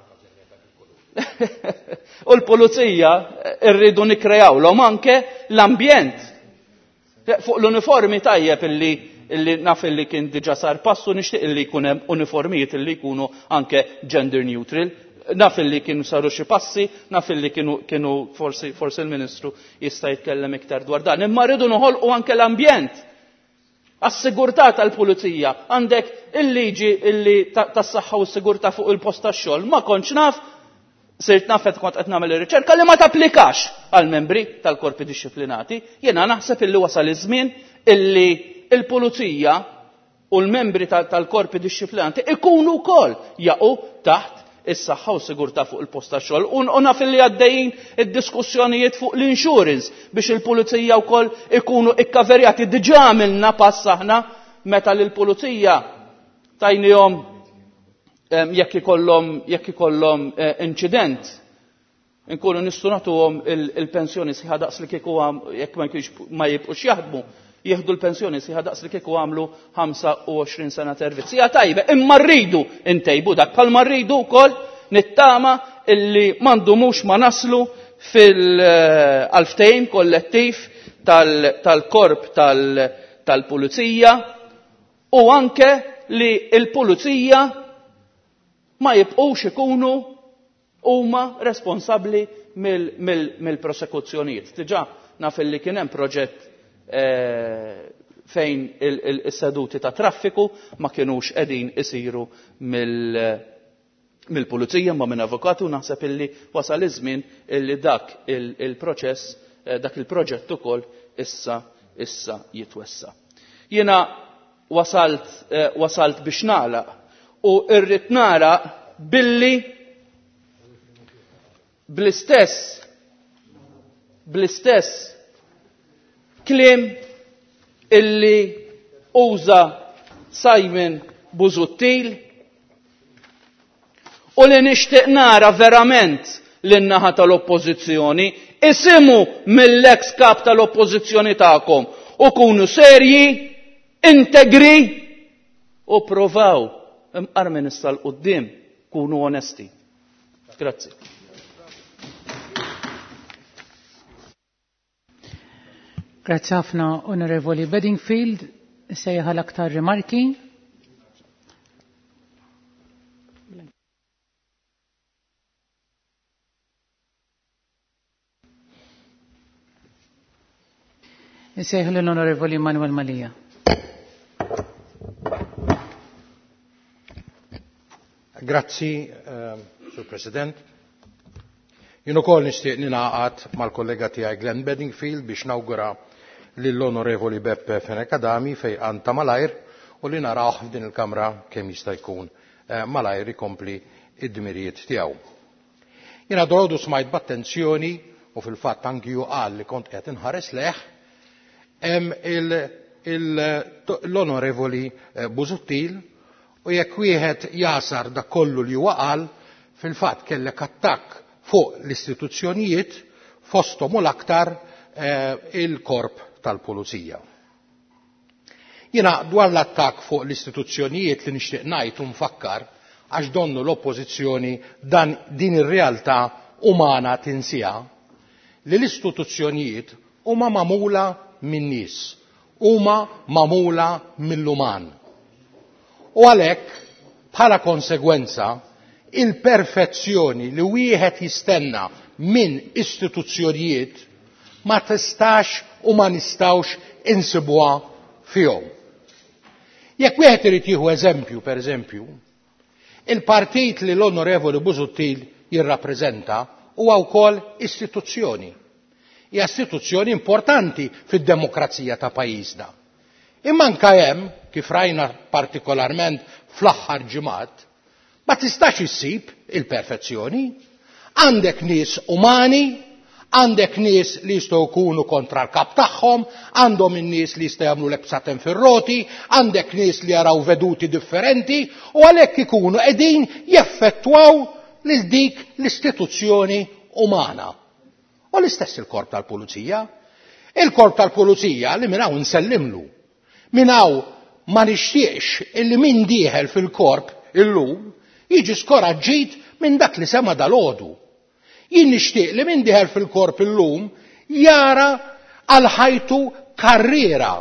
Speaker 6: u l-pulizija rridu nikrejawlhom anke l-ambjent. Fuq l-uniformi tajjeb illi naf illi kien diġà sar passu nixtieq illi jkun hemm uniformijiet illi jkunu anke gender neutral. Naf illi kienu saru xi passi, naf illi kienu forsi il-Ministru jista' jitkellem iktar dwar dan. Imma rridu noħolqu anke l-ambjent. Għas-sigurtà tal-pulizija għandek il-liġi illi tas-saħħa u s-sigurtà fuq il-post tax-xogħol ma kontx naf sirt naf qed kont qed nagħmel ir-riċerka li ma tapplikax għal membri tal-korpi dixxiplinati. Jiena naħseb illi wasal iż-żmien illi l-pulizija u l-membri tal-korpi dixxiplinati ikunu wkoll jaqgħu taħt is-saħħa u s-sigurtà fuq il-post tax-xogħol. U naf illi għaddejjin id-diskussjonijiet fuq l-insurance biex il-pulizija wkoll ikunu ikkaverjati. Diġà għamilna pass aħna meta lill-pulizija tajnihom jekk ikollhom inċident inkunu nistgħu nagħtuhom il-pensjoni sħiħa daqs li kieku jekk ma jibqux jaħdmu. jieħdu l-pensjoni sieħa daqs li kieku għamlu 25 sena servizz. Hija tajba, imma rridu intejbu dak bħalma rridu wkoll nittama illi m'għandumux ma naslu fil-ftehim kollettiv tal-korp tal-pulizija u anke li l-pulizija ma jibqgħux ikunu huma responsabbli mill-prosekuzzjonijiet. Diġà naf li kien hemm proġett fejn is-seduti ta' traffiku ma kienux qegħdin isiru mill-pulizija ma minn avukatu, naħseb illi wasal iż-żmien illi dak il-proċess dak il-proġett ukoll issa jitwessa. Jiena wasalt biex nagħlaq u rrid nagħlaq billi bl-istess kliem illi uża Simon Busuttil u li nixtieq nara verament lin-naħa tal-oppożizzjoni isimu mill-ex kap tal-oppożizzjoni tagħkom u kunu serji, integri u provaw imqarmen issa l-qudiem kunu onesti. Grazzi.
Speaker 1: Grazie ħafna Onorevoli Bedingfield. Sejħa l-aktar rimarki. Sejħa l-Onorevoli Manuel Malija.
Speaker 7: Grazzi, Sur President. Jien ukoll nixtieq ningħaqad mal-kollega tiegħi Glenn Bedingfield biex nawgura lill-Onorevoli Beppe Fenekadami fejn ta' malajr u li narawh f'din il-Kamra kemm jista' jkun malajr ikompli id-dmirijiet tiegħu. Jiena dorodu smajt b'attenzjoni u fil-fatt anki hu qal li kont qed inħares leħ l-Onorevoli Busuttil u jekk wieħed jasar dak kollu li huwa qal fil-fatt kellek attakk fuq l-istituzzjonijiet fosthom u l-aktar il-korp tal-pulizija. Jiena dwar l-attakk fuq l-istituzzjonijiet li nixtieq ngħid u nfakkar għax donnu l-oppożizzjoni din ir-realtà umana tinsija li l-istituzzjonijiet huma magħmula min nies, huma magħmula mill-uman. U għalhekk bħala konsegwenza il-perfezzjoni li wieħed jistenna minn istituzzjonijiet ma tistax u ma nistawx insibuha fihom. Jekk wieħed irid jieħu eżempju, pereżempju, il-partit li l-Onorevoli Busuttil jirrappreżenta huwa wkoll istituzzjoni. Hija istituzzjoni importanti fid-demokrazija ta' pajjiżna. Imma anke hemm, kif rajna partikolarment fl-aħħar ġimgħat, ma tistax issib il-perfezzjoni. Għandek nies umani, għandek nies li jistgħu jkunu kontra l-kap tagħhom, għandhom in-nies li jistgħu jagħmlu lebsaten fir-roti, għandek nies li jaraw veduti differenti u għalhekk ikunu qegħdin jeffettwaw lil dik l-istituzzjoni umana. U l-istess il-korp tal-pulizija. Il-korp tal-pulizija li minn hawn nsellimlu. Minn hawn ma nixtieqx illi min dieħel fil-korp illum jiġi skoraġġit minn dak li sema dal-għodu. Jien nixtieq li min dieħel fil-korp illum jara għal ħajtu karriera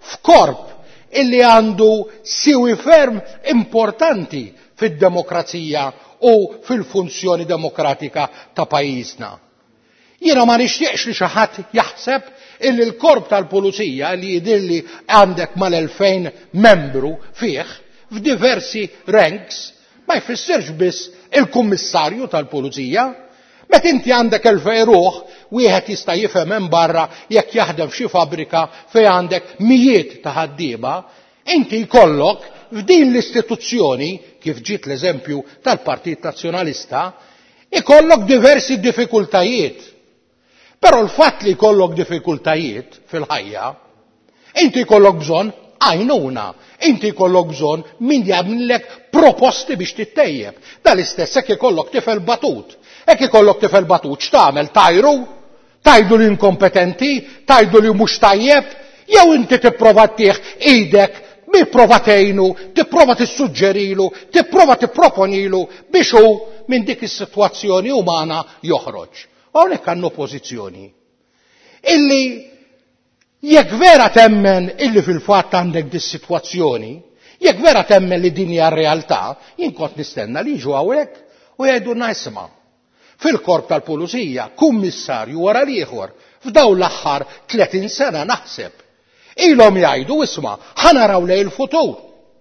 Speaker 7: f'korp illi għandu siwi ferm importanti fid-demokrazija u fil-funzjoni demokratika ta' pajjiżna. Jiena ma nixtieqx li xi ħadd jaħseb illi l-korp tal-pulizija li jidilli għandek mal-2000 membru fih f'diversi ranks ma jfissirx biss il-kummissarju tal-pulizija. Meta inti għandek 2000 ruħ wieħed jista' jifhem hemm barra jekk jaħdem f'xi fabbrika fejn għandek mijiet ta' ħaddiema, inti jkollok f'din l-istituzzjoni kif ġiet l-eżempju tal-Partit Nazzjonalista, ikollok diversi diffikultajiet. Però l-fatt li jkollok diffikultajiet fil-ħajja, inti jkollok bżonn għajnuna, inti jkollok bżonn min jagħmellek proposti biex tittejjeb. Dal-istess hekk ikollok tifel batut. Hekk ikollok tifel batut x'tagħmel tajru? Tajdu li inkompetenti, tajdu li mhux tajjeb, jew inti tipprova ttieħ idek bipprova tgħinu, tipprova tissuġġerilu, tipprova tipproponilu biex hu minn dik is-sitwazzjoni umana joħroġ. Hawnhekk għandna oppożizzjoni illi jekk vera temmen illi fil-fatt għandek dis-sitwazzjoni, jekk vera temmen li din hija r-realtà, jien kont nistenna li jiġu hawnhekk u jgħidulna isma' fil-korp tal-pulizija kummissarju wara l-ieħor f'dawn l-aħħar 30 sena naħseb ilhom jgħidu isma' ħanaraw lejn il-futur.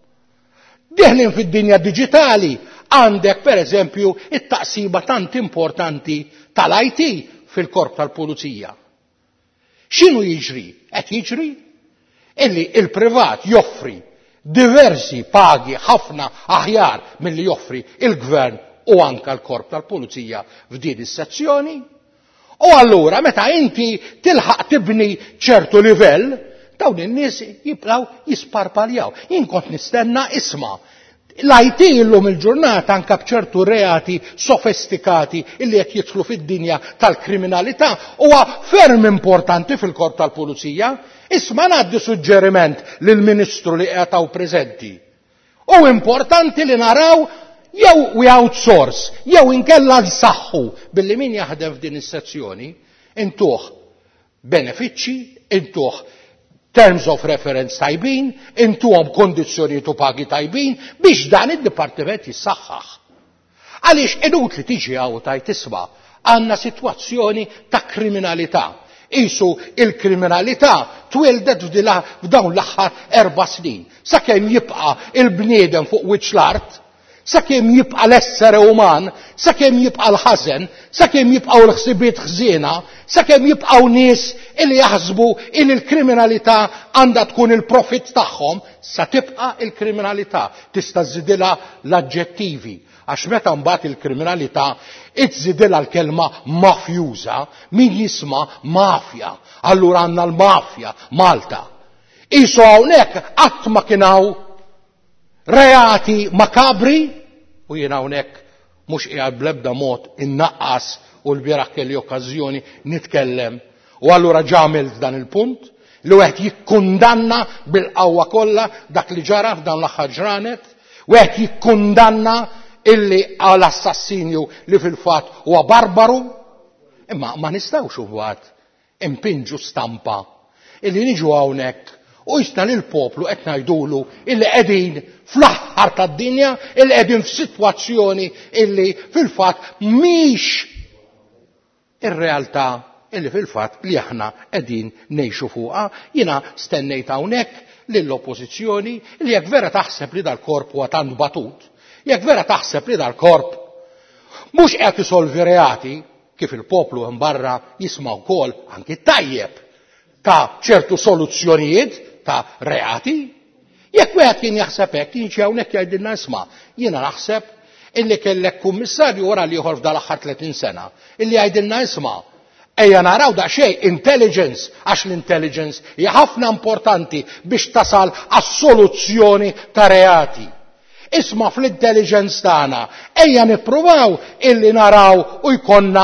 Speaker 7: Deħlin fid-dinja diġitali għandek pereżempju it-taqsima tant importanti tal-IT fil-korp tal-pulizija. X'inhu jiġri? Qed jiġri illi il-privat joffri diversi pagi ħafna aħjar milli joffri il-gvern u anke l-korp tal-pulizija f'din is-sezzjoni. U allura meta inti tilħaq tibni ċertu livell, dawn in-nies jibqgħu jisparpaljaw. Jien kont nistenna isma' l-IT illum il-ġurnata anke b'ċertu reati sofistikati illi qed jidħlu fid-dinja tal-kriminalità huwa ferm importanti fil-korp tal-pulizija. Isma' ngħaddi suġġeriment lill-Ministru li qiegħed hawn preżenti. U importanti li naraw jew we outsource, jew inkella nsaħħu billi min jaħdem f'din is-sezzjoni intuh benefiċċji, intuh terms of reference tajbin, intuhom kondizzjonijiet u pagi tajbin biex dan id-dipartiment jissaħħaħ. Għaliex inutli tiġi hawn tajt isma' għandna sitwazzjoni ta' kriminalità. Isu il-kriminalità twildet f'dawn l-aħħar 4 snin. Sakemm jibqa' il-bniedem fuq wiċċ l-art, sakemm jibqa' l-essere uman, sakemm jibqa' l-ħażen, sakemm jibqgħu l-ħsibiet ħżiena, sakemm jibqgħu nies illi jaħsbu il l-kriminalità għandha tkun il-profitt tagħhom, sa tibqa' il-kriminalità. Tista' żidilha l-aġġettivi għax meta mbagħad il-kriminalità iżidilha l-kelma mafjuża, min jisma' mafja. Allura għandna l-mafja Malta. Isu hawnhekk qatt ma kien hawn reati makabri u jien hawnhekk mhux qiegħed bl-ebda mod innaqqas u l-bieraħ kelli okkażjoni nitkellem u allura ġamilt dan il-punt li wieħed jikkundanna bil-qawwa kollha dak li ġara f'dan l-aħħar ġranet, wieħed jikkundanna illi għal assassinju li fil-fatt huwa barbaru, imma ma nistgħux imbagħad impinġu stampa illi niġu hawnhekk u jisna lill-poplu qed ngħidulu illi qegħdin fl-aħħar tad-dinja, illi qegħdin f'sitwazzjoni illi fil-fatt mhix ir-realtà illi fil-fatt li aħna qegħdin ngħixu fuqha. Jiena stennejt hawnhekk lill-oppożizzjoni li jekk vera taħseb li dal-korp huwa tant batut, jekk vera taħseb li dal-korp mhux qed isolvi reati kif il-poplu hemm barra jisma' wkoll anki tajjeb ta' ċertu soluzzjonijiet ta' reati, jekk wieħed kien jaħseb hekk jiġi hawnhekk jgħidilna isma' jiena naħseb illi kellek kummissarju wara li joħorġ dal-aħħar 30 sena illi jgħidilna isma' ejja naraw daqsxejn intelligence għax l-intelligence hija ħafna importanti biex tasal għas-soluzzjoni ta' reati. Isma' fl-intelligence tagħna ejja nippruvaw illi naraw u jkollna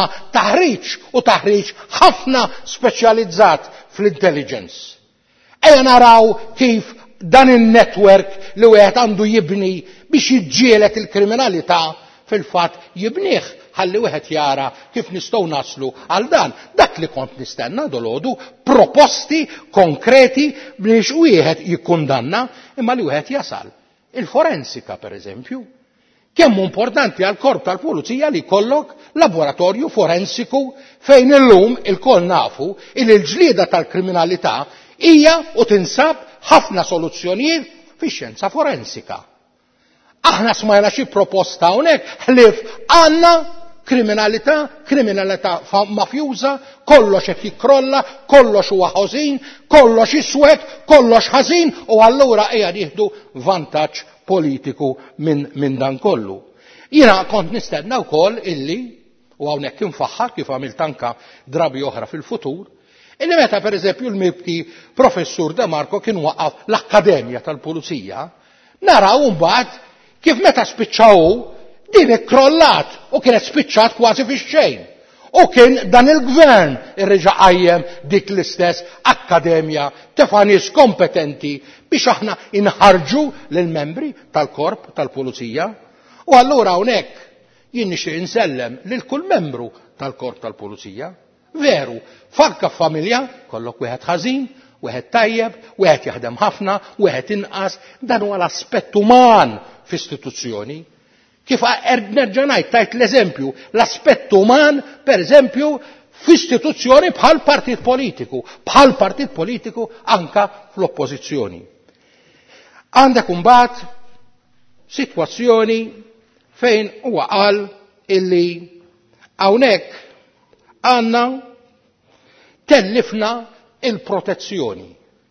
Speaker 7: taħriġ ħafna speċjalizzat fl-intelligence. Ejja naraw kif dan il-network li wieħed għandu jibni biex jiġġieled il-kriminalità fil-fatt jibnieh ħalli wieħed jara kif nistgħu naslu għal dan. Dak li kont nistenna dolodu proposti konkreti biex wieħed jikkundanna imma li wieħed jasal. Il-forensika pereżempju. Kemm importanti għal korp tal-pulizija li jkollok laboratorju forensiku fejn illum il-koll nafu il-ġlieda tal-kriminalità hija u tinsab ħafna soluzzjonijiet fix-xjenza forensika. Aħna smajna xi proposta hawnhekk ħlief għandna kriminalità mafjuża, kollox qed jikkrolla, kollox huwa ħażin, kollox iswed, kollox ħażin u allura ejja nieħdu vantaġġ politiku minn dan kollu. Jiena kont nistenna wkoll illi u hawnhekk infaħħar kif għamilt anke drabi oħra fil-futur, illi meta pereżempju l-mibki professur De Marco kien waqaf l-Akkademja tal-Pulizija, naraw mbagħad kif meta spiċċaw din ikkrollat u kienet spiċċat kważi fix-xejn. U kien dan il-gvern irreġa' qajjem dik l-istess akkademja ta' nies kompetenti biex aħna inħarġu lill-membri tal-korp tal-pulizija. U allura hawnhekk jien nixtieq insellem lil kull membru tal-korp tal-pulizija. Veru, fakka familja kollok wieħed ħażin, wieħed tajjeb, wieħed jaħdem ħafna, wieħed inqas, dan huwa l-aspett uman f'istituzzjoni. Kif nerġa' ngħid tajt l-eżempju, l-aspett uman, pereżempju, f'istituzzjoni bħal partit politiku anka fl-oppożizzjoni. Għandek imbagħad sitwazzjoni fejn huwa qal illi hawnhekk għandna tellifna il-protezzjoni.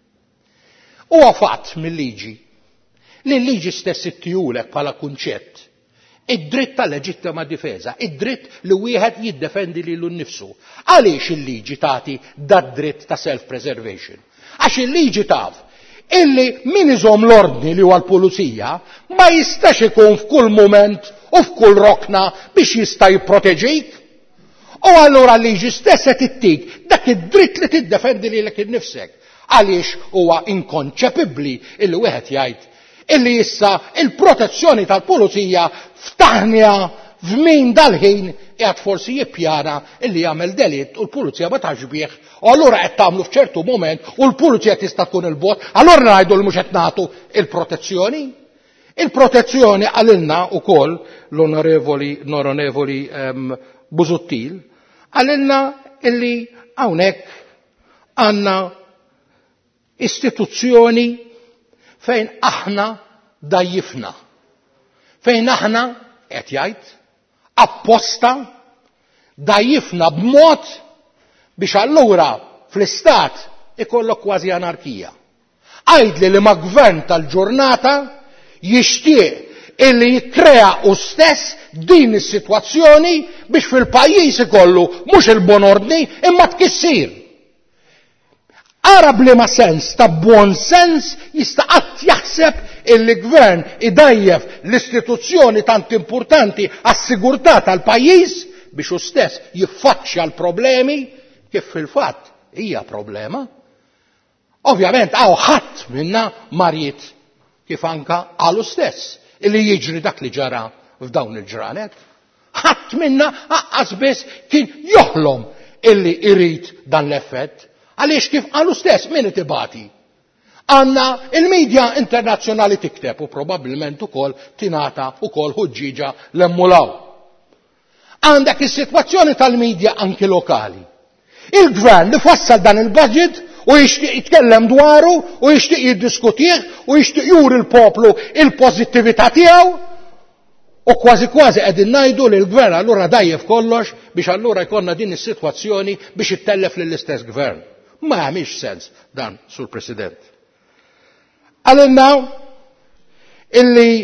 Speaker 7: Huwa fatt mill-liġi li l-liġi stess ittijulek bħala kunċett id-dritt tal-leġittima difesa, id-dritt li wieħed jiddefendi lilu nnifsu. Għaliex il-liġi tagħti dat-dritt ta' self-preservation? Għax il-liġi taf illi min iżomm l-ordni li huwa l-pulizija ma jistax ikun f'kull mument u f'kull rokna biex jista' jipproteġik. U allura l-liġi stess qed ittik dak id-dritt li tiddefendi lilek innifsek. Għaliex huwa inkonċepibbli illi wieħed jgħid illi issa il-protezzjoni tal-pulizija f'taħnija f'min dal-ħin qiegħed forsi jippjana illi jagħmel delitt u l-pulizija ma tax bih, u allura qed tagħmlu f'ċertu mument u l-pulizija tista' tkun il-bot, allura ngħidu li mhux qed nagħtu il-protezzjoni. Il-protezzjoni għalilna wkoll l-onorevoli Busuttil għalilna illi hawnhekk għandna istituzzjoni fejn aħna dajjifna, fejn aħna qed jgħid apposta dajjifna b'mod biex allura fl-istat ikollok kważi anarkija. Għajdli li ma' gvern tal-ġurnata jixtieq illi jikkrea u stess din is-sitwazzjoni biex fil-pajjiż ikollu mhux il-bon ordni imma tkissir. Ara blima sens ta' buon sens jista' qatt jaħseb il-gvern idajjef l-istituzzjoni tant importanti għas-sigurtà tal-pajjiż biex hu stess jiffaċċja l-problemi kif fil-fatt hija problema. Ovvjament hawn ħadd minna marjiet kif anka għalu stess illi jiġri dak li ġara f'dawn il-ġranet. Ħadd minna aqqas biss kien joħlom illi irid dan l-effett. Għaliex kif għalu stess min itibati. Għanna il-medja internazzjonali tikteb u probabbilment ukoll tingħata ukoll ħuġġiġa l-emmulaw. Għandek is-sitwazzjoni tal-medja anki lokali. Il-gvern li fassal dan il-budget u jixtieq jitkellem dwaru u jixtieq jiddiskutih u jixtieq juri l-poplu il-pożittività tiegħu u kważi qegħdin ngħidu li l-gvern allura dajjef kollox biex allura jkollna din is-sitwazzjoni biex ittellef lill-istess gvern. Ma għamiex sens dan, Sur President. Għalilna illi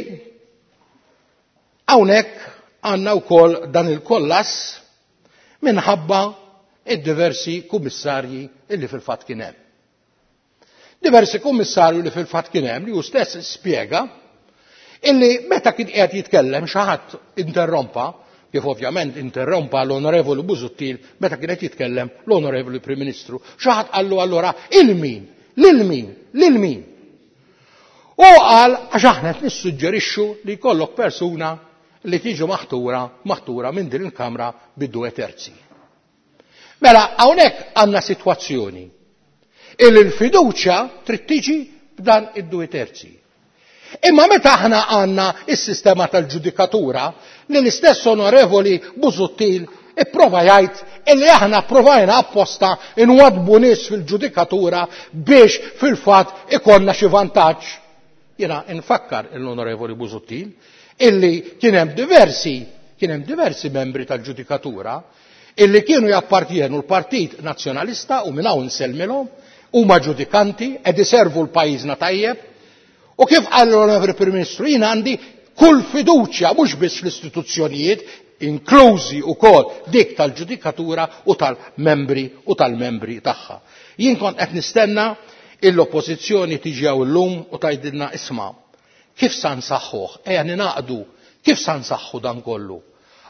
Speaker 7: hawnhekk għandna wkoll dan il-kollass minħabba id-diversi kummissarji illi fil-fatt kien hemm. Diversi kummissarju li fil-fatt kien hemm li hu stess spjega illi meta kien qed jitkellem xi ħadd interrompa, kif ovvjament interrompa l-Onorevoli Busuttil meta kien qed jitkellem l-Onorevoli Prim Ministru. Xi ħadd qallu allura il-min, lil-min. U qal għax aħna qed nissuġġerixxu li jkollok persuna li tiġi maħtura minn din il-Kamra bid-2 terzi. Mela hawnhekk għandna sitwazzjoni illi l-fiduċja trid tiġi b'dan id-2 terzi. Imma meta aħna għandna is-sistema tal-ġudikatura li l-istess Onorevoli Busuttil ipprova jgħid illi aħna provajna apposta inwadbu nies fil-ġudikatura biex fil-fatt ikollna xi vantaġġ. Jiena nfakkar l-Onorevoli Busuttil illi kien hemm diversi membri tal-ġudikatura illi kienu jappartienu l-Partit Nazzjonalista u minn hawn nsellmilhom huma ġudikanti qed iservu l-pajjiżna tajjeb. U kif qal l-Onorevoli Prim Ministru jien għandi kull fiduċja mhux biss fl-istituzzjonijiet, inklużi wkoll dik tal-ġudikatura u tal-membri tagħha. Jien kont qed nistenna l-oppożizzjoni tiġi hawn illum u tgħidilna isma' kif sa nsaħħuh, ejja ninaqdu kif sa nsaħħu dan kollu.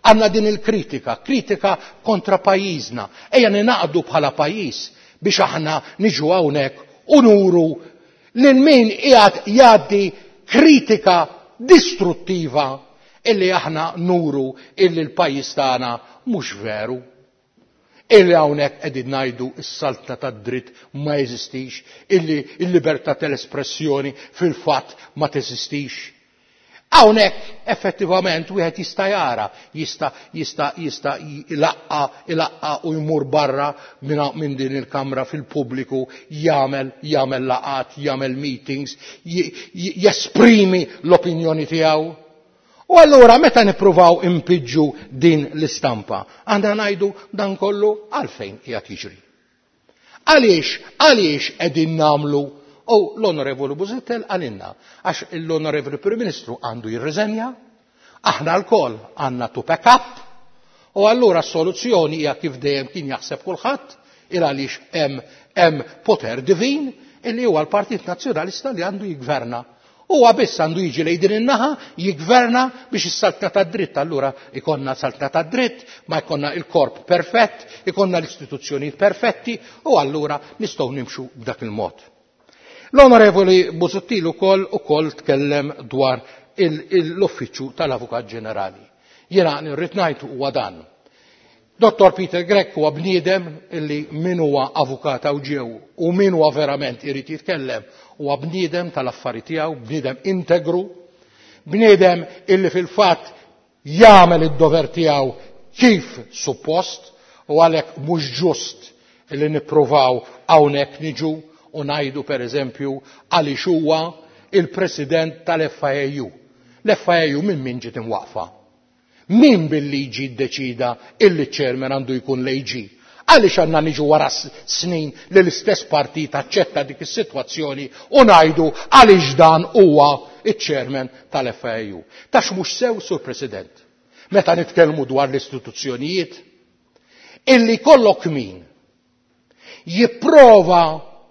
Speaker 7: għandna din il-kritika, kritika kontra pajjiżna. Ejja ninaqdu bħala pajjiż biex aħna niġu hawnhekk u nuru lil min qiegħed jgħaddi kritika distruttiva illi aħna nuru illi l-pajjiż tagħna mhux veru. Illi hawnhekk qegħdin ngħidu s-saltna tad-dritt ma jeżistix, illi l-libertà tal-espressjoni fil-fatt ma teżistix. Hawnhekk effettivament wieħed jista' jara, jista' ilaqqa u jmur barra minn din il-Kamra fil-pubbliku, jagħmel laqat, jagħmel meetings, jesprimi l-opinjoni tiegħu. U allura meta nippruvaw impiġġu din l-istampa, għandna ngħidu dan kollu għalfejn qiegħed jiġri. Għaliex qegħdin nagħmlu u l-Onorevoli Busuttil għalinna għax l-Onorevoli Prim Ministru għandu jirriżenja, aħna l-koll għandna to pack up, u allura s-soluzzjoni hija kif dejjem kien jaħseb kulħadd il għaliex hemm poter divin illi huwa l-Partit Nazzjonalista li għandu jigverna. Huwa biss għandu jiġi lejn din in-naħa jigverna biex is-saltna tad-dritt allura ikonna saltna tad-dritt, ma jkollna il-korp perfett, ikonna l-istituzzjonijiet perfetti u allura nistgħu nimxu b'dak il-mod. L-Onorevoli Busuttil ukoll tkellem dwar l-Uffiċċju tal-Avukat Ġenerali. Jiena nirrid ngħid huwa dan. Dottor Peter Grech huwa bniedem illi min huwa avukat ġew u min huwa verament irid jitkellem huwa bniedem tal-affarijiet tiegħu, bniedem integru, bniedem illi fil-fatt jagħmel id-dover tiegħu kif suppost u għalhekk mhux ġust illi nippruvaw hawnhekk niġu u ngħidu pereżempju għaliex huwa il-President tal-FIU. L-FIU minn min ġiet imwaqfa? Min bil-liġi ddeċida illi ċ-chairman għandu jkun l-AG? Għaliex għandna niġu wara snin li l-istess partit aċċetta dik is-sitwazzjoni u ngħidu għaliex dan huwa iċ-chairman tal-FIU. Tax mhux sew, Sur President, meta nitkellmu dwar l-istituzzjonijiet, illi kollok min jipprova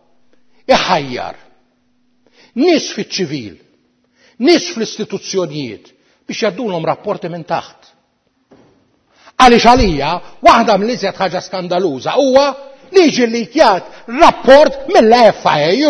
Speaker 7: iħajjar nies fiċ-ċivil, nies fl-istituzzjonijiet biex jaddulhom rapporti minn taħt. Għaliex għalija waħda mill-iżjed ħaġa skandaluża huwa li jiġi li jtjagħt rapport mill-FIU.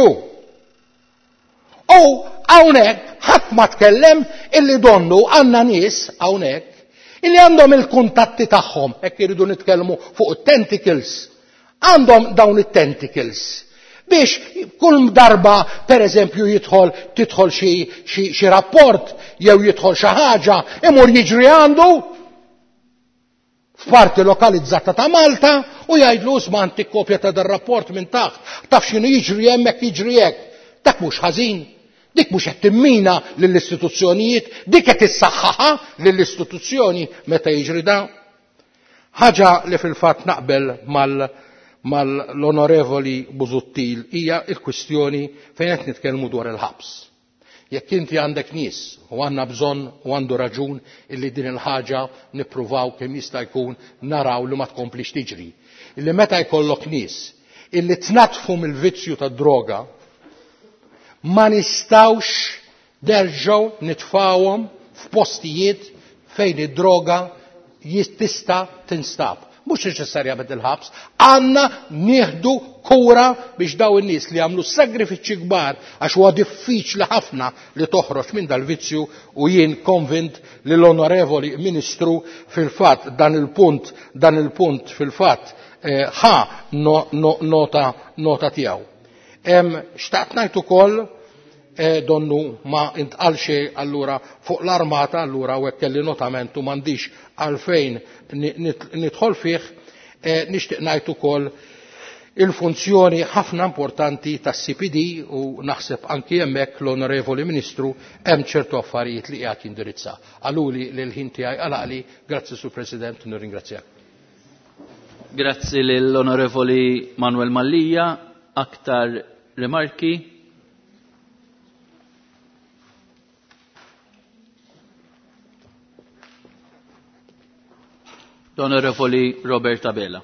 Speaker 7: U hawnhekk ħadd ma tkellem illi donnu għandna nies hawnhekk illi għandhom il-kuntatti tagħhom hekk iridu nitkellmu fuq it-tentacles. Għandhom dawn it-tentacles biex kull darba pereżempju tidħol xi rapport jew jidħol xi ħaġa imur jiġri għandu f'parti lokalizzata ta' Malta u jgħidlu isma' għandek kopja ta' dar-rapport minn taħt. Taf x'inhu jiġri hemmhekk jiġri hekk. Dak mhux ħażin. Dik mhux qed timmina lill-istituzzjonijiet, dik qed issaħħaħha lill-istituzzjoni meta jiġri dan. Ħaġa li fil-fatt naqbel mal-Onorevoli Busuttil hija l-kwistjoni fejn qed nitkellmu dwar il-ħabs. Jekk inti għandek nies u għandna bżonn u għandu raġun illi din il-ħaġa nippruvaw kemm jista' jkun naraw li ma tkomplix tiġri. Illi meta jkollok nies illi tnatfu mill-vizzju tad-droga ma nistgħux derġgħu nitfawhom f'postijiet fejn id-droga tista' tinstab. Mhux neċessarjament il-ħabs, għandna nieħdu kura biex daw in-nies li jagħmlu sagrifiċċji kbar għax huwa diffiċli ħafna li toħroġ minn dal-vizzju u jien konvint li l-Onorevoli Ministru fil-fatt dan il-punt fil-fatt ħa nota tiegħu. Xtaqt ngħid ukoll donnu ma intqal xejn allura fuq l-armata allura u hekk kelli notamentu m'għandix għalfejn nidħol fih nixtieq ngħid ukoll il-funzjoni ħafna importanti tas-CPD u naħseb anki hemmhekk l-Onorevoli Ministru hemm ċertu affarijiet li qiegħed jindirizza. Għaluli li l-ħin tiegħi għalaqli, grazzi Sur President, nirringrazzjak.
Speaker 6: Grazzi lill-Onorevoli Manuel Mallija. Aktar rimarki? L'Onorevoli Robert Abela.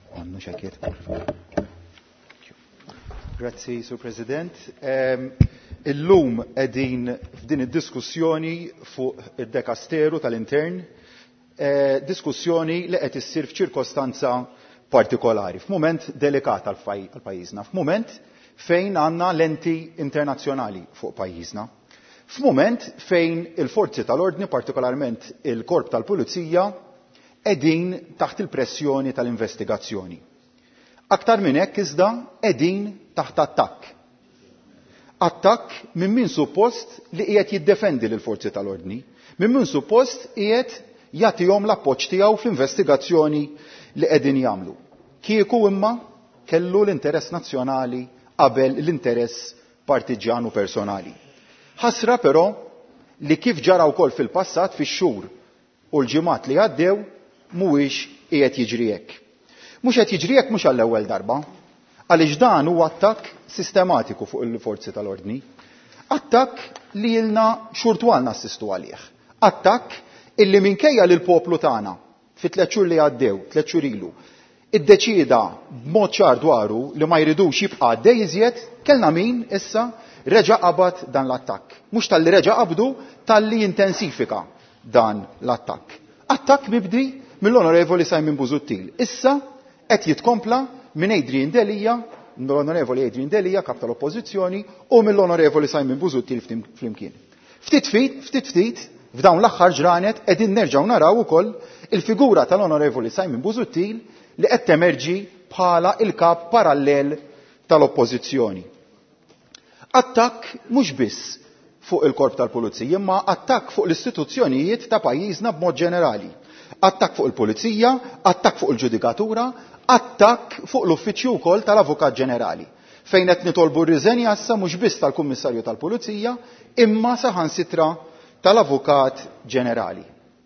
Speaker 8: Grazie, Sur President.
Speaker 5: Illum qegħdin f'din id-diskussjoni fuq id-Dekasteru tal-Intern, diskussjoni li qed issir f'ċirkostanza partikolari, f'mument delikat għal pajjiżna, f'mument fejn għandna lenti internazzjonali fuq pajjiżna, f'mument fejn il-forzi tal-ordni, partikolarment il-korp tal-pulizija, qegħdin taħt il-pressjoni tal-investigazzjoni. Aktar minn hekk iżda qegħdin taħt attakk. Attakk minn min suppost li qiegħed jiddefendi lil forzi tal-ordni, minn min suppost qiegħed jagħtihom l-appoġġ tiegħu fl-investigazzjoni li qegħdin jagħmlu. Kieku imma kellu l-interess nazzjonali qabel l-interess partiġjan u personali. Ħasra però li kif ġara wkoll fil-passat fix-xhur u l-ġimgħat li għaddew mhuwiex qiegħed jiġri hekk. Mhux qed jiġri hekk mhux għall-ewwel darba, għaliex dan huwa attakk sistematiku fuq il-forzi tal-ordni, attakk li ilna xhur twal nassistu għalih, attakk illi minkejja lil poplu tagħna fit-3 xhur li għaddew, 3 xhur ilu, iddeċieda b'mod ċar dwaru li ma jridux jibqa' għaddej iżjed, kellna min issa reġa' qabad dan l-attakk. Mhux tal-li reġa' qabdu, tal-li intensifika dan l-attakk. Attakk mibdi mill-Onorevoli Simon Busuttil. Issa qed jitkompla minn Adrian Delija, mill-Onorevoli Adrian Delija, kap tal-Oppożizzjoni, u mill-Onorevoli Simon Busuttil flimkien. Ftit ftit, f'dawn l-aħħar ġranet qegħdin nerġgħu naraw ukoll il-figura tal-Onorevoli Simon Busuttil li qed temerġi bħala il-kap parallel tal-Oppożizzjoni. Attakk mhux biss fuq il-korp tal-Pulizija, imma attakk fuq l-istituzzjonijiet ta' pajjiżna b'mod ġenerali. Attakk fuq il-Pulizija, attakk fuq il-Ġudikatura, attakk fuq l-uffiċċju wkoll tal-Avukat Ġenerali, fejn qed nitolbu r-riżenja issa mhux biss tal-Kummissarju tal-Pulizija, imma saħansitra tal-Avukat Ġenerali.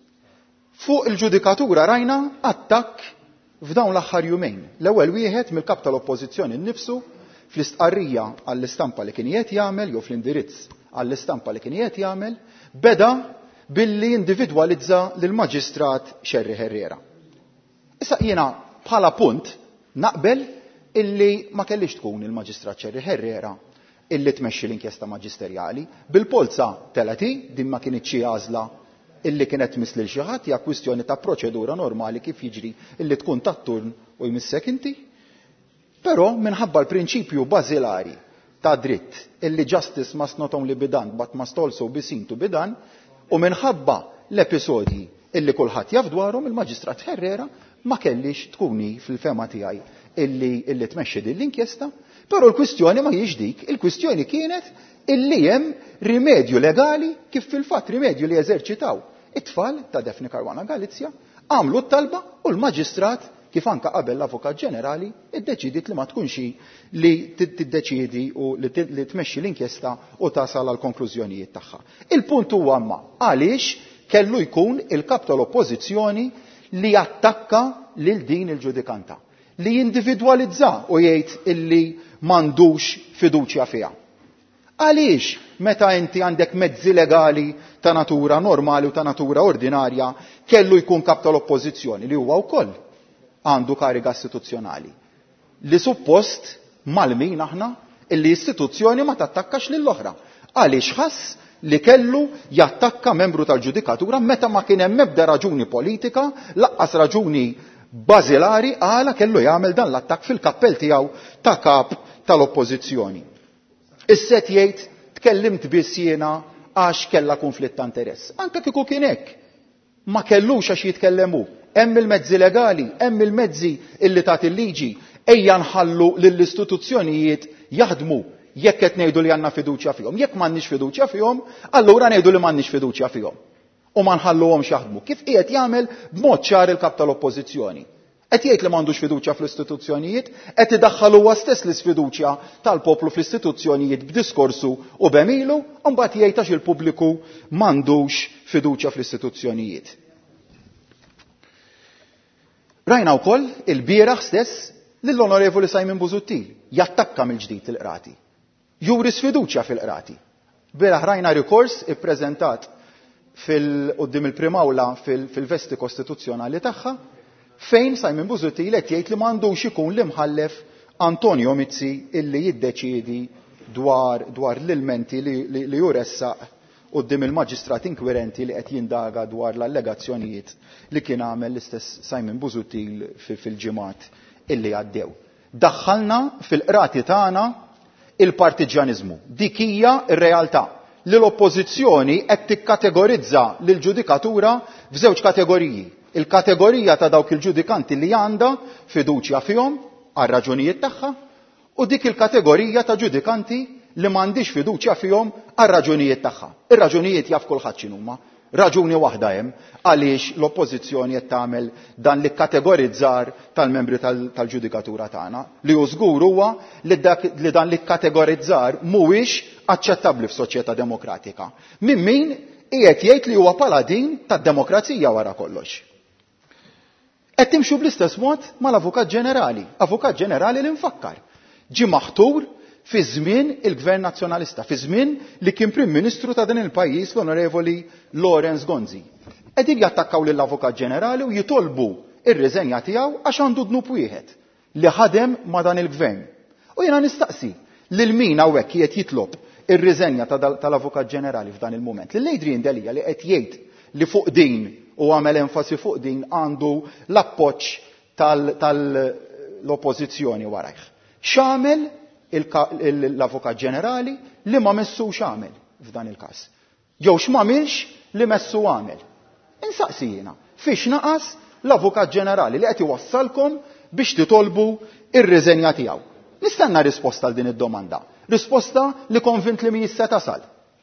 Speaker 5: Fuq il-Ġudikatura rajna attakk f'dawn l-aħħar jumejn. L-ewwel wieħed mill-kap tal-Oppożizzjoni nnifsu fl-istqarrija għall-istampa li kien qed jagħmel jew fl-indirizz għall-istampa li kien qed jagħmel, beda billi individwalizza lill-Maġistrat Xerri Herrera. Issa jiena bħala punt naqbel illi ma kellix tkun il-Maġistrat Xerri Herrera illi tmexxi l-inkjesta maġisterjali. Bil-polza telati din ma kienx xi għażla illi kienet mislil xi ħadd, hija kwistjoni ta' proċedura normali kif jiġri illi tkun tat-turn u jmissek inti. Però minħabba l-prinċipju bażilari ta' dritt illi justice must not only be done but must also be seen to be done, u minħabba l-episodji illi kulħadd jaf dwarhom, il-Maġistrat Herrera ma kellix tkuni fil-fema tiegħi illi tmexxi din l-inkjesta, però l-kwistjoni ma hijiex dik, il-kwistjoni kienet illi hemm rimedju legali kif fil-fatt rimedju li eżerċitaw it-tfal ta' Defni Caruana Galizja għamlu t-talba u l-Maġistrat kif anka qabel l-Avukat Ġenerali iddeċidiet li ma tkunx li tiddeċiedi u li tmexxi l-inkjesta u tasal għal konklużjonijiet tagħha. Il-punt huwa ma għaliex kellu jkun il-kap tal-Oppożizzjoni li attakka lil din il-ġudikanta, li jindividwalizza u jgħid illi m'għandux fiduċja fiha. Għaliex meta inti għandek mezzi legali ta' natura normali u ta' natura ordinarja kellu jkun kap tal-Oppożizzjoni li huwa wkoll għandu kariga istituzzjonali. Li suppost malmin aħna illi istituzzjoni ma tattakkax lill-oħra. Għaliex ħass li kellu jattakka membru tal-ġudikatura meta ma kien hemm ebda raġuni politika, laqqas raġuni bażilari għala kellu jagħmel dan l-attakk fil-kappell tiegħu ta' kap tal-Oppożizzjoni. Is-set jgħid tkellimt biss jiena għax kellha konflitt ta' interess. Anke kieku kien hekk ma kellux għax jitkellemu. Hemm il-mezzi legali, hemm il-mezzi illi tagħti il-liġi, ejja nħallu lill-istituzzjonijiet jaħdmu jekk qed ngħidu li għandna fiduċja fihom. Jekk m'għandniex fiduċja fihom, allura ngħidu li m'għandniex fiduċja fihom. U ma nħalluhomx jaħdmu. Kif qiegħed jagħmel b'mod ċar il-kap tal-Oppożizzjoni. Qed jgħid li m'għandux fiduċja fl-istituzzjonijiet, qed idaħħal huwa stess l-isfiduċja tal-poplu fl-istituzzjonijiet b'diskorsu u b'emilu, u mbagħad jgħid għax il-pubbliku m'għandux fiduċja fl-istituzzjonijiet. Rajna wkoll il-bieraħ stess lill-Onorevoli Simon Busuttil jattakka mill-ġdid il-qrati. Juri sfiduċja fil-qrati. Bieraħ rajna rikors ippreżentat qudiem il-primawla fil-vesti kostituzzjonali tagħha fejn Simon Busuttil qed jgħid li m'għandux ikun l-imħallef Antonio Mizzi illi jiddeċiedi
Speaker 8: dwar l-ilmenti li juressaq quddiem il-maġistrat inkwirenti li qed jindaga dwar l-allegazzjonijiet li kien għamel l-istess Simon Busuttil fil-ġimgħat illi għaddew. Daħħalna fil-qrati tagħna il-partiġjanizmu. Dik hija r-realtà li l-oppożizzjoni qed tikkategorizza lill-ġudikatura f'żewġ kategoriji. Il-kategorija ta' dawk il-ġudikanti li għandha fiduċja fihom għal raġunijiet tagħha u dik il-kategorija ta' ġudikanti li m'għandix fiduċja fihom għal raġunijiet tagħha. Ir-raġunijiet jaf kulħadd x'inhuma. Raġuni waħda hemm għaliex l-oppożizzjoni qed tagħmel dan l-kategorizzar tal-membri tal-ġudikatura tagħna li hu żgur huwa li dan l-kategorizzar mhuwiex aċċettabbli f'soċjetà demokratika. Min qiegħed jgħid li huwa paladin tad-demokrazija wara kollox. Qed timxu bl-istess mod mal-Avukat Ġenerali. Avukat Ġenerali li nfakkar ġie maħtur fi żmien il-Gvern Nazzjonalista, fi żmien li kien Prim Ministru ta' din il-pajjiż l-Onorevoli Lawrence Gonzi. Qegħdin jattakkaw lill-Avukat Ġenerali u jitolbu ir-riżenja tiegħu għax għandu dnub wieħed li ħadem ma' dan il-Gvern. U jiena nistaqsi lil min hawnhekk qiegħed jitlob ir-riżenja tal-Avukat Ġenerali f'dan il-mument. Lil Adrian Delia li qed jgħid li fuq din u għamel enfasi fuq din għandu l-appoġġ tal-oppożizzjoni warajh. X'għamel l-Avukat Ġenerali li ma messu x'għamel f'dan il-każ. Jew x'm'għamilx li messu għamel. Insaqsi jiena, fiex naqas l-Avukat Ġenerali li qed iwassalkom biex titolbu ir-riżenja tiegħu. Nistenna risposta għal din id-domanda. Risposta li konvint li mi jista' tasal.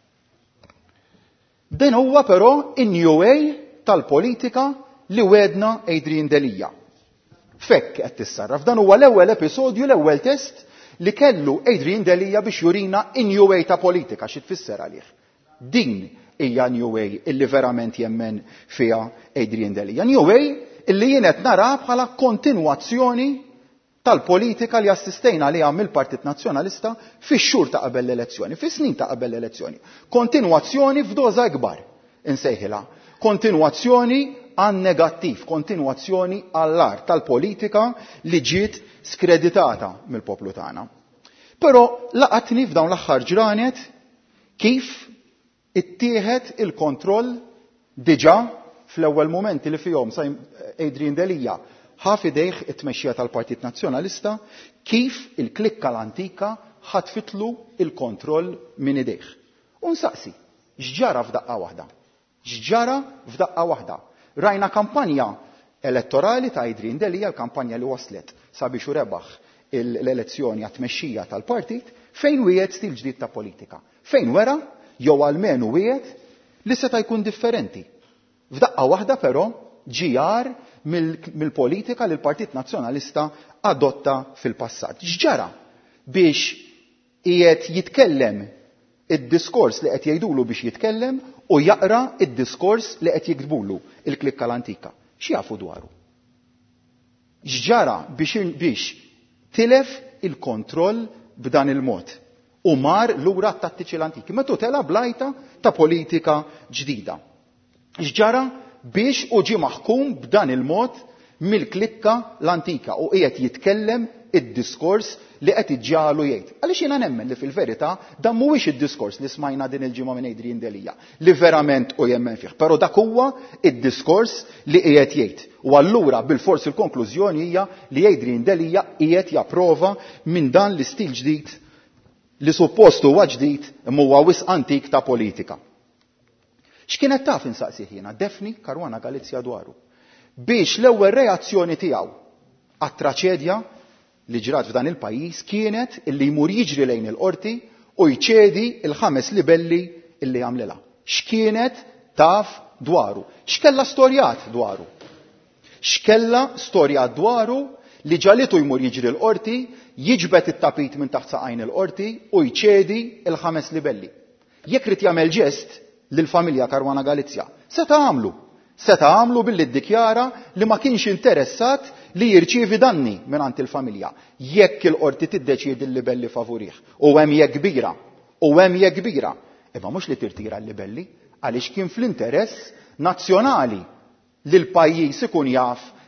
Speaker 8: Din huwa però in-new way tal-politika li wedna Adrian Delia. Fekk qed tissarraf. Dan huwa l-ewwel episodju, l-ewwel test li kellu Adrian Delia biex jurina in-new way ta' politika xi tfisser għalih. Din hija new way illi verament jemmen fiha Adrian Delia. New way illi jien qed nara bħala kontinwazzjoni tal-politika li assistejna li għam il-Partit Nazzjonalista fix-xhur ta' qabel l-elezzjoni, fis-snin ta' qabel l-elezzjoni. Kontinwazzjoni f'doża ikbar insejħilha. Kontinwazzjoni għan negattiv, kontinwazzjoni għall-art tal-politika li ġiet skreditata mill-poplu tagħna. Però laqatni f'dawn l-aħħar ġranet kif ittieħed il-kontroll diġà fl-ewwel momenti li fihom Adrian Delia ħaf idejh it-tmexxija tal-Partit Nazzjonalista kif il-klikka l-antika ħatfitlu il-kontroll minn idejh. U nsaqsi, x'ġara f'daqqa waħda? X'ġara f'daqqa waħda? Rajna kampanja elettorali ta' Adrian Delia, l-kampanja li waslet sabiex u rebaħ l-elezzjoni għat-tmexxija tal-partit, fejn wieħed stil ġdid ta' politika. Fejn wera, jew almenu wieħed li seta' jkun differenti. F'daqqa waħda però ġijar mill-politika li l-Partit Nazzjonalista adotta fil-passat. X'ġara biex qiegħed jitkellem id-diskors li qed jgħidulu biex jitkellem u jaqra id-diskors li qed jiktbulu il-klikka l-antika. X'jafu dwaru? X'ġara biex tilef il-kontroll b'dan il-mod u mar lura t-tattiċi l-antiki. Metu tela blajta ta' politika ġdida. X'ġara biex uġi maħkum b'dan il-mod mill-klikka l-antika u qiegħed jitkellem id-diskors li qed iġġalu jgħid. Għaliex jiena nemmen li fil-verità dan mhuwiex id-diskors li smajna din il-ġimgħa minn Adrian Delia li verament u jemmen fih, però dak huwa id-diskors li qiegħed jgħid. U allura bil-forsi l-konklużjoni hija li Adrian Delia qiegħed japprova minn dan l-istil ġdid li suppostu huwa ġdid imma huwa wisq antik ta' politika. X'kienet taf insaqsih jiena Defni Caruana Galizia dwaru biex l-ewwel reazzjoni tiegħu għat-traċedja li ġrat f'dan il-pajjiż kienet illi jmur jiġri lejn il-qorti u jċedi il-5 libelli illi għamlilha. X'kienet taf dwaru? X'kella storjat dwaru? X'kella storjat dwaru li ġalitu jmur jiġri l-qorti, jiġbed it-tapit minn taħt saqajn il-qorti u jċedi il-5 libelli. Jekk rid jagħmel ġest lill-familja Caruana Galizia, seta' għamlu billi ddikjara li ma kienx interessat li jirċievi danni mingħand il-familja jekk il-qorti tiddeċiedi l-libelli favorih. U hemm jekk kbira. Imma mhux li tirtira l-libelli għaliex kien fl-interess nazzjonali li l-pajjiż ikun jaf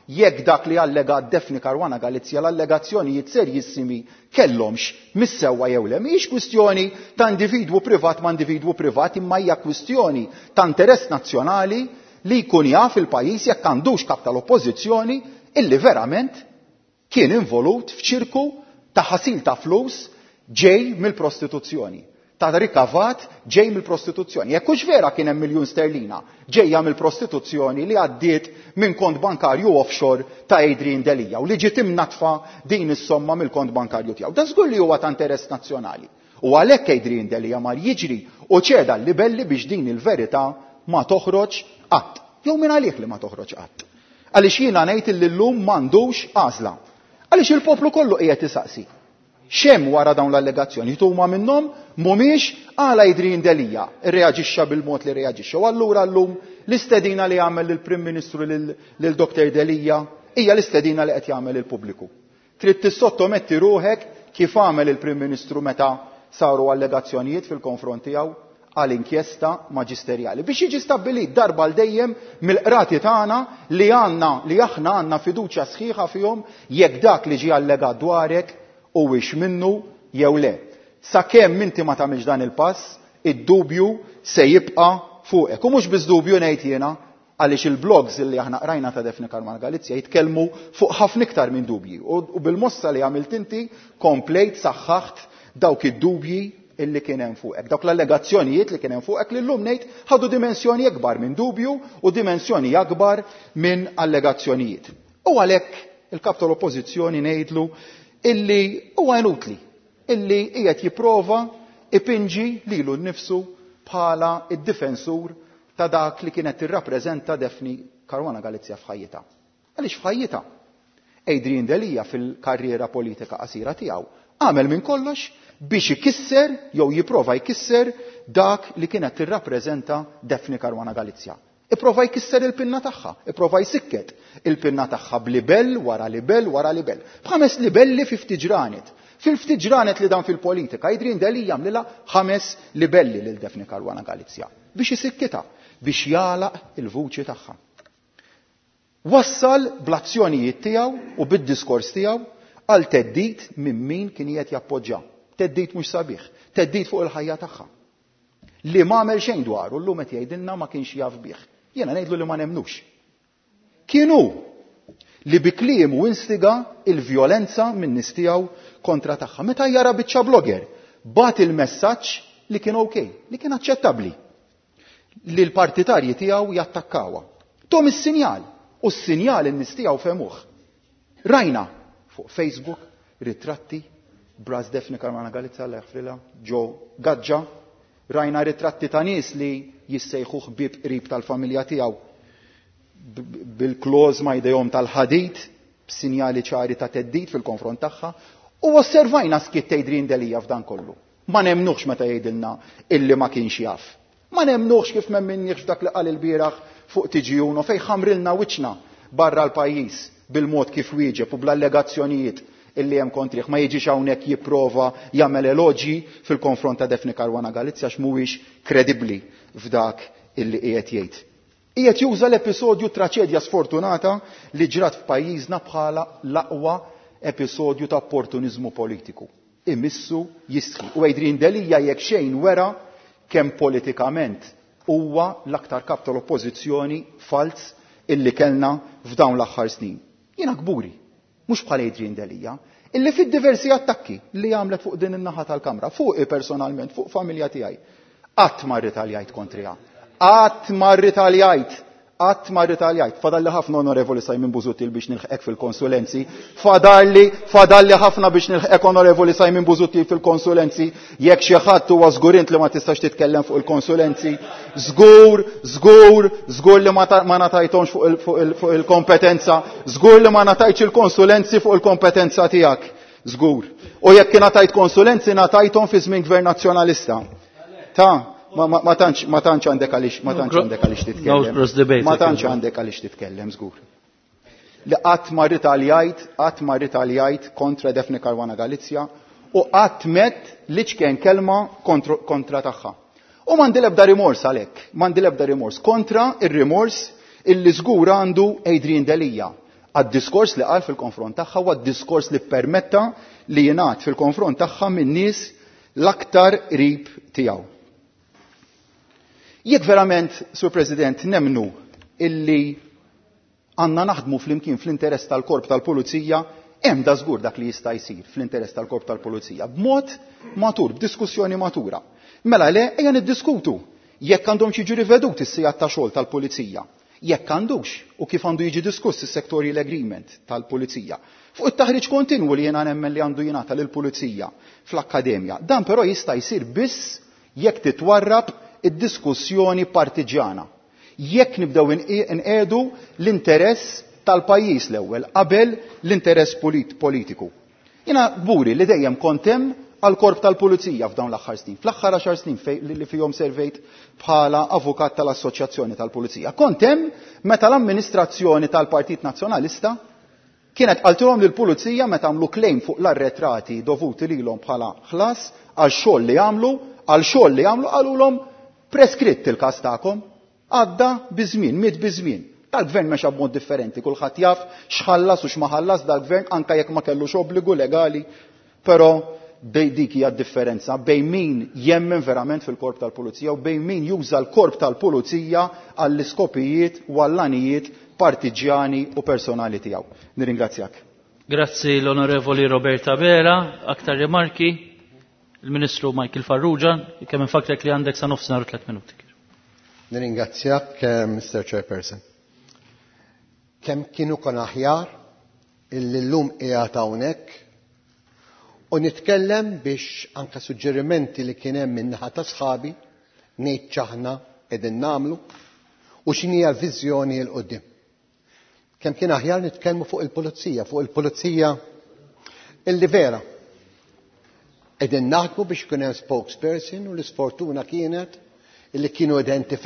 Speaker 8: jekk dak li allegat Defni Caruana Galizja l-allegazzjonijiet serjissimi kellhomx mis-sewwa jew le. Mhix kwistjoni ta' individwu privat ma' individwu privat, imma hija kwistjoni ta' interess nazzjonali li jkun jaf il-pajjiż jekk għandux kap tal-oppożizzjoni illi verament kien involut f'ċirku ta' ħasil ta' flus ġej mill-prostituzzjoni, ta' rikavat ġej mill-prostituzzjoni. Jekk hux vera kien hemm miljun sterlina ġejja mill-prostituzzjoni li għaddiet minn kont bankarju offshore ta' Adrian Delija u li ġiet imnatfa din is-somma mill-kont bankarju tiegħu. Dan żgur li huwa ta' interess nazzjonali. U għalhekk Adrian Delija mar jiġri u ċeda l-libelli biex din il-verità ma toħroġ qatt. Jew minn għalih li ma toħroġ qatt. Għaliex jiena ngħid li llum m'għandux għażla. Għaliex il-poplu kollu qiegħed isaqsi. Xem wara dawn l-allegazzjoni huma minnhom mhumiex għala Adrian Delija irreaġixxa bil-mod li reaġixxa. U allura llum l-istedina li jagħmel lill-Prim Ministru lil Dr. Delija hija l-istedina li qed jagħmel il-pubbliku. Trid tissottometti ruħek kif għamel il-Prim Ministru meta saru allegazzjonijiet fil-konfront tiegħu għal inkjesta maġisterjali biex jiġi stabbilit darba l dejjem mill-qrati tagħna li aħna għandna fiduċja sħiħa fihom jekk dak li ġie allegat dwarek huwiex minnu jew le. Sakemm inti ma tagħmilx dan il-pass, id-dubju se jibqa' fuqek. U mhux biss dubju ngħid jiena għaliex il-blogs li aħna qrajna ta' Defni Caruana Galizja jitkellmu fuq ħafna iktar minn dubji. U bil-mossa li għamilt inti komplejt saħħaħt dawk id-dubji illi kien hemm fuqek. Dawk l-allegazzjonijiet li kien hemm fuqek li llum ngħid ħadu dimensjoni akbar minn dubju u dimensjoni akbar minn allegazzjonijiet. U għalhekk il-kap tal-oppożizzjoni ngħidlu illi huwa inutli, illi qiegħed jipprova ipinġi lilu nnifsu bħala id-difensur ta' dak li kienet tirrappreżenta Defni Caruana Galizja f'ħajjitha. Għaliex f'ħajjitha Adrian Delija fil-karriera politika qasira tiegħu għamel minn kollox biex ikisser jew jipprova jkisser dak li kienet tirrappreżenta Defni Caruana Galizja. Ipprova jkisser il-pinna tagħha, ipprova jsikket il-pinna tagħha b'libell wara libell wara libell. B'ħames libelli fi ftit ġranet. Fil-ftit ġranet li dan fil-politika, Adrian Delija jagħmilha 5 libelli lil Defni Caruana Galizja biex isikkitha, biex jalaq il-vuċi tagħha. Wassal bl-azzjonijiet tiegħu u bid-diskors tiegħu għal teddid minn min kien qiegħed jappoġġja. Teddid mhux sabiħ, teddid fuq il-ħajja tagħha. Li m'għamel xejn dwaru llum qed jgħidilna ma kienx jaf bih. Jiena ngħidlu li ma nemnux. Kienu li bi kliem u instiga il-vjolenza minn nies tiegħu kontra tagħha. Meta jara biċċa blogger bat il-messaġġ li kien okej, li kien aċċettabbli li l-partitarji tiegħu jattakkawha. Tom is-sinjal u s-sinjal in-nies tiegħu femuh. Rajna fuq Facebook ritratti b'ras Defni Caruana Galizja Alla jaħfrilha ġo Gaġġa, rajna ritratti ta' nies li jissejħuh bib qrib tal-familja tiegħu bil-kloż ma' jdejhom tal-ħadid b'sinjali ċari ta' teddid fil-konfront tagħha u osservajna skitt Adrian Delija f'dan kollu. Ma nemnuhx meta jgħidilna illi ma kienx jaf. Ma nemnuhx kif memminniex dak li qal il-bieraħ fuq tiġijun u fejn ħamrilna wiċċna barra l-pajjiż bil-mod kif wieġeb u bl-allegazzjonijiet illi hemm kontrih ma jiġix hawnhekk jipprova jagħmel eloġi fil-konfront ta' Defni Caruana Galizja għax mhuwiex kredibbli f'dak illi qiegħed jgħid. Qiegħed juża l-episodju traċedja sfortunata li ġrat f'pajjiżna bħala l-aqwa episodju ta' opportuniżmu politiku. Imissu jistħi. U Adrian Delija jekk xejn wera kemm politikament huwa l-aktar kap tal-oppożizzjoni falz illi kellna f'dawn l-aħħar snin. Jiena kburi, mhux bħal Adrian Delija, illi fid-diversi attakki li għamlet fuq din in-naħa tal-Kamra, fuqi personalment, fuq familja tiegħi, qatt ma rritaljajt kontriha. Qatt ma rritaljajt. Fadalli ħafna Onorevoli Simon Busuttil biex nilħqek fil-konsulenzi. Fadalli ħafna biex nilħqek Onorevoli Simon Busuttil fil-konsulenzi. Jekk xi ħadd huwa żgurint li ma tistax titkellem fuq il-konsulenzi, żgur li ma natajtomx fuq il-kompetenza, żgur li ma natajtx il-konsulenzi fuq il-kompetenza tiegħek. Żgur. U jekk kien natajt konsulenzi natajthom fi żmien gvern nazzjonalista. Ma tantx għandek għaliex titkellem. Ma tantx għandek għaliex titkellem żgur. Li qatt ma rritaljajt kontra Defni Caruana Galizja u qatt met li kien kelma kontra tagħha. U m'għandi l-ebda rimors għalhekk, m'għandi l-ebda rimors kontra ir-rimors illi żgur għandu Adrian Delija għad-diskors li qal fil-konfront tagħha u għad-diskors li permetta li jingħad fil-konfront tagħha min nies l-aktar qrib tiegħu. Jekk verament, Sur President, nemnu illi għandna naħdmu flimkien fl-interess tal-korp tal-Pulizija, hemm da żgur dak li jista' jsir fl-interess tal-korp tal-Pulizija b'mod matur, b'diskussjoni matura. Mela le ejja niddiskutu jekk għandhom jiġu riveduti s-sigħat ta' xogħol tal-Pulizija, jekk għandux u kif għandu jiġi diskuss is-sectorial agreement tal-Pulizija. Fuq it-taħriġ kontinwu li jiena nemmen li għandu jingħata lill-Pulizija fl-Akkademja. Dan però jista' jsir biss jekk titwarrab id-diskussjoni partiġjana. Jekk nibdew inqedu l-interess tal-pajjiż l-ewwel qabel l-interess politiku. Jiena gburi li dejjem kontem għal-korp tal-Pulizija f'dawn l-aħħar snin. Fl-aħħar 10 snin li fihom servejt bħala avukat tal-Assoċjazzjoni tal-Pulizija. Kontem meta l-amministrazzjoni tal-Partit Nazzjonalista kienet qaltilhom lill-Pulizija meta għamlu klejm fuq l-arretrati dovuti lilhom bħala ħlas għal xogħol li għamlu qalulhom preskritt il-każ tagħkom għadda biżmien, miet biżmien. Dal-gvern mexa b'mod differenti, kulħadd jaf x'ħallas u x'maħallas dal-gvern anke jekk ma kellux obbligu legali, però dik hija differenza bejn min jemmen verament fil-korp tal-Pulizija u bejn min juża l-korp tal-Pulizija għall-iskopijiet u għall-anijiet partiġjani u personali tiegħu. Nirringrazzjak.
Speaker 6: Grazzi l-Onorevoli Roberta Bera. Aktar remarki? Il-Ministru Michael Farrugia, kemm infakrek li għandek sa nofsinhar 3 minuti.
Speaker 3: Nirringrazzjak, Mr. Chairperson. Kemm kienu kon aħjar illi llum qiegħed hawnhekk u nitkellem biex anke suġġerimenti li kien hemm min-naħa ta' sħabi ngħid ċaħna qegħdin nagħmlu u x'inhi l-viżjoni l qudiem. Kemm kien aħjar nitkellmu fuq il-pulizija illi vera qegħdin naħdmu biex ikun hemm spokesperson u l-isfortuna kienet illi kienu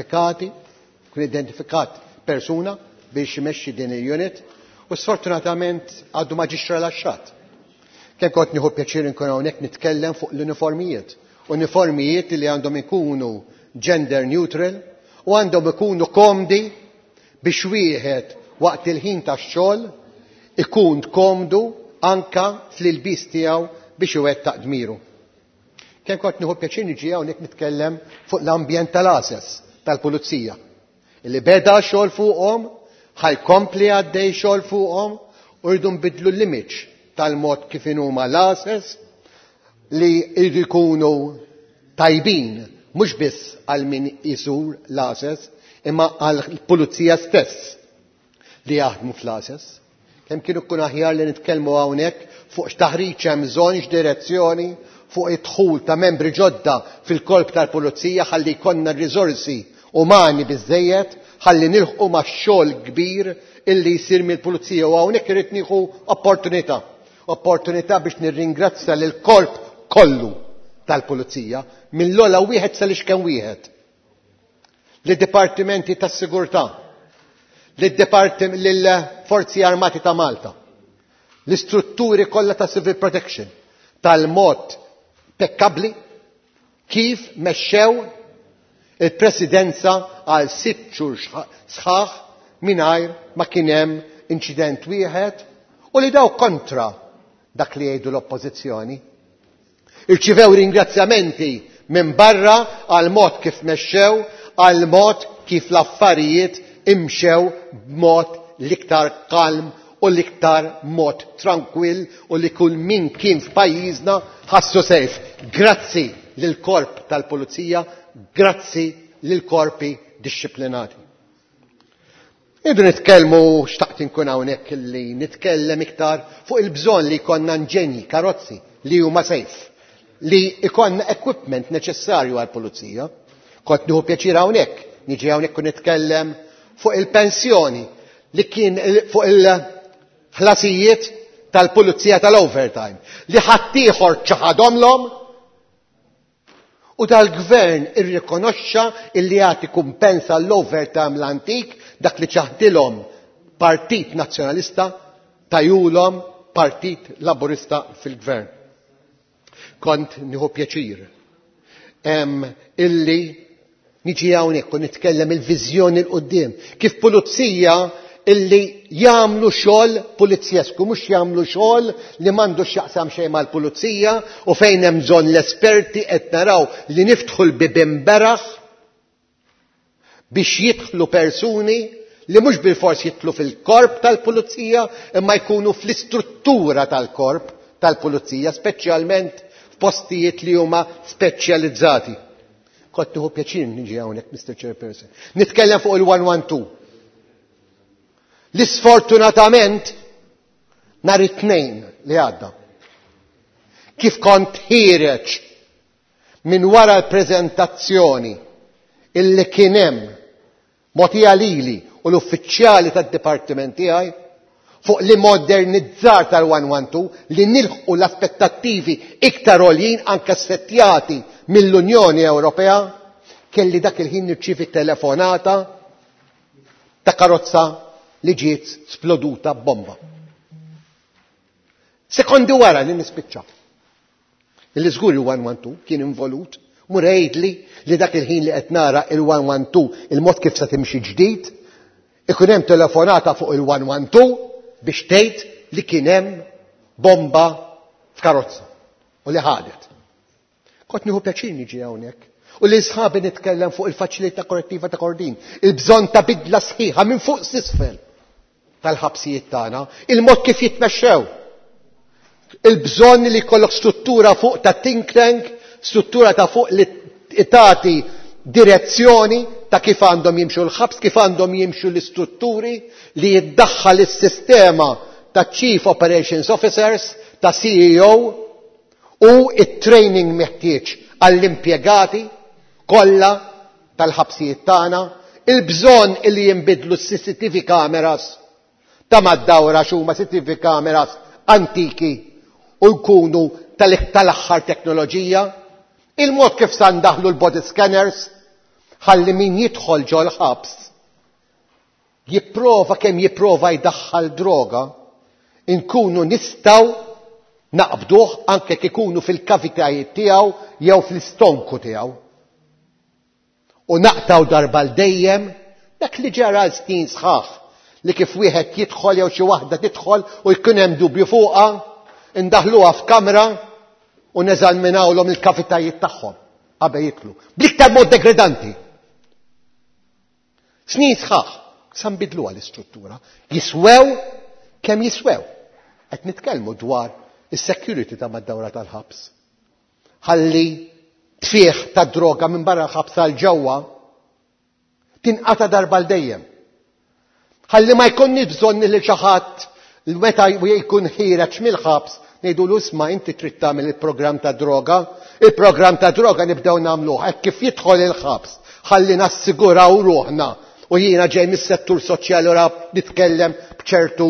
Speaker 3: identifikat persuna biex imexxi din il-unit u sfortunatament għadu ma ġiex rilaxxat. Kemm kont nieħu pjaċir inkun hawnhekk nitkellem fuq l-uniformijiet. Uniformijiet li għandhom ikunu gender neutral u għandhom ikunu komdi biex wieħed waqt il-ħin tax-xogħol ikun komdu anka fl-ilbis tiegħu biex iwettaq dmiru. Kemm kont nieħu pjaċir niġi hawnhekk nitkellem fuq l-ambjent tal-ases tal-Pulizija. Illi beda xogħol fuqhom, ħajkompli għaddej xogħol fuqhom u rridu nbidlu l-image tal-mod kif huma l-ases li jkunu tajbin mhux biss għal min isur l-ases imma għal pulizija stess li jaħdmu fl-ases. Kemm kienu kun aħjar li nitkellmu hawnhekk fuq x'taħriġ hemm bżonn x'direzzjoni fuq id-dħul ta' membri ġodda fil-korp tal-Pulizija ħalli jkollna r-riżorsi umani biżżejjed ħalli nilħqu max-xogħol kbir illi jsir mill-Pulizija u hawnhekk irid nieħu opportunità biex nirringrazzja lil korp kollu tal-Pulizija mill-ogħla wieħed sal-ixkemm wieħed. Lid-Dipartimenti tas-Sigurtà, lill-Forzi Armati ta' Malta, l-istrutturi kollha ta' Civil Protection tal-mod pekkabbli kif mexxew il-Presidenza għal 6 xhur sħaħ mingħajr ma kien hemm inċident wieħed u li daw kontra dak li jgħidu l-oppożizzjoni. Irċivew ringrazzjamenti minn barra għal mod kif mexxew, għal mod kif l-affarijiet imxew b'mod l-iktar kalm u l-iktar mod tranquill u li kull min kien f'pajjiżna ħassu sejf. Grazzi lil korp tal-Pulizija, grazzi lil korpi dixxiplinati. Idu nitkellmu xtaqt inkun hawnhekk li nitkellem iktar fuq il-bżonn li jkollna inġenji, karozzi li huma sejf, li jkollna equipment neċessarju għall-Pulizija. Kont nieħu pjaċir hawnhekk, niġi hawnhekk u nitkellem fuq il-pensjoni li kien fuq il-ħlasijiet tal-Pulizija tal-overtime li ħadd ieħor ċaħadhomlhom u tal-gvern irrikonoxxa illi jagħti kumpensa l-overtime l-antik dak li ċaħdilhom Partit Nazzjonalista tajulhom Partit Laburista fil-gvern. Kont nieħu pjaċir illi niġi hawnhekk u nitkellem il-viżjoni l qudiem kif pulizija illi jagħmlu xogħol pulizzjesku, mhux jagħmlu xogħol li m'għandux x'jaqsam xejn mal-pulizija u fejn hemm bżonn l-esperti qed naraw li niftħu l-bibien beraħ biex jidħlu persuni li mhux bil-fors jidħlu fil-korp tal-pulizija imma jkunu fl-istruttura tal-korp tal-pulizija, speċjalment f'postijiet li huma speċjalizzati. Kont nieħu pjaċir niġi hawnhekk, Mr. Chairperson. Nitkellem fuq il-112. L-isfortunatament nhar it-tnejn li għadda. Kif kont ħireġ minn wara l-preżentazzjoni illi kien hemm mogħtija lili u l-uffiċjali tad-dipartiment tiegħi fuq li modernizzar tal-112 li nilħqu l-aspettattivi iktar għoljin anke sfettjati mill-Unjoni Ewropea, kelli dak il-ħin nirċievi telefonata ta' karozza li ġiet sploduta b'bomba. Sekondi wara li nispiċċa. Il-żgur il-112 kien involut, mur jgħidli li dak il-ħin li qed nara il-112 il-mod kif se timxi ġdid, ikun hemm telefonata fuq il-112 biex tgħid li kien hemm bomba f'karozza u li ħadet. Kont nieħu pjaċir niġi hawnhekk u li sħabi nitkellem fuq il-faċilità korrettiva ta' Kordin, il-bżonn ta' bidla sħiħa minn fuq s'isfel tal-ħabsijiet tagħna, il-mod kif jitmexxew. Il-bżonn li jkollok struttura fuq ta' think tank, struttura ta' fuq li tagħti direzzjoni ta' kif għandhom jimxu l-ħabs, kif għandhom jimxu l-istrutturi, li jiddaħħal is-sistema ta' Chief Operations Officers, ta' CEO u it-training meħtieġ għall-impjegati kollha tal-ħabsijiet tagħna, il-bżonn li jinbidlu s-CCTV cameras ta' mad-dawra x'huma CCTV cameras antiki u jkunu tal-aħħar teknoloġija, il-mod kif sa ndaħlu l-body scanners ħalli min jidħol ġo l-ħabs jipprova kemm jipprova jdaħħal droga inkunu nistgħu naqbduh anke kif ikunu fil-kavitajiet tiegħu jew fl-istonku tiegħu. U naqtaw darba l-dejjem dak li ġara l-snin sħaħ li kif wieħed jidħol jew xi waħda tidħol u jkun hemm dubju fuqha, indaħluha f'kamra u neżaminawlhom il-kavitajiet tagħhom qabel jitlu. Bl-iktar mod degradanti. Snin sħaħ sa nbidluha l-istruttura. Jiswew kemm jiswew. Qed nitkellmu dwar is-security ta' mad-dawra tal-ħabs. Ħalli tfieħ ta' droga minn barra l-ħabs għal ġewwa tinqata' darba l-dejjem. Ħalli ma jkunni bżonn li xi ħadd meta jkun ħireġ mill-ħabs ngħidulu isma' inti trid tagħmel il-programm ta' droga, il-programm ta' droga nibdew nagħmluh hekk kif jidħol il-ħabs ħalli nassiguraw ruħna u jiena ġej mis-settur soċjali ora nitkellem b'ċertu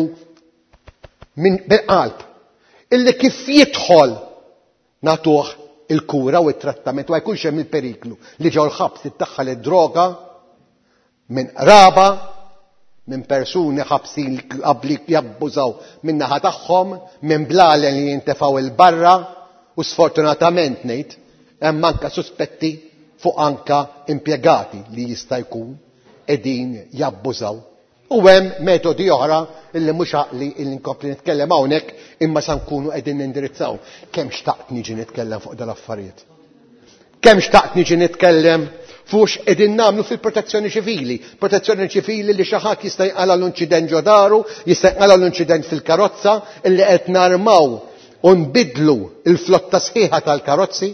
Speaker 3: bil-qalb. Illi kif jidħol nagħtuh il-kura u t-trattament u ma jkunx hemm il-periklu li ġew l-ħabs tiddaħħal id-droga minn qraba minn persuni ħabsin li qabli jabbużaw min-naħa tagħhom, minn blalen li jintefgħu il-barra u sfortunatament ngħid hemm anke suspetti fuq anke impjegati li jista' jkun qegħdin jabbużaw. U hemm metodi oħra illi mhux għaqli illi nkompli nitkellem hawnhekk imma sa nkunu qegħdin nindirizzaw. Kemm xtaqt niġi nitkellem fuq dal-affarijiet. Kemm xtaqt niġi nitkellem fuq qegħdin nagħmlu fil-protezzjoni ċivili. Protezzjoni ċivili li xi ħadd jista' jinqala l-inċident ġo daru, jista' jinqala l-inċident fil-karozza illi qed narmaw u nbidlu l-flotta sħiħa tal-karozzi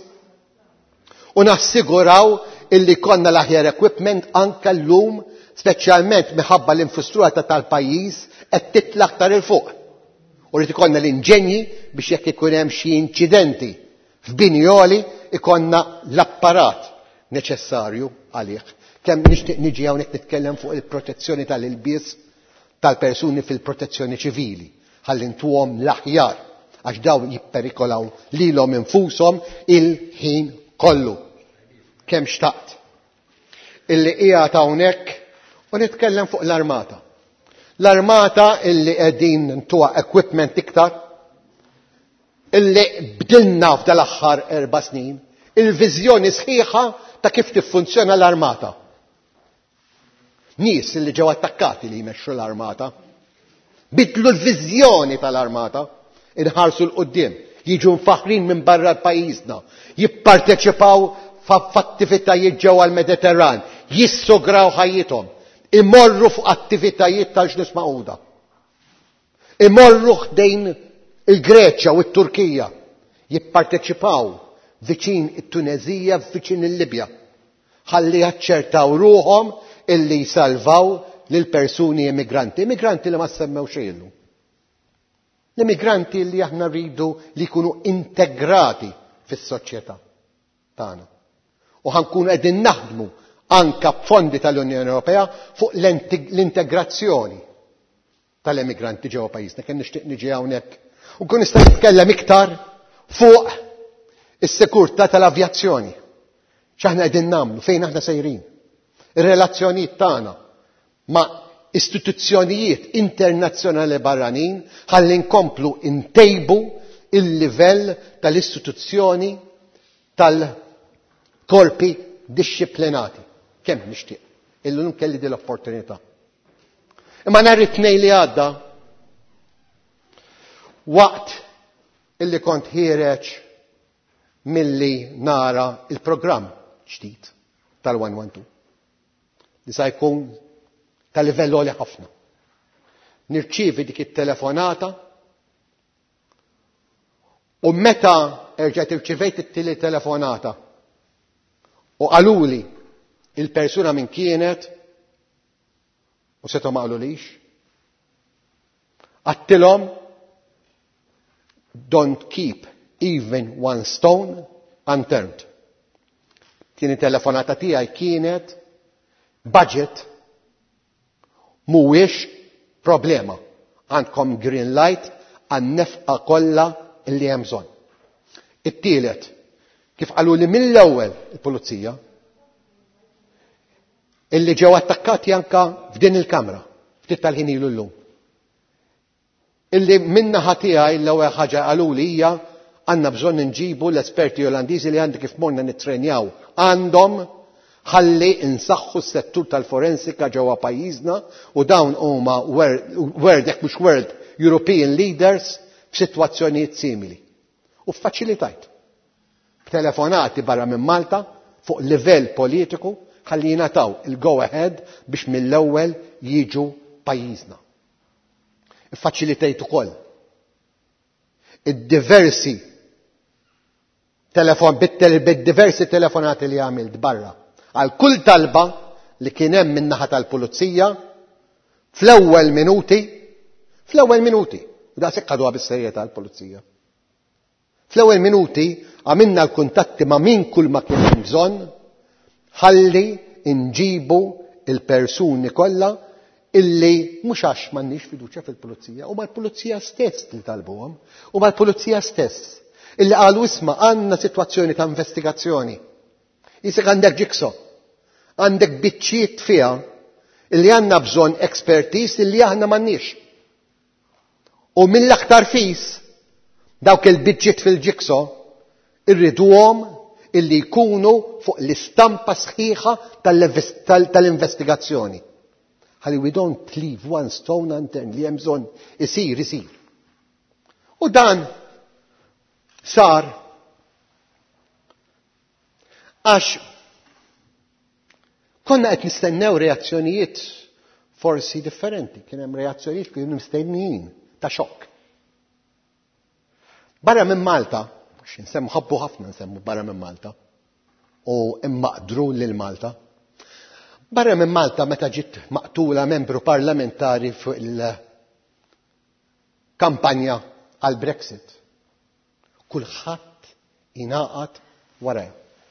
Speaker 3: u nassiguraw illi konna l-aħjar equipment anke llum speċjalment minħabba l-infrastruttura tal-pajjiż qed titla' aktar il fuq. U rrid ikollna l-inġenji biex jekk ikun hemm xi inċidenti f'binjoli ikonna l-apparat neċessarju għalih. Kemm nixtieq niġi hawnhekk nitkellem fuq il-protezzjoni tal-ilbies tal-persuni fil-protezzjoni ċivili ħalli ntuhom l-aħjar għax dawn jipperikolaw lilhom infushom il-ħin kollu. Kemm xtaqt illi qiegħed hawnhekk u nitkellem fuq l-armata. L-armata illi qegħdin ntuha equipment iktar illi bdilna f'dal-aħħar 4 snin il-viżjoni sħiħa ta' kif tiffunzjona l-armata. Nies li ġew attakkati li jmexxu l-armata, bidlu l-viżjoni tal-armata, inħarsu l-qoddim, jiġu mfaħrin minn barra l-pajjiżna, jipparteċipaw f'attivitajiet ġewwa l-Mediterran, jissograw ħajjithom, imorru fuq attivitajiet tal-Ġnus Magħquda. Imorru ħdejn il-Greċja u t-Turkija, jipparteċipaw viċin it-Tunezija, viċin il-Libja, ħalli jaċċertaw ruhom illi jsalvaw lil persuni immigranti li ma semmew xejn. L-immigranti li aħna rridu li jkunu integrati fis-soċjetà tagħna. U ħankunu qegħdin naħdmu anke b'fondi tal-Unjoni Ewropea fuq l-integrazzjoni tal-immigranti ġewwa pajjiżna. Kien nixtieq niġi hawnhekk u nkun nista' nitkellem iktar fuq is-sikurtà tal-avjazzjoni. X'aħna qegħdin nagħmlu, fejn aħna sejrin. Ir-relazzjonijiet tagħna ma' istituzzjonijiet internazzjonali barranin ħalli nkomplu ntejbu il-livell tal-istituzzjoni tal-korpi dixxiplinati. Kemm nixtieq. Illum kelli din l-opportunità. Imma nhar it-tnejn li għadda waqt illi kont ħireġ milli nara il-programm ġdid tal-112 li sa jkun tal-livell għoli ħafna. Nirċievi dik it-telefonata u meta erġgħet irċivejt it-tieni telefonata u qaluli il-persuna min kienet u setu ma qalulix. Għattilhom don't keep even one stone unturned. Tieni telefonata tiegħi kienet budget mhuwiex problema. Għandkom green light għan-nefqa kollha li hemm bżonn. It-tielet, kif qaluli mill-ewwel il-pulizija, illi ġew attakkati anke f'din il-kamra, ftit tal-ħin ilu llum. Illi min-naħa tiegħi l-ewwel ħaġa qaluli hija għandna bżonn inġibu l-esperti Olandiżi li għandi kif morna nittrenjaw għandhom ħalli insaħħu s-settur tal-forensika ġewwa pajjiżna u dawn huma world European leaders f'sitwazzjonijiet simili. U ffaċilitajt. B'telefonati barra minn Malta fuq livell politiku ħalli jingħataw il-go ahead biex mill-ewwel jiġu pajjiżna. Iffaċilitajt ukoll id-diversi bid-diversi telefonati li għamilt barra għal kull talba li kien hemm min-naħa tal-pulizija fl-ewwel minuti, u da sekkadu bis-serjetà tal-pulizija. Fl-ewwel minuti għamilna l-kuntatti ma' min kull ma kien hemm bżonn ħalli nġibu il-persuni kollha illi mhux għax m'għandniex fiduċja fil-pulizija u mal-pulizija stess li talbuhom u mal-pulizija stess illi qalu isma' għandna sitwazzjoni ta' investigazzjoni. Jisek għandek ġikso, għandek biċċiet fiha illi għandna bżonn expertise illi aħna m'għandniex. U mill-aktar fis dawk il-biċċiet fil-ġikso irriduhom illi jkunu fuq l-istampa sħiħa tal-investigazzjoni. Ħalli we don't leave one stone unturned li hemm bżonn isir. U dan sar għax konna qed nistennew reazzjonijiet forsi differenti, kien hemm reazzjonijiet kienu mistennijin ta' xokk. Barra minn Malta, nsemmu ħabbu ħafna nsemmu barra minn Malta u immaqdru lil Malta. Barra minn Malta meta ġiet maqtula membru parlamentari fuq il-kampanja għal Brexit. Kulħadd ingħaqad warajha.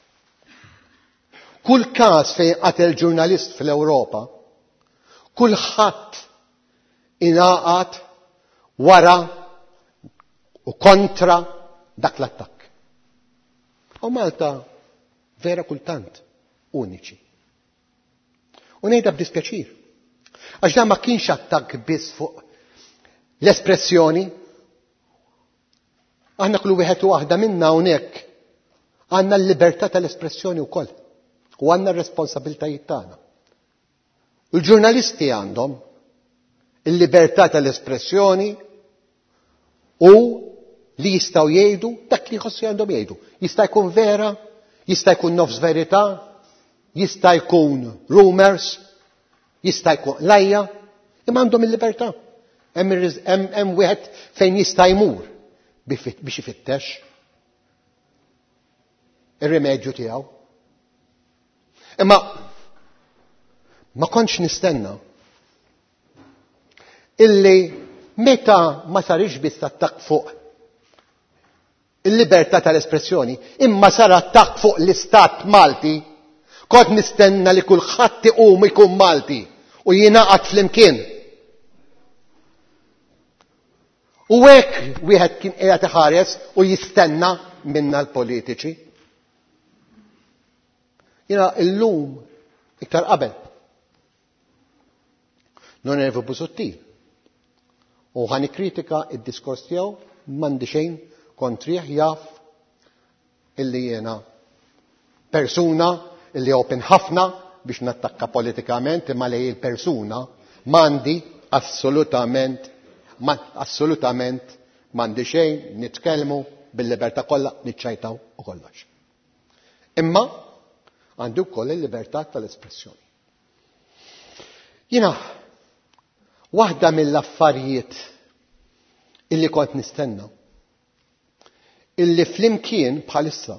Speaker 3: Kull każ fejn qatel ġurnalist fl-Ewropa, kulħadd ingħaqad wara u kontra dak l-attakk. U Malta vera kultant uniċi. U ngħidha b'dispjaċir. Għax dan ma kienx attakk biss fuq l-espressjoni. Aħna kull wieħed u waħda minna hawnhekk għandna l-libertà tal-espressjoni wkoll. U għandna r-responsabbiltajiet tagħna. U l-ġurnalisti għandhom il-libertà tal-espressjoni u li jistaw jgħidu dak li jħossu għandhom jgħidu. Jista' jkun vera, jista' jkun nofs verità, jista' jkun rumors, jista' jkun lajja, imma għandhom il-libertà. Hemm wieħed fejn jista' jmur biex ifittex ir-rimedju tiegħu. Imma ma kontx nistenna illi meta ma sarix biss attakk fuq il-libertà tal-espressjoni, imma sar attakk fuq l-Istat Malti, kont nistenna li kulħadd iqum ikun Malti u jingħaqad flimkien. U hekk wieħed kien qiegħed iħares u jistenna minna l-politiċi. Jiena llum iktar qabel l-Onorevoli Busuttil u ħani kritika id-diskors tiegħu m'għandi xejn kontrih, jaf illi jiena persuna illi open ħafna biex nattakka politikament, imma li il-persuna m'għandi assolutament m'għandi xejn nitkellmu bil-libertà kollha niċċajtaw u kollox. Imma għandi wkoll il-libertà tal-espressjoni. Jiena waħda mill-affarijiet illi kont nistenna illi flimkien bħalissa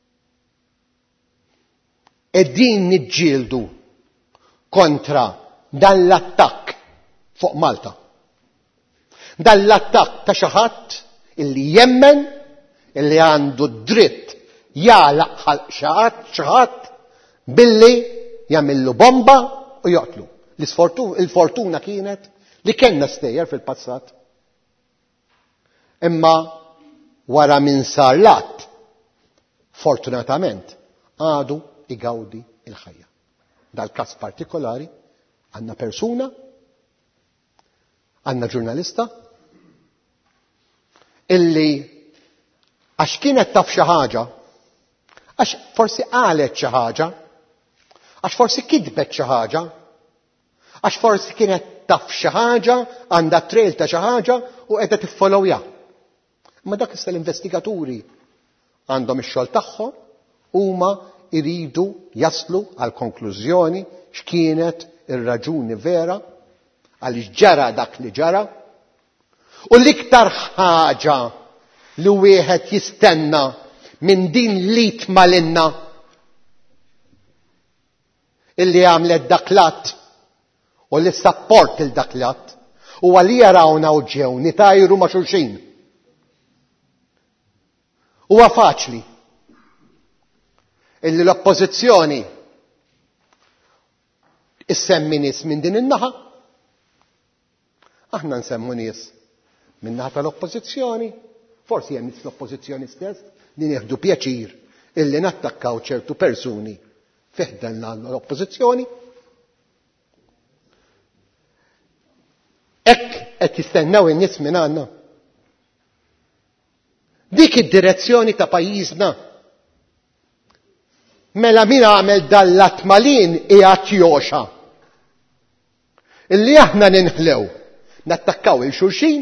Speaker 3: qegħdin niġġieldu kontra dan l-attakk fuq Malta. Dan l-attakk ta' xi ħadd illi jemmen illi għandu dritt jagħlaq xi ħadd billi jagħmillu bomba u joqtlu. Il-fortuna kienet li kellna stejjer fil-passat. Imma wara min sar l-att, fortunatament, għadu igawdi il-ħajja. Dal-każ partikolari għandna persuna, għandna ġurnalista, illi għax kienet taf xi ħaġa, għax forsi qalet xi ħaġa, għax forsi kidbet xi ħaġa, għax forsi kienet taf xi ħaġa, għandha trail ta' xi ħaġa u qiegħda tiffollowja. Ma dak issa l-investigaturi għandhom ix-xogħol tagħhom huma jridu jaslu għal konklużjoni x'kienet ir-raġuni vera għaliex ġara dak li ġara. U l-iktar ħaġa li wieħed jistenna minn din li tmalinna illi għamlet dak l-att u li sapport il-dak l-att u għalli jarawna u ġew nitajru ma' xulxin. Huwa faċli illi l-oppożizzjoni issemmi nies minn din in-naħa, aħna nsemmu nies minn naħa tal-oppożizzjoni, forsi hemm nies l-oppożizzjoni stess li nieħdu pjaċir illi nattakkaw ċertu persuni fiħdan l-oppożizzjoni. Hekk qed jistennew in-nies minn għandna. Dik id-direzzjoni ta' pajjiżna. Mela min għamel dal-atmalin qiegħed joxa. Illi aħna ninħlew, nattakkaw il-xulxin,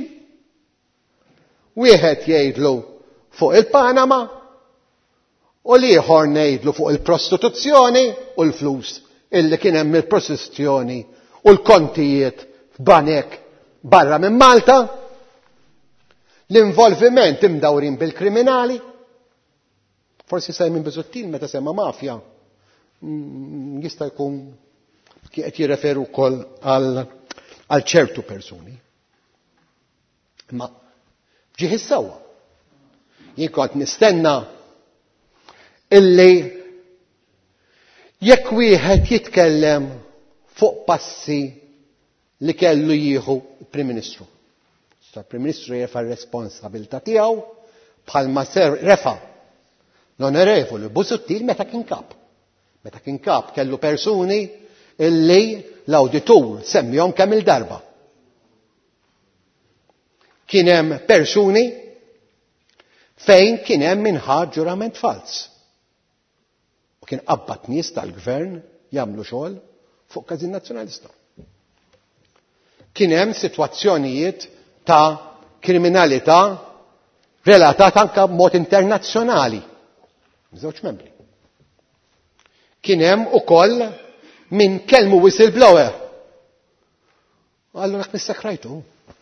Speaker 3: wieħed jgħidlu fuq il-Panama u liħor ngħidlu fuq il-prostituzzjoni u l-flus illi kien hemm il-prostituzzjoni u l-kontijiet f'banek barra minn Malta. L-involviment imdawrin bil-kriminali. Forsi Simon Busuttil meta semma mafja jista' jkun qed jirreferu wkoll għal ċertu persuni. Ma ġieħ is-sewwa. Jien kont nistenna illi jekk wieħed jitkellem fuq passi li kellu jieħu il-Prim Ministru. Il-Prim Ministru jefa r-responsabilità tiegħu bħalma refa l-Onorevoli Busuttil meta kien kap. Meta kien kap kellu persuni illi l-awditur semmihom kemm il-darba. Kien hemm persuni fejn kien hemm minħar ġurament fals. U kien qabad nies tal-gvern jagħmlu xogħol fuq każin nazzjonalista. Kien hemm sitwazzjonijiet ta' kriminalità relatata anke b'mod internazzjonali. Żewġ membri. Kien hemm ukoll min kellmu whistleblower. Allura nissakrajtu.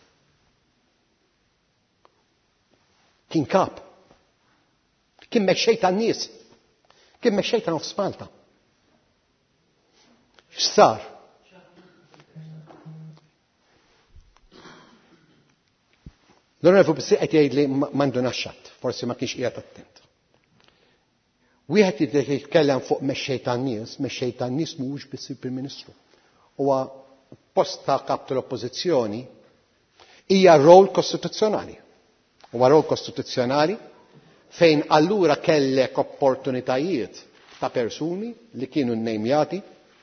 Speaker 3: Kien kap. Kien mexxej tan-nies. Kien mexxej ta' nofs Malta. X'sar? L-onorevoli Bissi qed jgħidli m'għandu naxxat, forsi ma kienx qiegħed attent. Wieħed jitkellem fuq mexxej tan-nies mhuwiex biss il-Prim Ministru. Huwa post ta' kap tal-Oppożizzjoni hija rol kostituzzjonali. Huwa rol kostituzzjonali fejn allura kellek opportunitajiet ta' persuni li kienu nnejmjati,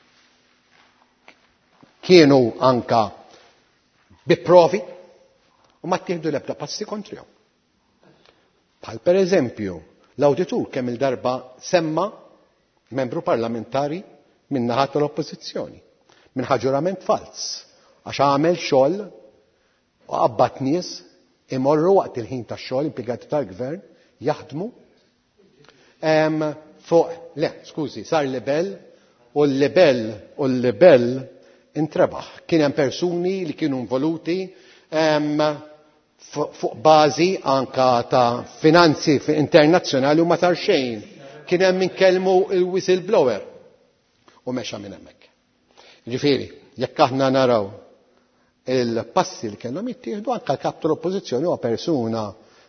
Speaker 3: kienu anka bi provi u ma ttieħdu l-ebda passi kontrihom. Bħal pereżempju l-awditur kemm il-darba semma membru parlamentari min naħa tal-Oppożizzjoni minn ħaġurament fals għax għamel xogħol u qabbad nies imorru waqt il-ħin tax-xogħol impjegati tal-gvern jaħdmu sar libell u l-libell intrebaħ. Kien hemm persuni li kienu involuti fuq bażi anka ta' finanzi internazzjonali u ma sar xejn. Kien hemm min kellmu il-whistleblower u mexa minn hemmhekk. Ġifieri, jekk aħna naraw il-passi li kellhom jittieħdu anke l-kap tal-Oppożizzjoni huwa persuna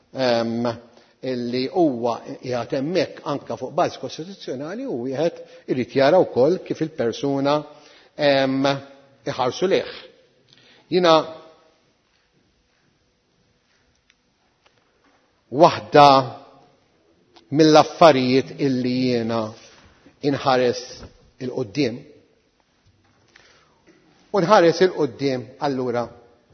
Speaker 3: illi huwa qiegħed hemmhekk anke fuq bażi kostituzzjonali u wieħed irid jara wkoll kif il-persuna iħarsu leh. Jiena waħda mill-affarijiet illi jiena inħares il-qudiem u nħares il-qudiem allura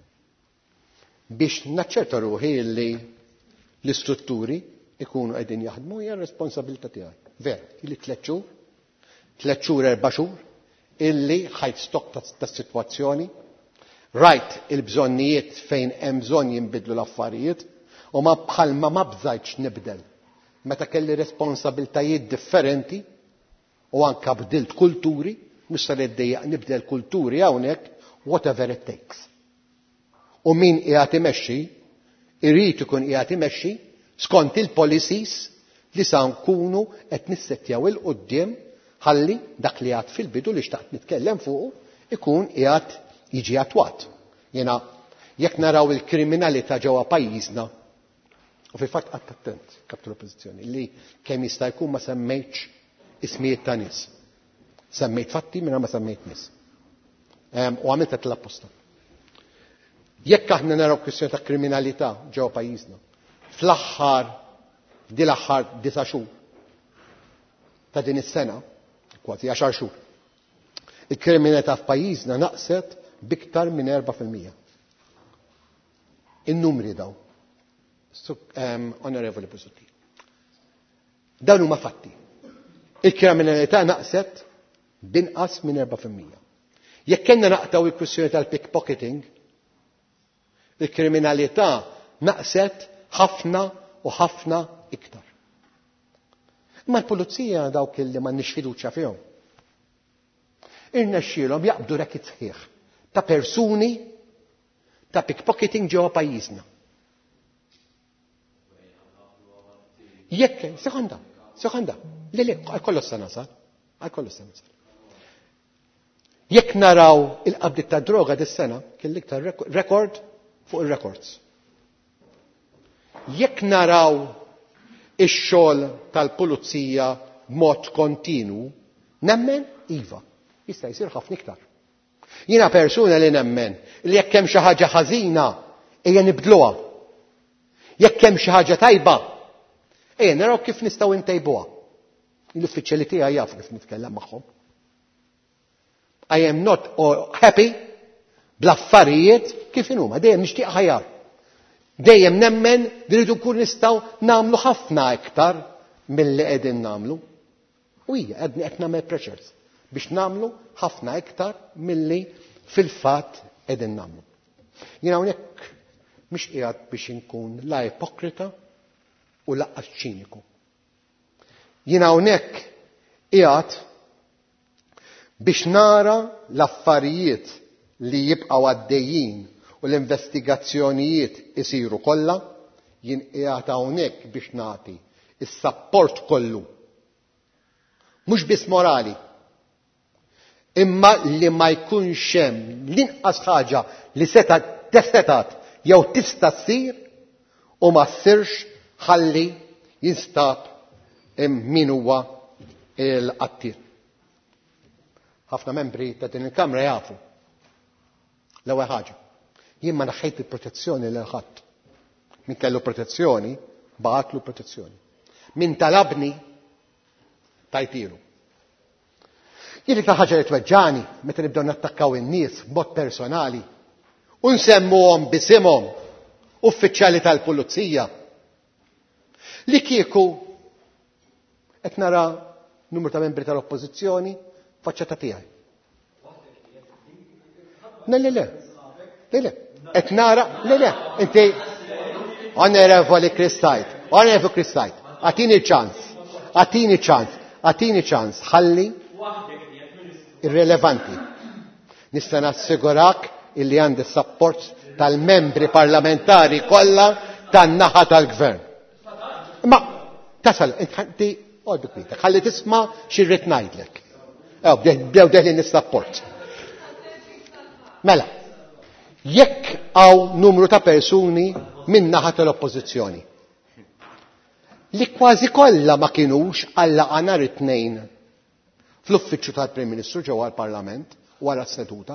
Speaker 3: biex naċċerta ruħi illi l-istrutturi ikunu qegħdin jaħdmu hija r-responsabilità tiegħi. Vera, illi 3 xhur, 4 xhur illi ħajt stok tas-sitwazzjoni, rajt il-bżonnijiet fejn hemm bżonn jinbidlu l-affarijiet u ma bħalma ma bżajtx nibdel. Meta kelli responsabiltajiet differenti u anke bdilt kulturi, mhux se niddejjaq nibdel kulturi hawnhekk whatever it takes. U min qiegħed imexxi irid ikun qiegħed imexxi skont il-policies li sa nkunu qed nissettjaw il-qudiem ħalli dak li għad fil-bidu li xtaqt nitkellem fuq ikun qiegħed jiġi attwat. Jiena jekk naraw il-kriminalità ġewwa pajjiżna u fil-fatt qatt attent kap tal-Oppożizzjoni li kemm jista' jkun ma semmejtx ismijiet ta' nies. Semmejt fatti minn ma semmejt nies. U għamilt qed l-apposta. Jekk aħna naraw kwistjoni ta' kriminalità ġewwa pajjiżna, fl-aħħar 9 xhur ta' din is-sena, kważi 10 xhur, il-kriminalità f'pajjiżna naqset biktar minn 4%. In-numri daw. Onorevoli Busuttil. Dawn huma fatti. Il-kriminalità naqset binqas minn 4%. Jekk kellna naqtaw il-kwistjoni tal-pickpocketing, il-kriminalità naqset ħafna u ħafna iktar. Ma l-pulizija dawk li m'għandniex fiduċja fihom. Irnexxielhom jaqbdu rekit sħiħ ta' persuni ta' pickpocketing ġewwa pajjiżna. Jekk, sekonda, li, għal-kollu s-sanasar. Jekk naraw il-qabdiet ta' droga dis-sena, kien l-iktar rekord fuq il-records. Jekk naraw ix-xogħol tal-pulizija b'mod kontinu, nemmen iva, jista' jsir ħafna iktar. Jiena persuna li nemmen li jekk hemm xi ħaġa ħażina ejja nibdluha. Jekk hemm xi ħaġa tajba, ejja naraw kif nistgħu ntejbuha. L-uffiċjali tiegħi jafu kif nitkellem magħhom. I am not happy bl-affarijiet kif inhuma, dejjem nixtieq ħajjar. Dejjem nemmen li rridu nkun nistgħu nagħmlu ħafna iktar milli qegħdin nagħmlu. U hija qed nagħmel pressures. biex nagħmlu ħafna iktar milli fil-fatt qegħdin nagħmlu. Jien hawnhekk mhix qiegħed biex inkun la ipokrita u laqqas ċiniku. Jien hawnhekk qiegħed biex nara l-affarijiet li jibqgħu għaddejjin u l-investigazzjonijiet isiru kollha, jien qiegħed hawnhekk biex nagħti is-sapport kollu. Mhux biss morali, imma li ma jkunx hemm l-inqas ħaġa li setat jew tista' ssir u ma ssirx ħalli jinstab min huwa l-qattil. Ħafna membri ta' din il-Kamra jafu l-ewwel ħaġa. Jien ma naħħejt il-protezzjoni lil ħadd. Min kellu protezzjoni, bagħatlu protezzjoni. Min talabni tajtilu. Jien iktar ħaġa li tweġġani meta nibdew nattakkaw in-nies b'mod personali u nsemmuhom bisimhom uffiċjali tal-pulizija li kieku qed nara numru ta' membri tal-oppożizzjoni faċċata tiegħi. Le. Qed nara, le. Inti Onorevoli Kristajt, għatini ċans, ħalli irrelevanti. Nista' nassigurak illi għandi s-sapport tal-membri parlamentari kollha tan-naħa tal-gvern. Ma tasal, inti għoddu kwita, ħalli tisma' xirrid ngħidlek. Bdew deħli nis-sapport. Mela, jekk għaw numru ta' persuni min-naħa tal-oppożizzjoni li kważi kollha ma kinux għalla nhar it-tnejn fl-uffiċċju tal-Prim Ministru ġewwa l-Parlament wara s-seduta.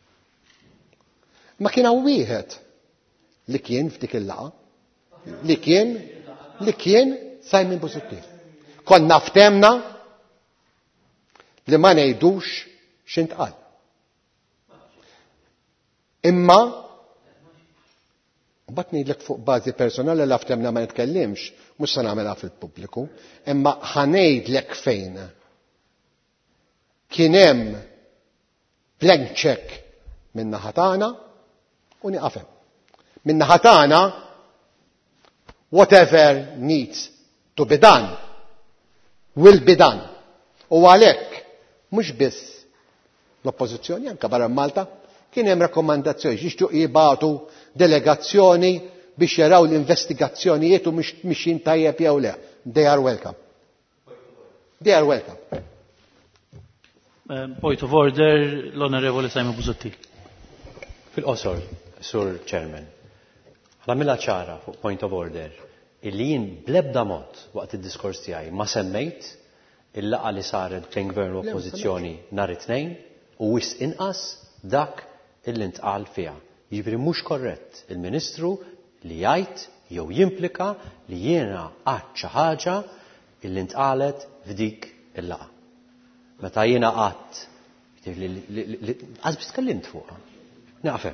Speaker 3: Ma kien hawn wieħed li kien f'dik il-laqgħa li kien Simon Busuttil. Konna ftemna li ma ngħidux x'intqal. Imma bat ngħidlek fuq bażi personali li ftemna ma nitkellimx, mhux se nagħmelha fil-pubbliku, imma ħanejdlek fejn kien hemm blank check min-naħa tagħna u nieqafhem. Min-naħa tagħna whatever needs to be done will be done. U għalhekk mhux biss l-oppożizzjoni anke barra Malta kien hemm rakkomandazzjoni jixtiequ jibagħtu delegazzjoni biex jaraw l-investigazzjonijiet u mixin tajjeb jew le. They are welcome.
Speaker 6: Point of order, l-Onorevoli Simon Busuttil.
Speaker 4: Fil-qosor, Sur Chairman, ħamilha ċara fuq point of order illi jien bl-ebda mod waqt id-diskors tiegħi ma semmejt il-laqgħa li saret bejn gvern u oppożizzjoni nhar it-tnejn u wis inqas dak illi ntqal fiha. Jiġifieri mhux korrett il-Ministru li jgħid jew jimplika li jiena qatt xi ħaġa illi ntqalet f'dik il-laqgħa. Meta jiena qatt qas tkellimt fuqha. Naqfem.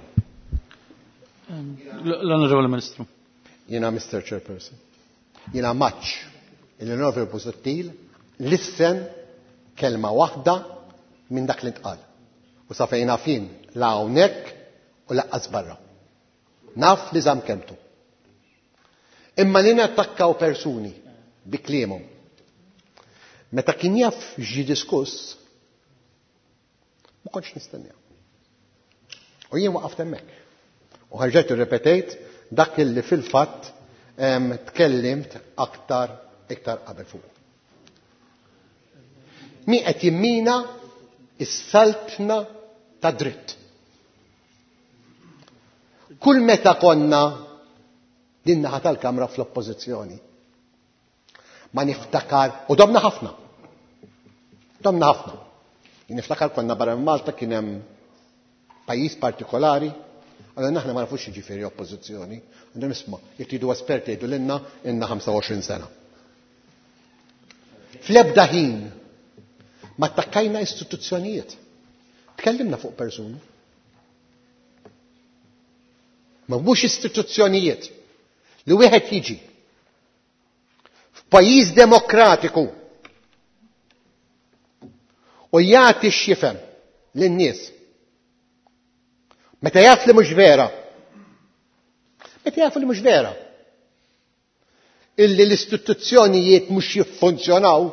Speaker 6: L-Onorevoli Ministru.
Speaker 3: Jiena Mr. Chairperson. Jiena maċċ il-Onorevoli Busuttil lissen kelma waħda minn dak li ntqal. U sa fejn fin la hawnhekk u laqqas barra. Naf li żamm kelmtu. Imma li nattakkaw persuni bi kliemhom. Meta kien jaf ġi diskuss, ma kontx nistennew. U jien waqaft hemmhekk. U ħarġet irrepetejt dak illi fil-fatt tkellimt iktar qabel fuq. Min qed jimmina is-saltna ta' dritt. Kull meta konna din naħa tal-Kamra fl-oppożizzjoni ma niftakar u domna ħafna. Niftakar konna barra Malta kien hemm pajjiż partikolari, għal naħna ma nafux jiġifieri oppożizzjoni, għandhom isma' jekk tridu esperti jgħidu lilna inna 25 sena. Fl-ebda ħin ma attakkajna istituzzjonijiet. Tkellimna fuq persuni. Ma mhux istituzzjonijiet li wieħed jiġi f'pajjiż demokratiku u jagħti x'jifhem lin-nies. Meta jaf li mhux vera. Meta jaf li mhux vera. Illi l-istituzzjonijiet mhux jiffunzjonaw,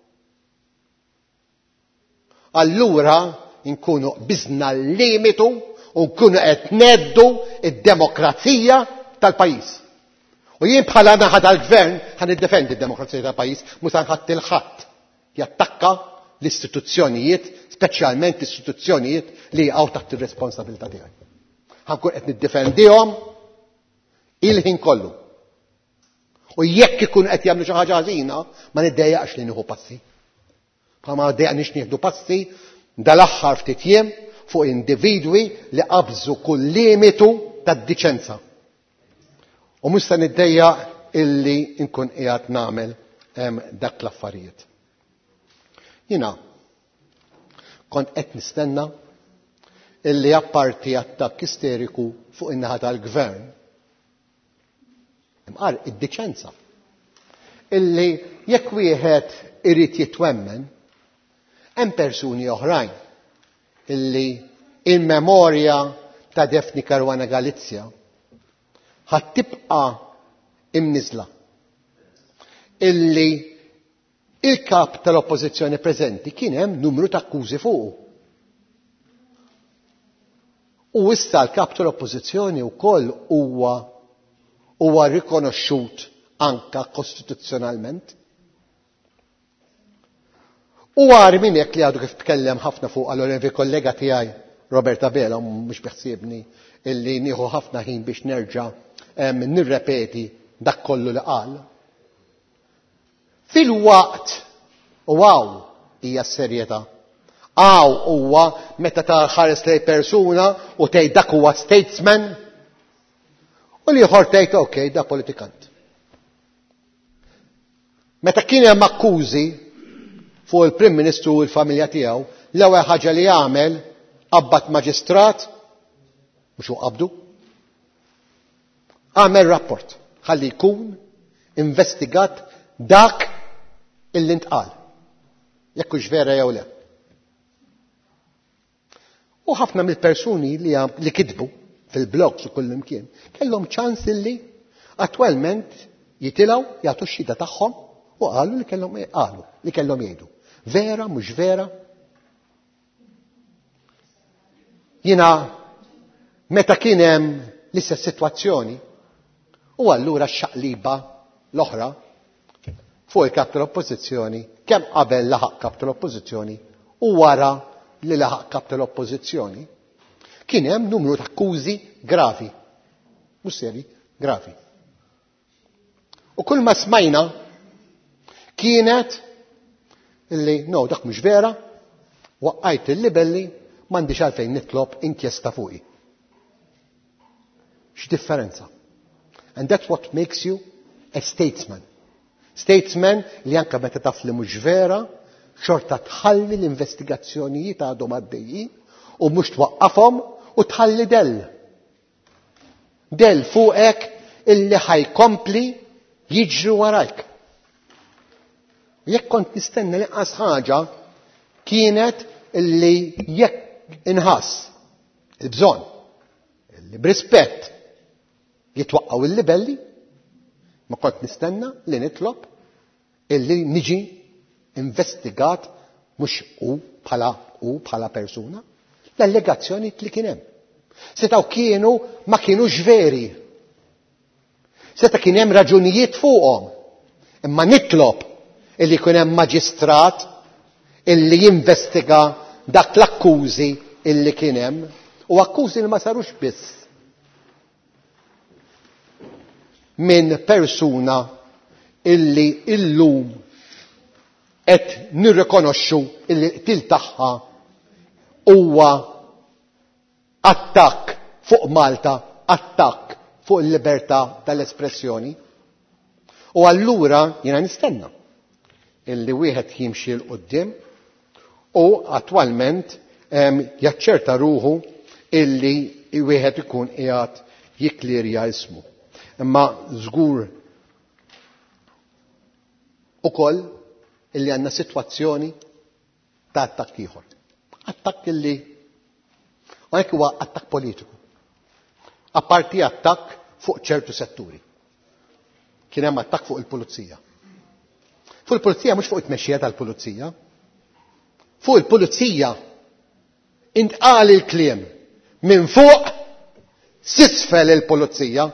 Speaker 3: allura nkunu biżna l-limitu u nkunu qed neddu id-demokrazija tal-pajjiż. U jien bħala naħa tal-gvern ħan iddefendi d-demokrazija tal-pajjiż mhux ħadd il-ħadd jattakka l-istituzzjonijiet, speċjalment l-istituzzjonijiet li jaqgħu taħt ir-responsabilità tiegħi. Ħankun qed niddefendihom il-ħin kollu. U jekk ikun qed jagħmlu xi ħaġa ħażina, ma niddejjaqx li nieħu passi. Ma ddejjaqniex nieħdu passi dal-aħħar ftit jiem fuq individwi li qabżu kull limitu tad-diċenza. U mhux se niddejjaq illi nkun qiegħed nagħmel dak l-affarijiet. Jiena kont qed nistenna illi apparti attakk isteriku fuq in-naħa tal-gvern imqar id-diċenza. Illi jekk wieħed irid jitwemmen hemm persuni oħrajn illi il-memorja ta' Defni Caruana Galizia ħadd tibqa' imniżla. Illi il-kap tal-oppożizzjoni preżenti kien hemm numru ta' akkużi fuqu. U issa l-kap tal-oppożizzjoni wkoll huwa rikonoxxut anka kostituzzjonalment. U għar minn jekk li għadu kif tkellem ħafna fuq għal-orevi kollega tiegħi Roberta Bela, mhux biħsiebni illi nieħu ħafna ħin biex nerġa' nirrepeti dak kollu li qal. Fil-waqt u għaw hija s-serjetà. Għaw huwa meta ħares lej persuna u tgħid dak huwa statesman u li ieħor tgħid okej da politikant. Meta kien hemm akkużi fuq il-Prim Ministru u l-familja tiegħu, l-ewwel ħaġa li jagħmel qabad maġistrat mhux hu qabdu. Għamel rapport ħalli jkun investigat dak illi ntqal. Jekk hux vera jew le. U ħafna mill-persuni li kitbu fil-blogs u kull imkien kellhom ċans illi attwalment jitilgħu jagħtu x-xhieda tagħhom u qalu li kellhom jgħidu. Vera, mhux vera? Jiena meta kien hemm l-istess sitwazzjoni u allura x-xaqliba l-oħra fuq il-kap tal-oppożizzjoni kemm qabel laħaq kap tal-oppożizzjoni u wara li laħaq kap tal-oppożizzjoni kien hemm numru ta' akkużi gravi. Mhux seri, gravi. U kull ma smajna kienet illi no dak mhux vera, waqqajt il-libelli m'għandix għalfejn nitlob inkjesta fuqi. X'differenza? And that's what makes you a statesman. Statesman li anke meta taf li mhux vera, xorta tħalli l-investigazzjonijiet għadhom għaddejjin u mhux twaqqafhom u tħalli del fuqek illi ħajkompli jiġru warajk. Jekk kont nistenna li qas ħaġa kienet illi jekk inħass il-bżonn illi b'rispett jitwaqqgħu il-libelli ma kont nistenna li nitlob illi niġi investigat mhux hu bħala persuna l-allegazzjoni li kien hemm. Setaw ma kienux veri. Seta kien hemm raġunijiet fuqhom. Imma nitlob illi jkun hemm maġistrat illi jinvestiga dak l-akkużi illi kien hemm u akkużi li ma sarux biss minn persuna illi illum qed nirrikonoxxu illi qtil tagħha huwa attakk fuq Malta, attakk fuq il-libertà tal-espressjoni. U allura jiena nistenna illi wieħed jimxi l-qudiem u attwalment jaċċerta ruħu illi wieħed ikun qiegħed jikklirja ismu. Imma żgur ukoll illi għandna sitwazzjoni ta' attakk ieħor. Attakk illi hekk huwa attakk politiku. Apparti attakk fuq ċertu setturi. Kien hemm attakk fuq il-pulizija. Fuq il-pulizija mhux fuq it-tmexxija tal-pulizija. Fuq il-pulizija intqal il-kliem minn fuq s'isfel il-pulizija.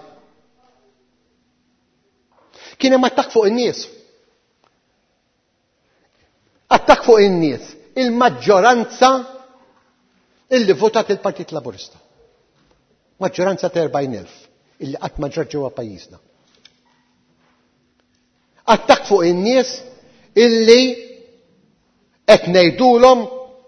Speaker 3: Kien hemm attakk fuq in-nies. Attakk fuq in-nies. Il-maġġoranza illi votat il-Partit Laburista. Maġġoranza ta' 40,000 illi qatt ma ġrat ġewwa pajjiżna. Attakk fuq in-nies illi qed ngħidulhom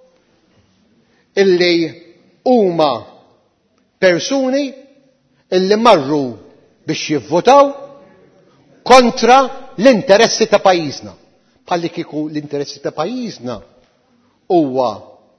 Speaker 3: illi huma persuni illi marru biex jivvotaw kontra l-interessi ta' pajjiżna. Bħalli kieku l-interessi ta' pajjiżna huwa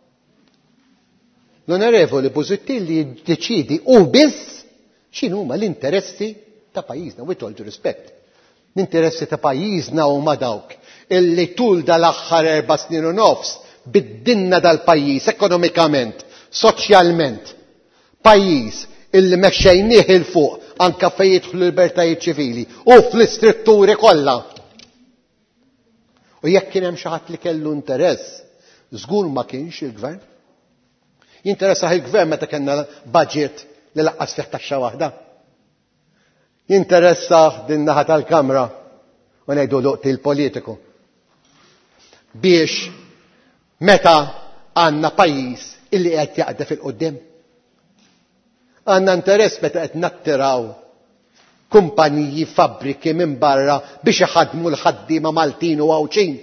Speaker 3: l-Onorevoli Busuttil jiddeċidi u biss x'inhuma l-interessi ta' pajjiżna, with all due respect. L-interessi ta' pajjiżna huma dawk illi tul dal-aħħar 4 snin u nofs biddinna dal-pajjiż ekonomikament, soċjalment. Pajjiż illi mexxejnieh il fuq anke fejn jidħlu l-libertajiet ċivili u fl-istrutturi kollha. U jekk kien hemm xi ħadd li kellu interess, żgur ma kienx il-gvern. Jinteressaħ il-gvern meta kellna budget li laqqas fih taxxa waħda. Jinteressaħ din naħa tal-Kamra u ngħidu luqti l-politiku biex meta għandna pajjiż illi qed jaqda fil-qudiem. Għandna interess meta qed nattiraw kumpaniji, fabbriki minn barra biex iħaddmu l-ħaddiema Maltin u Għawċin.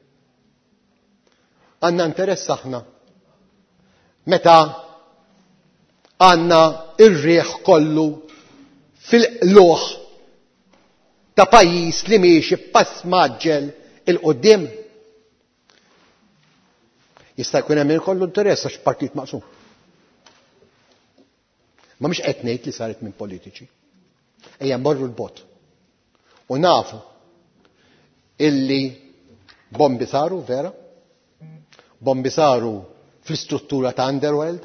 Speaker 3: Għandna interess aħna meta għandna ir-riħ kollu fil-qluħ ta' pajjiż li miexi pass maġġel il-qudiem. Jista' jkun hemm kollu interess għax partit maqsum. Ma mhux qed ngħid li saret minn politiċi. Ejja mmorru l-bot. U nafu illi bombi saru vera, bombi saru fl-istruttura ta' Underworld.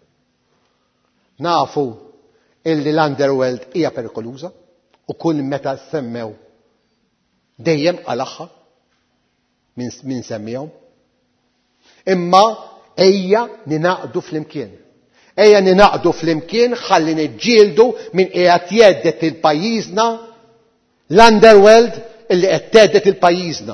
Speaker 3: Nafu illi l-Underworld hija perikoluża u kull meta semmew dejjem għal-aħħa min semmihom. Imma ejja ninaqdu fl-imkien. Ejja ninaqdu fl-imkien ħalli niġġieldu min qiegħed jeddet il-pajjiżna l-Underworld illi qed tgħeddet il-pajjiżna.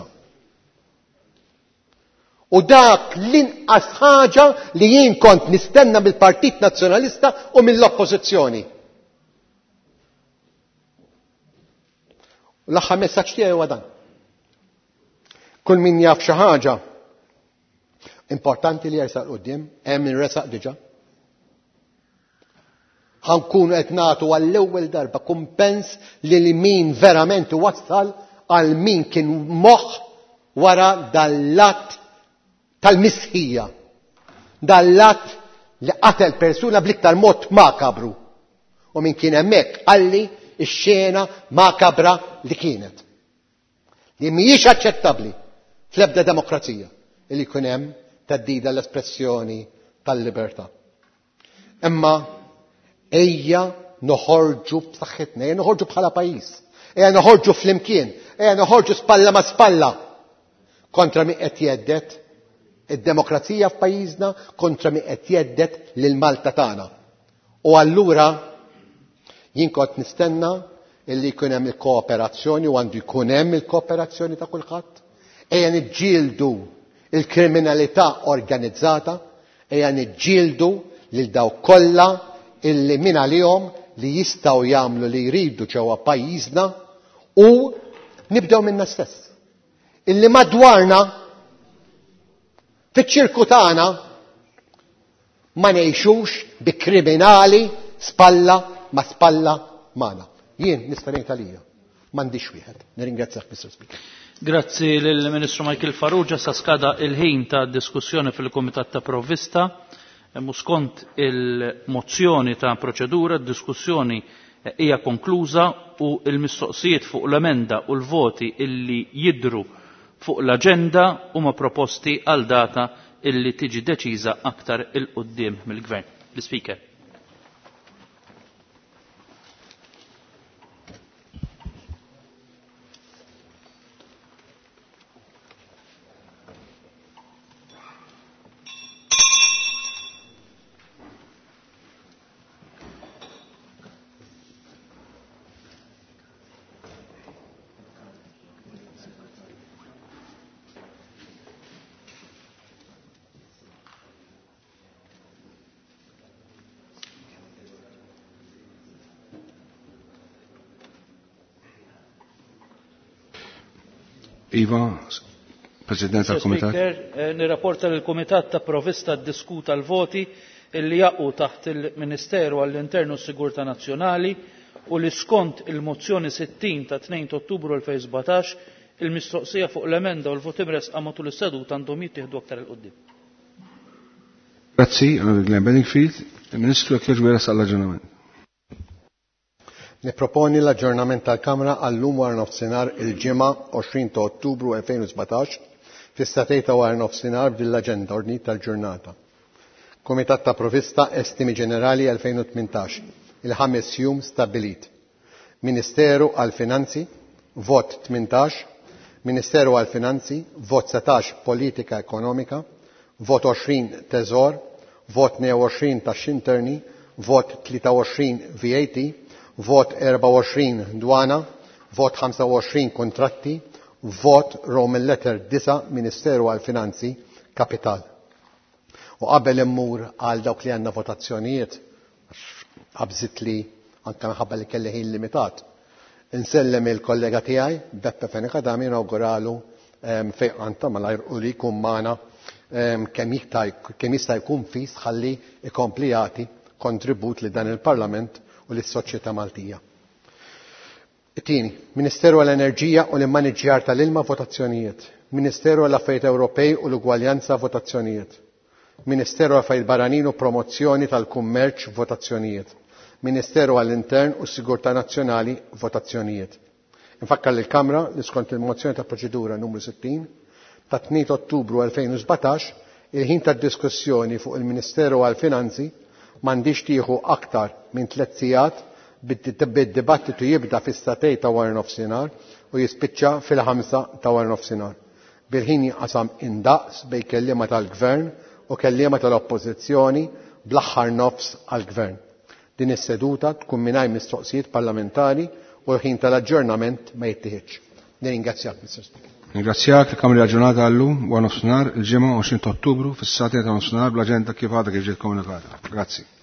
Speaker 3: U dak l-inqas ħaġa li jien kont nistenna mill-Partit Nazzjonalista u mill-Oppożizzjoni. L-aħħar messaġġ tiegħi huwa dan. Kull min jaf xi ħaġa importanti li jersaq quddiem, hemm inresaq diġà. Ħankunu qed nagħtu għall-ewwel darba kumpens lil min verament wassal għal min kien moħħ wara dal-lat tal-misħija. Dal-lat li qatel persuna bl-iktar mod makabru. U min kien hemmhekk qalli x-xena makabra li kienet. Li mhijiex aċċettabbli fl-ebda demokrazija li jkun hemm teddida l-espressjoni tal-libertà. Imma ejja noħorġu b'saħħitna, ejja noħorġu bħala pajjiż, ejja noħorġu flimkien, ejja noħorġu spalla ma' spalla kontra min qed jeddet id-demokrazija f'pajjiżna, kontra min qed jeddet lil Malta tagħna. U allura jien kont nistenna illi jkun hemm il-kooperazzjoni u għandu jkun hemm il-kooperazzjoni ta' kulħadd. Ejja niġġieldu il-kriminalità organizzata, ejja niġġieldu lil dawk kollha illi min għalihom li jistgħu jagħmlu li jridu ġewwa pajjiżna u nibdew minna stess. Illi madwarna fiċ-ċirku tagħna ma ngħixux bi kriminali spalla ma spalla magħna. Jien nista' ngħid għalija m'għandix wieħed. Nirringrazzjak, Mr. Speaker.
Speaker 6: Grazzi lill-Ministru Michael Farrugia. Sa skada il-ħin ta' diskussjoni fil-Kumitat ta' Provvista. Skont il-mozzjoni ta' proċedura, d-diskussjoni hija konkluża u l-mistoqsijiet fuq l-emenda u l-voti illi jidru fuq l-aġenda huma proposti għal data illi tiġi deċiża aktar il-qudiem mill-Gvern. L-Speaker.
Speaker 9: Iva, President tal-Komitat.
Speaker 6: Nirrapporta li l-Komitat ta' Provista ddiskuta l-voti illi jaqgħu taħt il-Ministeru għall-Internu s-Sigurtà Nazzjonali u li skont il-mozzjoni 60 ta' 2 Ottubru 2017 il-mistoqsija fuq l-emenda u l-voti mresqa matul is-seduta għandhom jittieħdu aktar il-qudiem.
Speaker 9: Grazzi, Onorevole Glenn Bedingfield. Il-Ministru jekk jogħġbu jressaq l-aġġornament.
Speaker 3: Niproponi l-aġġornament tal-Kamra għall-lum wara nofsinhar il-ġimgħa 20 ta' Ottubru 2017 fis-satejta wara nofsinhar b'dil-aġenda ordni tal-ġurnata. Kumitat ta' Provista Estimi Ġenerali 2018. Il-ħames jum stabbilit. Ministeru għall-Finanzi, vot 18. Ministeru għall-Finanzi, vot 17 Politika Ekonomika, vot 20 Teżor, vot 29 tax interni, vot 23 VAT, vot 24 dwana, vot 25 kontratti, vot Roman Letter 9 Ministeru għall-Finanzi Kapital. U qabel immur għal dawk li għandna votazzjonijiet, qabżit li anke minħabba li kelli ħin limitat. Insellem il-kollega tiegħi Beppe Fenekadami inauguralu fejqan ta' malajr u li jkun magħna kemm jista' jkun fis ħalli ikompli jagħti kontribut li dan il-Parlament u lis-soċjetà Maltija. It-tieni, Ministeru għall-Enerġija u l-Immaniġġjar tal-Ilma votazzjonijiet. Ministeru għall-Affarijiet Ewropej u l-Ugwaljanza votazzjonijiet. Ministeru għall-Affarijiet Barranin u Promozzjoni tal-Kummerċ votazzjonijiet. Ministeru għall-Intern u s-Sigurtà Nazzjonali votazzjonijiet. Infakkar lill-Kamra li skont il-mozzjoni ta' proċedura numru 60 ta' 2 Ottubru 2017 il-ħin tad-diskussjoni fuq il-Ministeru għall-Finanzi m'għandix tieħu aktar minn 3 sigħat bid-dibattitu jibda fis-satej ta' wara nofsinhar u jispiċċa fil-5 ta' wara nofsinhar. Bil-ħin jinqasam indaqs bejn kelliema tal-Gvern u kelliema tal-Oppożizzjoni bl-aħħar nofs għall-Gvern. Din is-seduta tkun mingħajr mistoqsijiet parlamentari u l-ħin tal-aġġornament ma jittieħedx. Nirringrazzjak, Mr. Speaker.
Speaker 9: Ringrazzjak il-Kamra Aġġornata għallum wara nofsinhar il-ġimgħa 20 Ottubru fis-satej ta' nofsinhar bl-aġenda kif għadha kif ġiet komunikata. Grazzi.